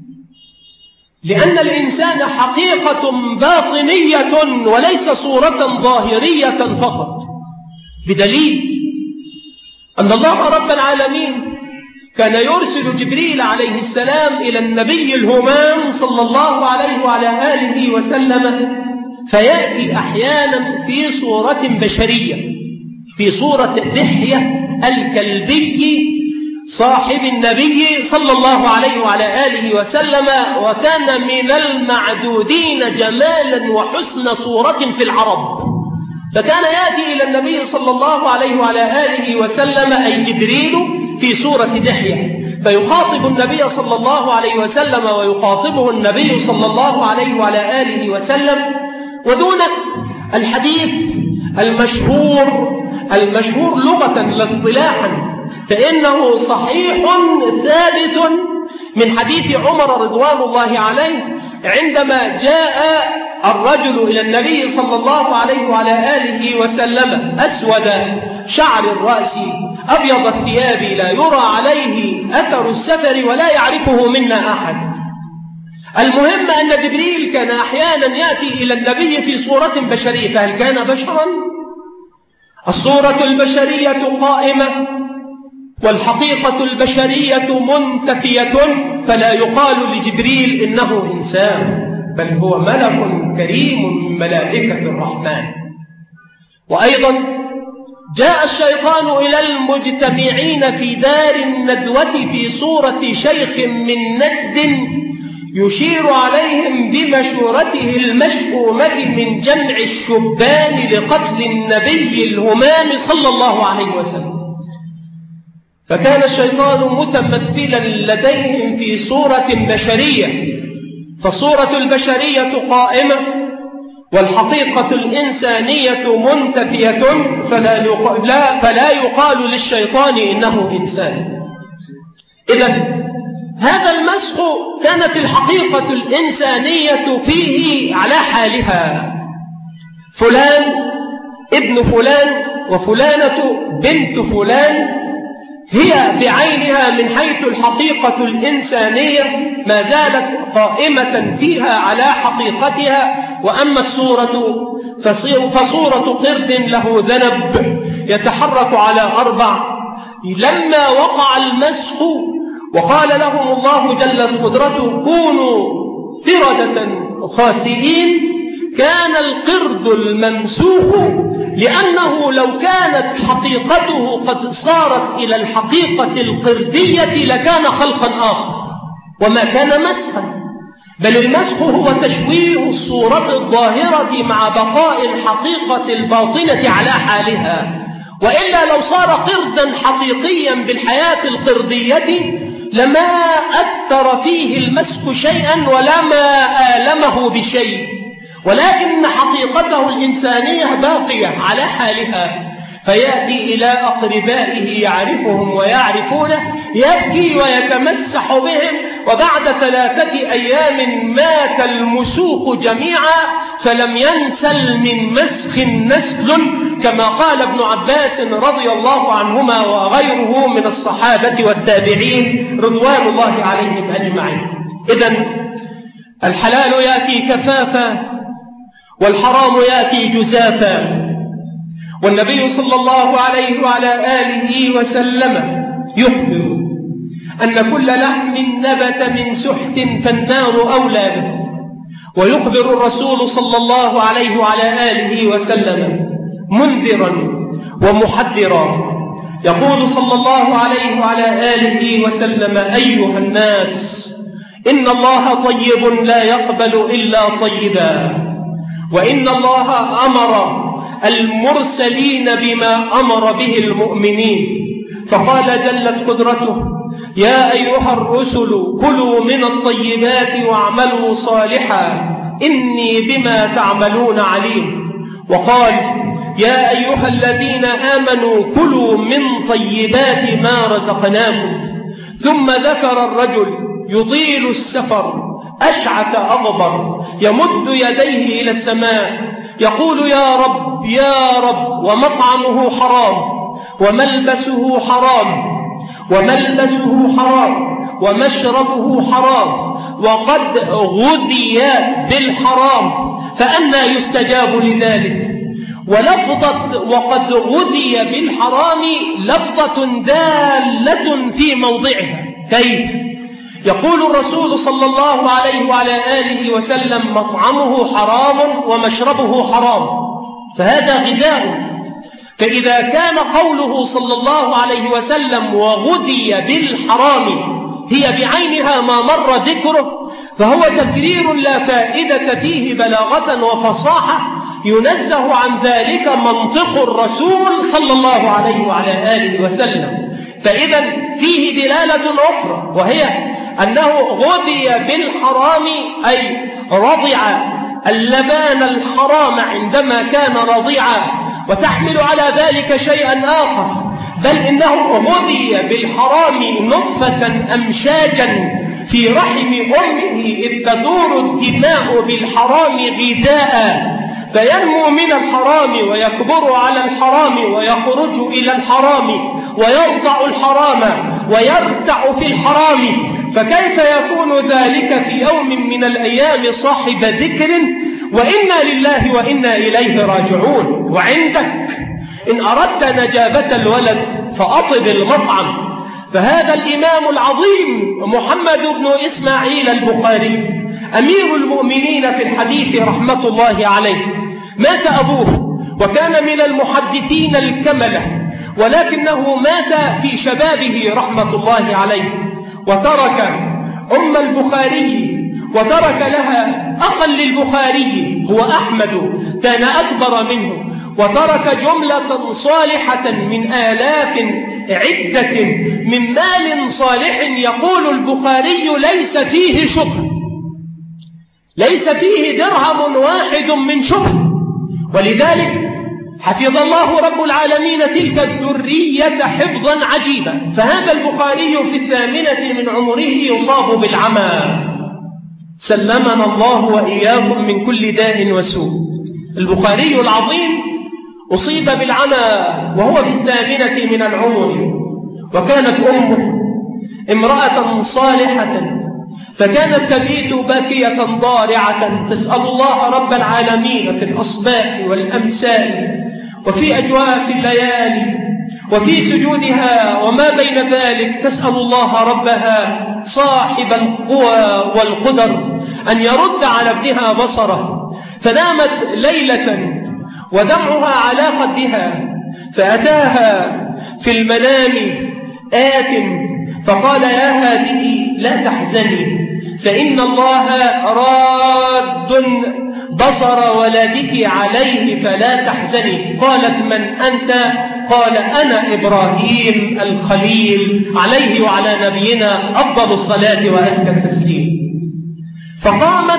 لأن الإنسان حقيقة باطنية وليس صورة ظاهرية فقط، بدليل أن الله رب العالمين كان يرسل جبريل عليه السلام إلى النبي الهمام صلى الله عليه وعلى آله وسلم، فيأتي أحيانا في صورة بشرية، في صورة دحية الكلبي صاحب النبي صلى الله عليه وعلى آله وسلم، وكان من المعدودين جمالا وحسن صورة في العرب، فكان يأتي إلى النبي صلى الله عليه وعلى آله وسلم أي جبريل في صورة دحية، فيخاطب النبي صلى الله عليه وسلم ويخاطبه النبي صلى الله عليه وعلى آله وسلم. ودونك الحديث المشهور المشهور لغة لا اصطلاحا، فإنه صحيح ثابت من حديث عمر رضوان الله عليه عندما جاء الرجل إلى النبي صلى الله عليه وعلى آله وسلم أسود شعر الرأس أبيض الثياب لا يرى عليه أثر السفر ولا يعرفه منا أحد. المهم أن جبريل كان أحيانا يأتي إلى النبي في صورة بشرية، فهل كان بشرا؟ الصورة البشرية قائمة والحقيقة البشرية منتفية، فلا يقال لجبريل إنه إنسان، بل هو ملك كريم من ملائكة الرحمن. وأيضا جاء الشيطان إلى المجتمعين في دار الندوة في صورة شيخ من ند يشير عليهم بمشورته المشؤومة من جمع الشبان لقتل النبي الهمام صلى الله عليه وسلم، فكان الشيطان متمثلا لديهم في صورة بشرية، فالصورة البشرية قائمة والحقيقة الإنسانية منتفية، فلا يقال, لا فلا يقال للشيطان إنه إنسان. إذن هذا المسخ كانت الحقيقة الإنسانية فيه على حالها، فلان ابن فلان وفلانة بنت فلان هي بعينها من حيث الحقيقة الإنسانية ما زالت قائمة فيها على حقيقتها، وأما السورة فصورة قرد له ذنب يتحرك على أربع. لما وقع المسخ وقال لهم الله جل قدرته كونوا قردة خاسئين، كان القرد الممسوخ لأنه لو كانت حقيقته قد صارت إلى الحقيقة القردية لكان خلقا آخر وما كان مسخا، بل المسخ هو تشويه الصورة الظاهرة مع بقاء الحقيقة الباطنة على حالها. وإلا لو صار قردا حقيقيا بالحياة القردية لما أثر فيه المسخ شيئا ولما آلمه بشيء، ولكن حقيقته الإنسانية باقية على حالها، فيأتي إلى أقربائه يعرفهم ويعرفونه، يبكي ويتمسح بهم، وبعد ثلاثة أيام مات المسوخ جميعا فلم ينسل من مسخ نسل، كما قال ابن عباس رضي الله عنهما وغيره من الصحابة والتابعين رضوان الله عليهم أجمعين. إذن الحلال يأتي كفافا والحرام يأتي جزافا، والنبي صلى الله عليه وعلى آله وسلم يخبر أن كل لحم نبت من سحت فالنار أولى به، ويخبر الرسول صلى الله عليه وعلى آله وسلم منذرا ومحذرا، يقول صلى الله عليه وعلى آله وسلم أيها الناس إن الله طيب لا يقبل إلا طيبا، وإن الله أمر المرسلين بما أمر به المؤمنين، فقال جلت قدرته يا أيها الرسل كلوا من الطيبات واعملوا صالحا إني بما تعملون عليم، وقال يا أيها الذين آمنوا كلوا من طيبات ما رزقناكم، ثم ذكر الرجل يطيل السفر أشعث أغبر يمد يديه إلى السماء يقول يا رب يا رب، ومطعمه حرام وملبسه حرام وملبسه حرام ومشربه حرام وقد غذي بالحرام، فأنى يستجاب لذلك؟ ولفظة وقد غذي بالحرام لفظة دالة في موضعها. كيف؟ يقول الرسول صلى الله عليه وعلى آله وسلم مطعمه حرام ومشربه حرام، فهذا غذاء. فإذا كان قوله صلى الله عليه وسلم وغذي بالحرام هي بعينها ما مر ذكره، فهو تكرير لا فائدة فيه بلاغة وفصاحة، ينزه عن ذلك منطق الرسول صلى الله عليه وعلى آله وسلم. فإذا فيه دلالة أخرى، وهي أنه غذي بالحرام أي رضع اللبان الحرام عندما كان رضيعا، وتحمل على ذلك شيئا آخر، بل إنه غذي بالحرام نطفة أمشاجا في رحم أمه إذ تدور الدماء بالحرام غذاء، فينمو من الحرام ويكبر على الحرام ويخرج إلى الحرام ويرضع الحرام ويرتع في الحرام، فكيف يكون ذلك في يوم من الأيام صاحب ذكر؟ وإنا لله وإنا إليه راجعون. وعندك إن أردت نجابة الولد فأطب المطعم. فهذا الإمام العظيم محمد بن إسماعيل البخاري أمير المؤمنين في الحديث رحمة الله عليه، مات أبوه وكان من المحدثين الكملة، ولكنه مات في شبابه رحمة الله عليه، وترك أم البخاري وترك لها أخا للبخاري هو أحمد كان أكبر منه، وترك جملة صالحة من آلاف عدة من مال صالح. يقول البخاري ليس فيه شبه، ليس فيه درهم واحد من شبه، ولذلك حفظ الله رب العالمين تلك الذرية حفظا عجيبا. فهذا البخاري في الثامنة من عمره يصاب بالعمى، سلمنا الله وإياكم من كل داء وسوء. البخاري العظيم أصيب بالعمى وهو في الثامنة من العمر، وكانت أمه امرأة صالحة، فكانت تبيت باكية ضارعة تسأل الله رب العالمين في الأصباح والأمساء وفي أجواف الليالي وفي سجودها وما بين ذلك تسأل الله ربها صاحب القوى والقدر أن يرد على ابنها بصره. فنامت ليلة ودمعها على خدها، فأتاها في المنام آت فقال يا هذه لا تحزني فإن الله راد بصر ولدك عليه فلا تحزني. قالت من أنت؟ قال أنا إبراهيم الخليل عليه وعلى نبينا أفضل الصلاة وأزكى التسليم. فقامت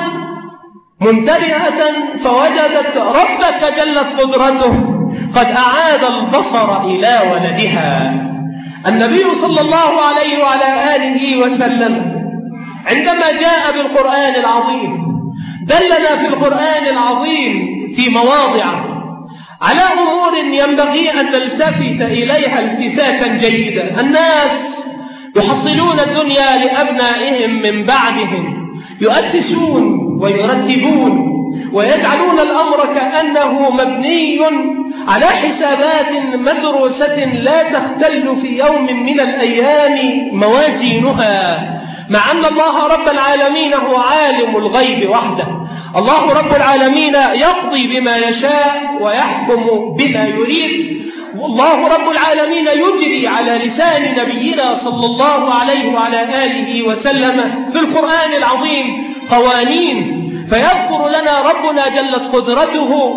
منتبهة فوجدت ربك جلت قدرته قد أعاد البصر إلى ولدها. النبي صلى الله عليه وعلى آله وسلم عندما جاء بالقرآن العظيم دلنا في القرآن العظيم في مواضع على أمور ينبغي أن نلتفت إليها التفاتا جيدا. الناس يحصلون الدنيا لأبنائهم من بعدهم، يؤسسون ويرتبون ويجعلون الأمر كأنه مبني على حسابات مدروسة لا تختل في يوم من الأيام موازينها، مع أن الله رب العالمين هو عالم الغيب وحده. الله رب العالمين يقضي بما يشاء ويحكم بما يريد، والله رب العالمين يجري على لسان نبينا صلى الله عليه وعلى آله وسلم في القرآن العظيم قوانين. فيذكر لنا ربنا جلت قدرته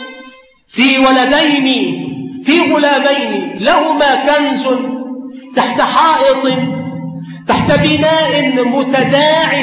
في ولدين في غلامين لهما كنز تحت حائط تحت بناء متداع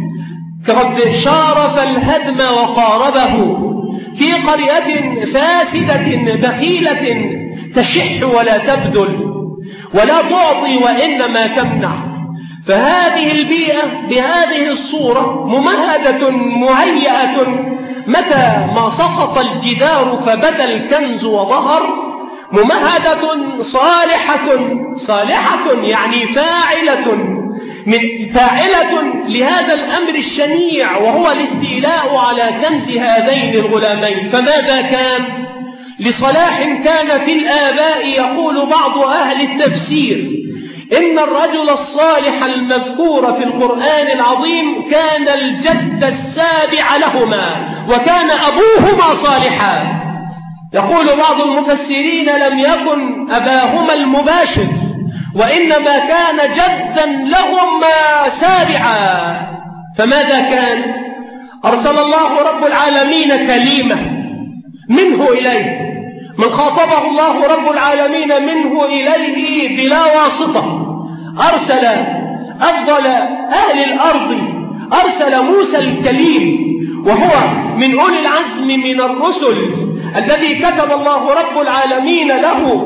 قد شارف الهدم وقاربه في قرية فاسدة بخيلة تشح ولا تبذل ولا تعطي وإنما تمنع. فهذه البيئة بهذه الصورة ممهدة مهيئة، متى ما سقط الجدار فبدا الكنز وظهر، ممهدة صالحة صالحة يعني فاعلة من فاعلة لهذا الأمر الشنيع وهو الاستيلاء على كنز هذين الغلامين. فماذا كان؟ لصلاح كان في الآباء يقول بعض أهل التفسير إن الرجل الصالح المذكور في القرآن العظيم كان الجد السابع لهما وكان أبوهما صالحا. يقول بعض المفسرين لم يكن أباهما المباشر وإنما كان جدا لهما سابعا. فماذا كان؟ أرسل الله رب العالمين كلمة منه إليه، من خاطبه الله رب العالمين منه إليه بلا واسطة. أرسل أفضل أهل الأرض، أرسل موسى الكليم وهو من أولي العزم من الرسل الذي كتب الله رب العالمين له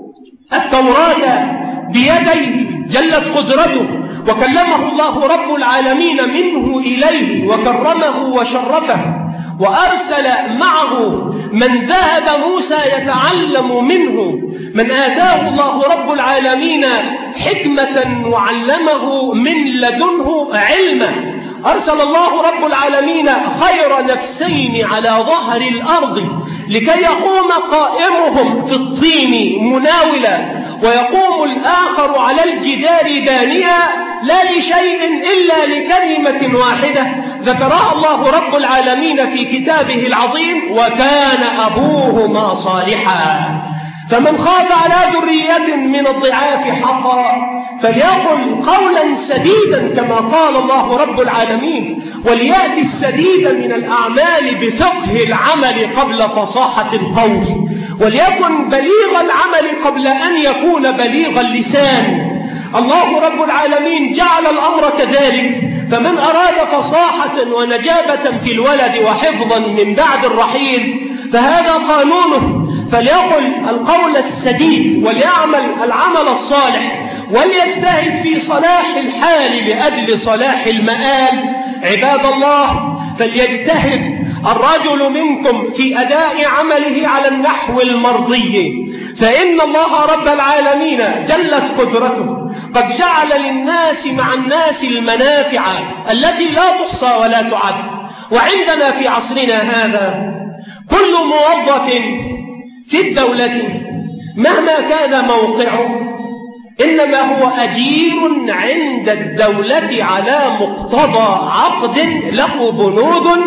التوراة بيديه جلت قدرته، وكلمه الله رب العالمين منه إليه وكرمه وشرفه، وأرسل معه من ذهب موسى يتعلم منه، من آتاه الله رب العالمين حكمة وعلمه من لدنه علما. أرسل الله رب العالمين خير نفسين على ظهر الأرض لكي يقوم قائمهم في الطين مناولا ويقوم الآخر على الجدار دانيا، لا لشيء إلا لكلمة واحدة ذكرها الله رب العالمين في كتابه العظيم: وكان أبوهما صالحا. فمن خاف على ذرية من الضعاف حقا فليقل قولا سديدا كما قال الله رب العالمين، وليأتي السديد من الأعمال بفقه العمل قبل فصاحة القول، وليكن بليغ العمل قبل أن يكون بليغ اللسان. الله رب العالمين جعل الأمر كذلك، فمن أراد فصاحة ونجابة في الولد وحفظا من بعد الرحيل فهذا قانونه، فليقل القول السديد وليعمل العمل الصالح وليجتهد في صلاح الحال لأجل صلاح المآل. عباد الله، فليجتهد الرجل منكم في أداء عمله على النحو المرضي، فإن الله رب العالمين جلت قدرته قد جعل للناس مع الناس المنافع التي لا تحصى ولا تعد. وعندنا في عصرنا هذا كل موظف في الدولة مهما كان موقعه إنما هو أجير عند الدولة على مقتضى عقد له بنود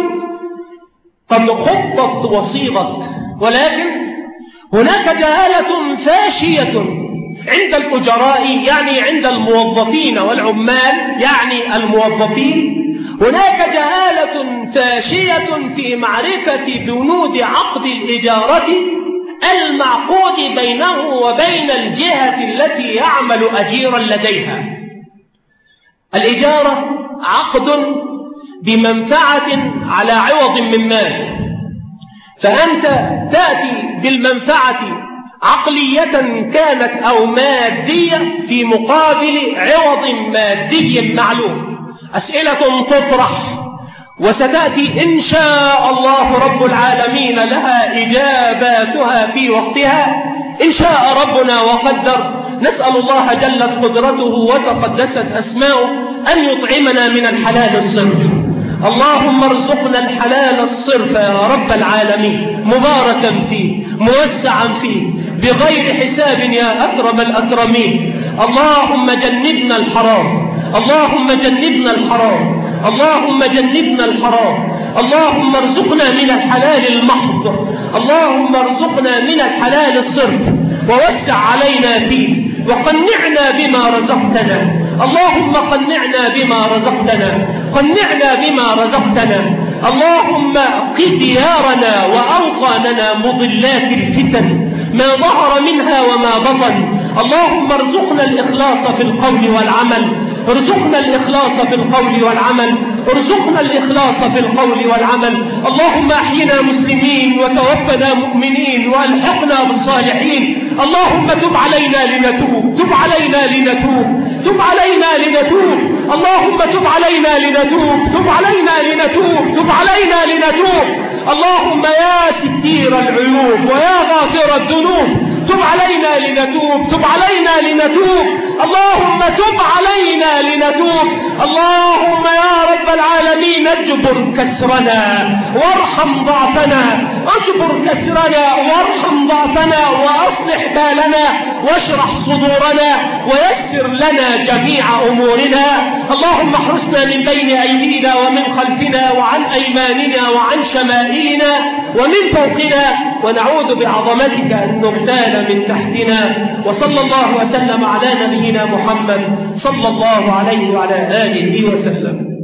قد خطت وصيغت، ولكن هناك جهالة فاشية عند الأجراء، يعني عند الموظفين والعمال، يعني الموظفين. هناك جهالة فاشية في معرفة بنود عقد الإجارة المعقود بينه وبين الجهة التي يعمل أجيرا لديها. الإجارة عقد بمنفعة على عوض من مال، فأنت تأتي بالمنفعة عقلية كانت أو مادية في مقابل عوض مادي معلوم. أسئلة تطرح وستأتي إن شاء الله رب العالمين لها إجاباتها في وقتها إن شاء ربنا وقدر. نسأل الله جلت قدرته وتقدست أسماؤه أن يطعمنا من الحلال الصرف. اللهم ارزقنا الحلال الصرف يا رب العالمين، مباركا فيه موسعا فيه بغير حساب يا أكرم الأكرمين. اللهم جنبنا الحرام، اللهم جنبنا الحرام، اللهم جنبنا الحرام. اللهم ارزقنا من الحلال المحض، اللهم ارزقنا من الحلال الصرف ووسع علينا فيه وقنعنا بما رزقتنا. اللهم قنعنا بما رزقتنا، قنعنا بما رزقتنا. اللهم قِ ديارنا وأوطاننا مضلات الفتن ما ظهر منها وما بطن. اللهم ارزقنا الإخلاص في القول والعمل، ارزقنا الإخلاص في القول والعمل، ارزقنا الإخلاص في القول والعمل. اللهم أحينا مسلمين وتوفنا مؤمنين وألحقنا بالصالحين. اللهم تب علينا لنتوب، تب علينا لنتوب، تب علينا لنتوب. اللهم تب علينا لنتوب، تب علينا لنتوب، تب علينا لنتوب. اللهم يا ستير العيوب ويا غافر الذنوب تب علينا لنتوب، تب علينا لنتوب. اللهم تب علينا لنتوب. اللهم يا رب العالمين اجبر كسرنا وارحم ضعفنا، اجبر كسرنا وارحم ضعفنا وأصلح بالنا واشرح صدورنا ويسر لنا جميع أمورنا. اللهم احرسنا من بين أيدينا ومن خلفنا وعن أيماننا وعن شمائلنا ومن فوقنا، ونعوذ بعظمتك أن نغتال من تحتنا. وصلى الله وسلم على نبينا محمد صلى الله عليه وعلى آله وسلم.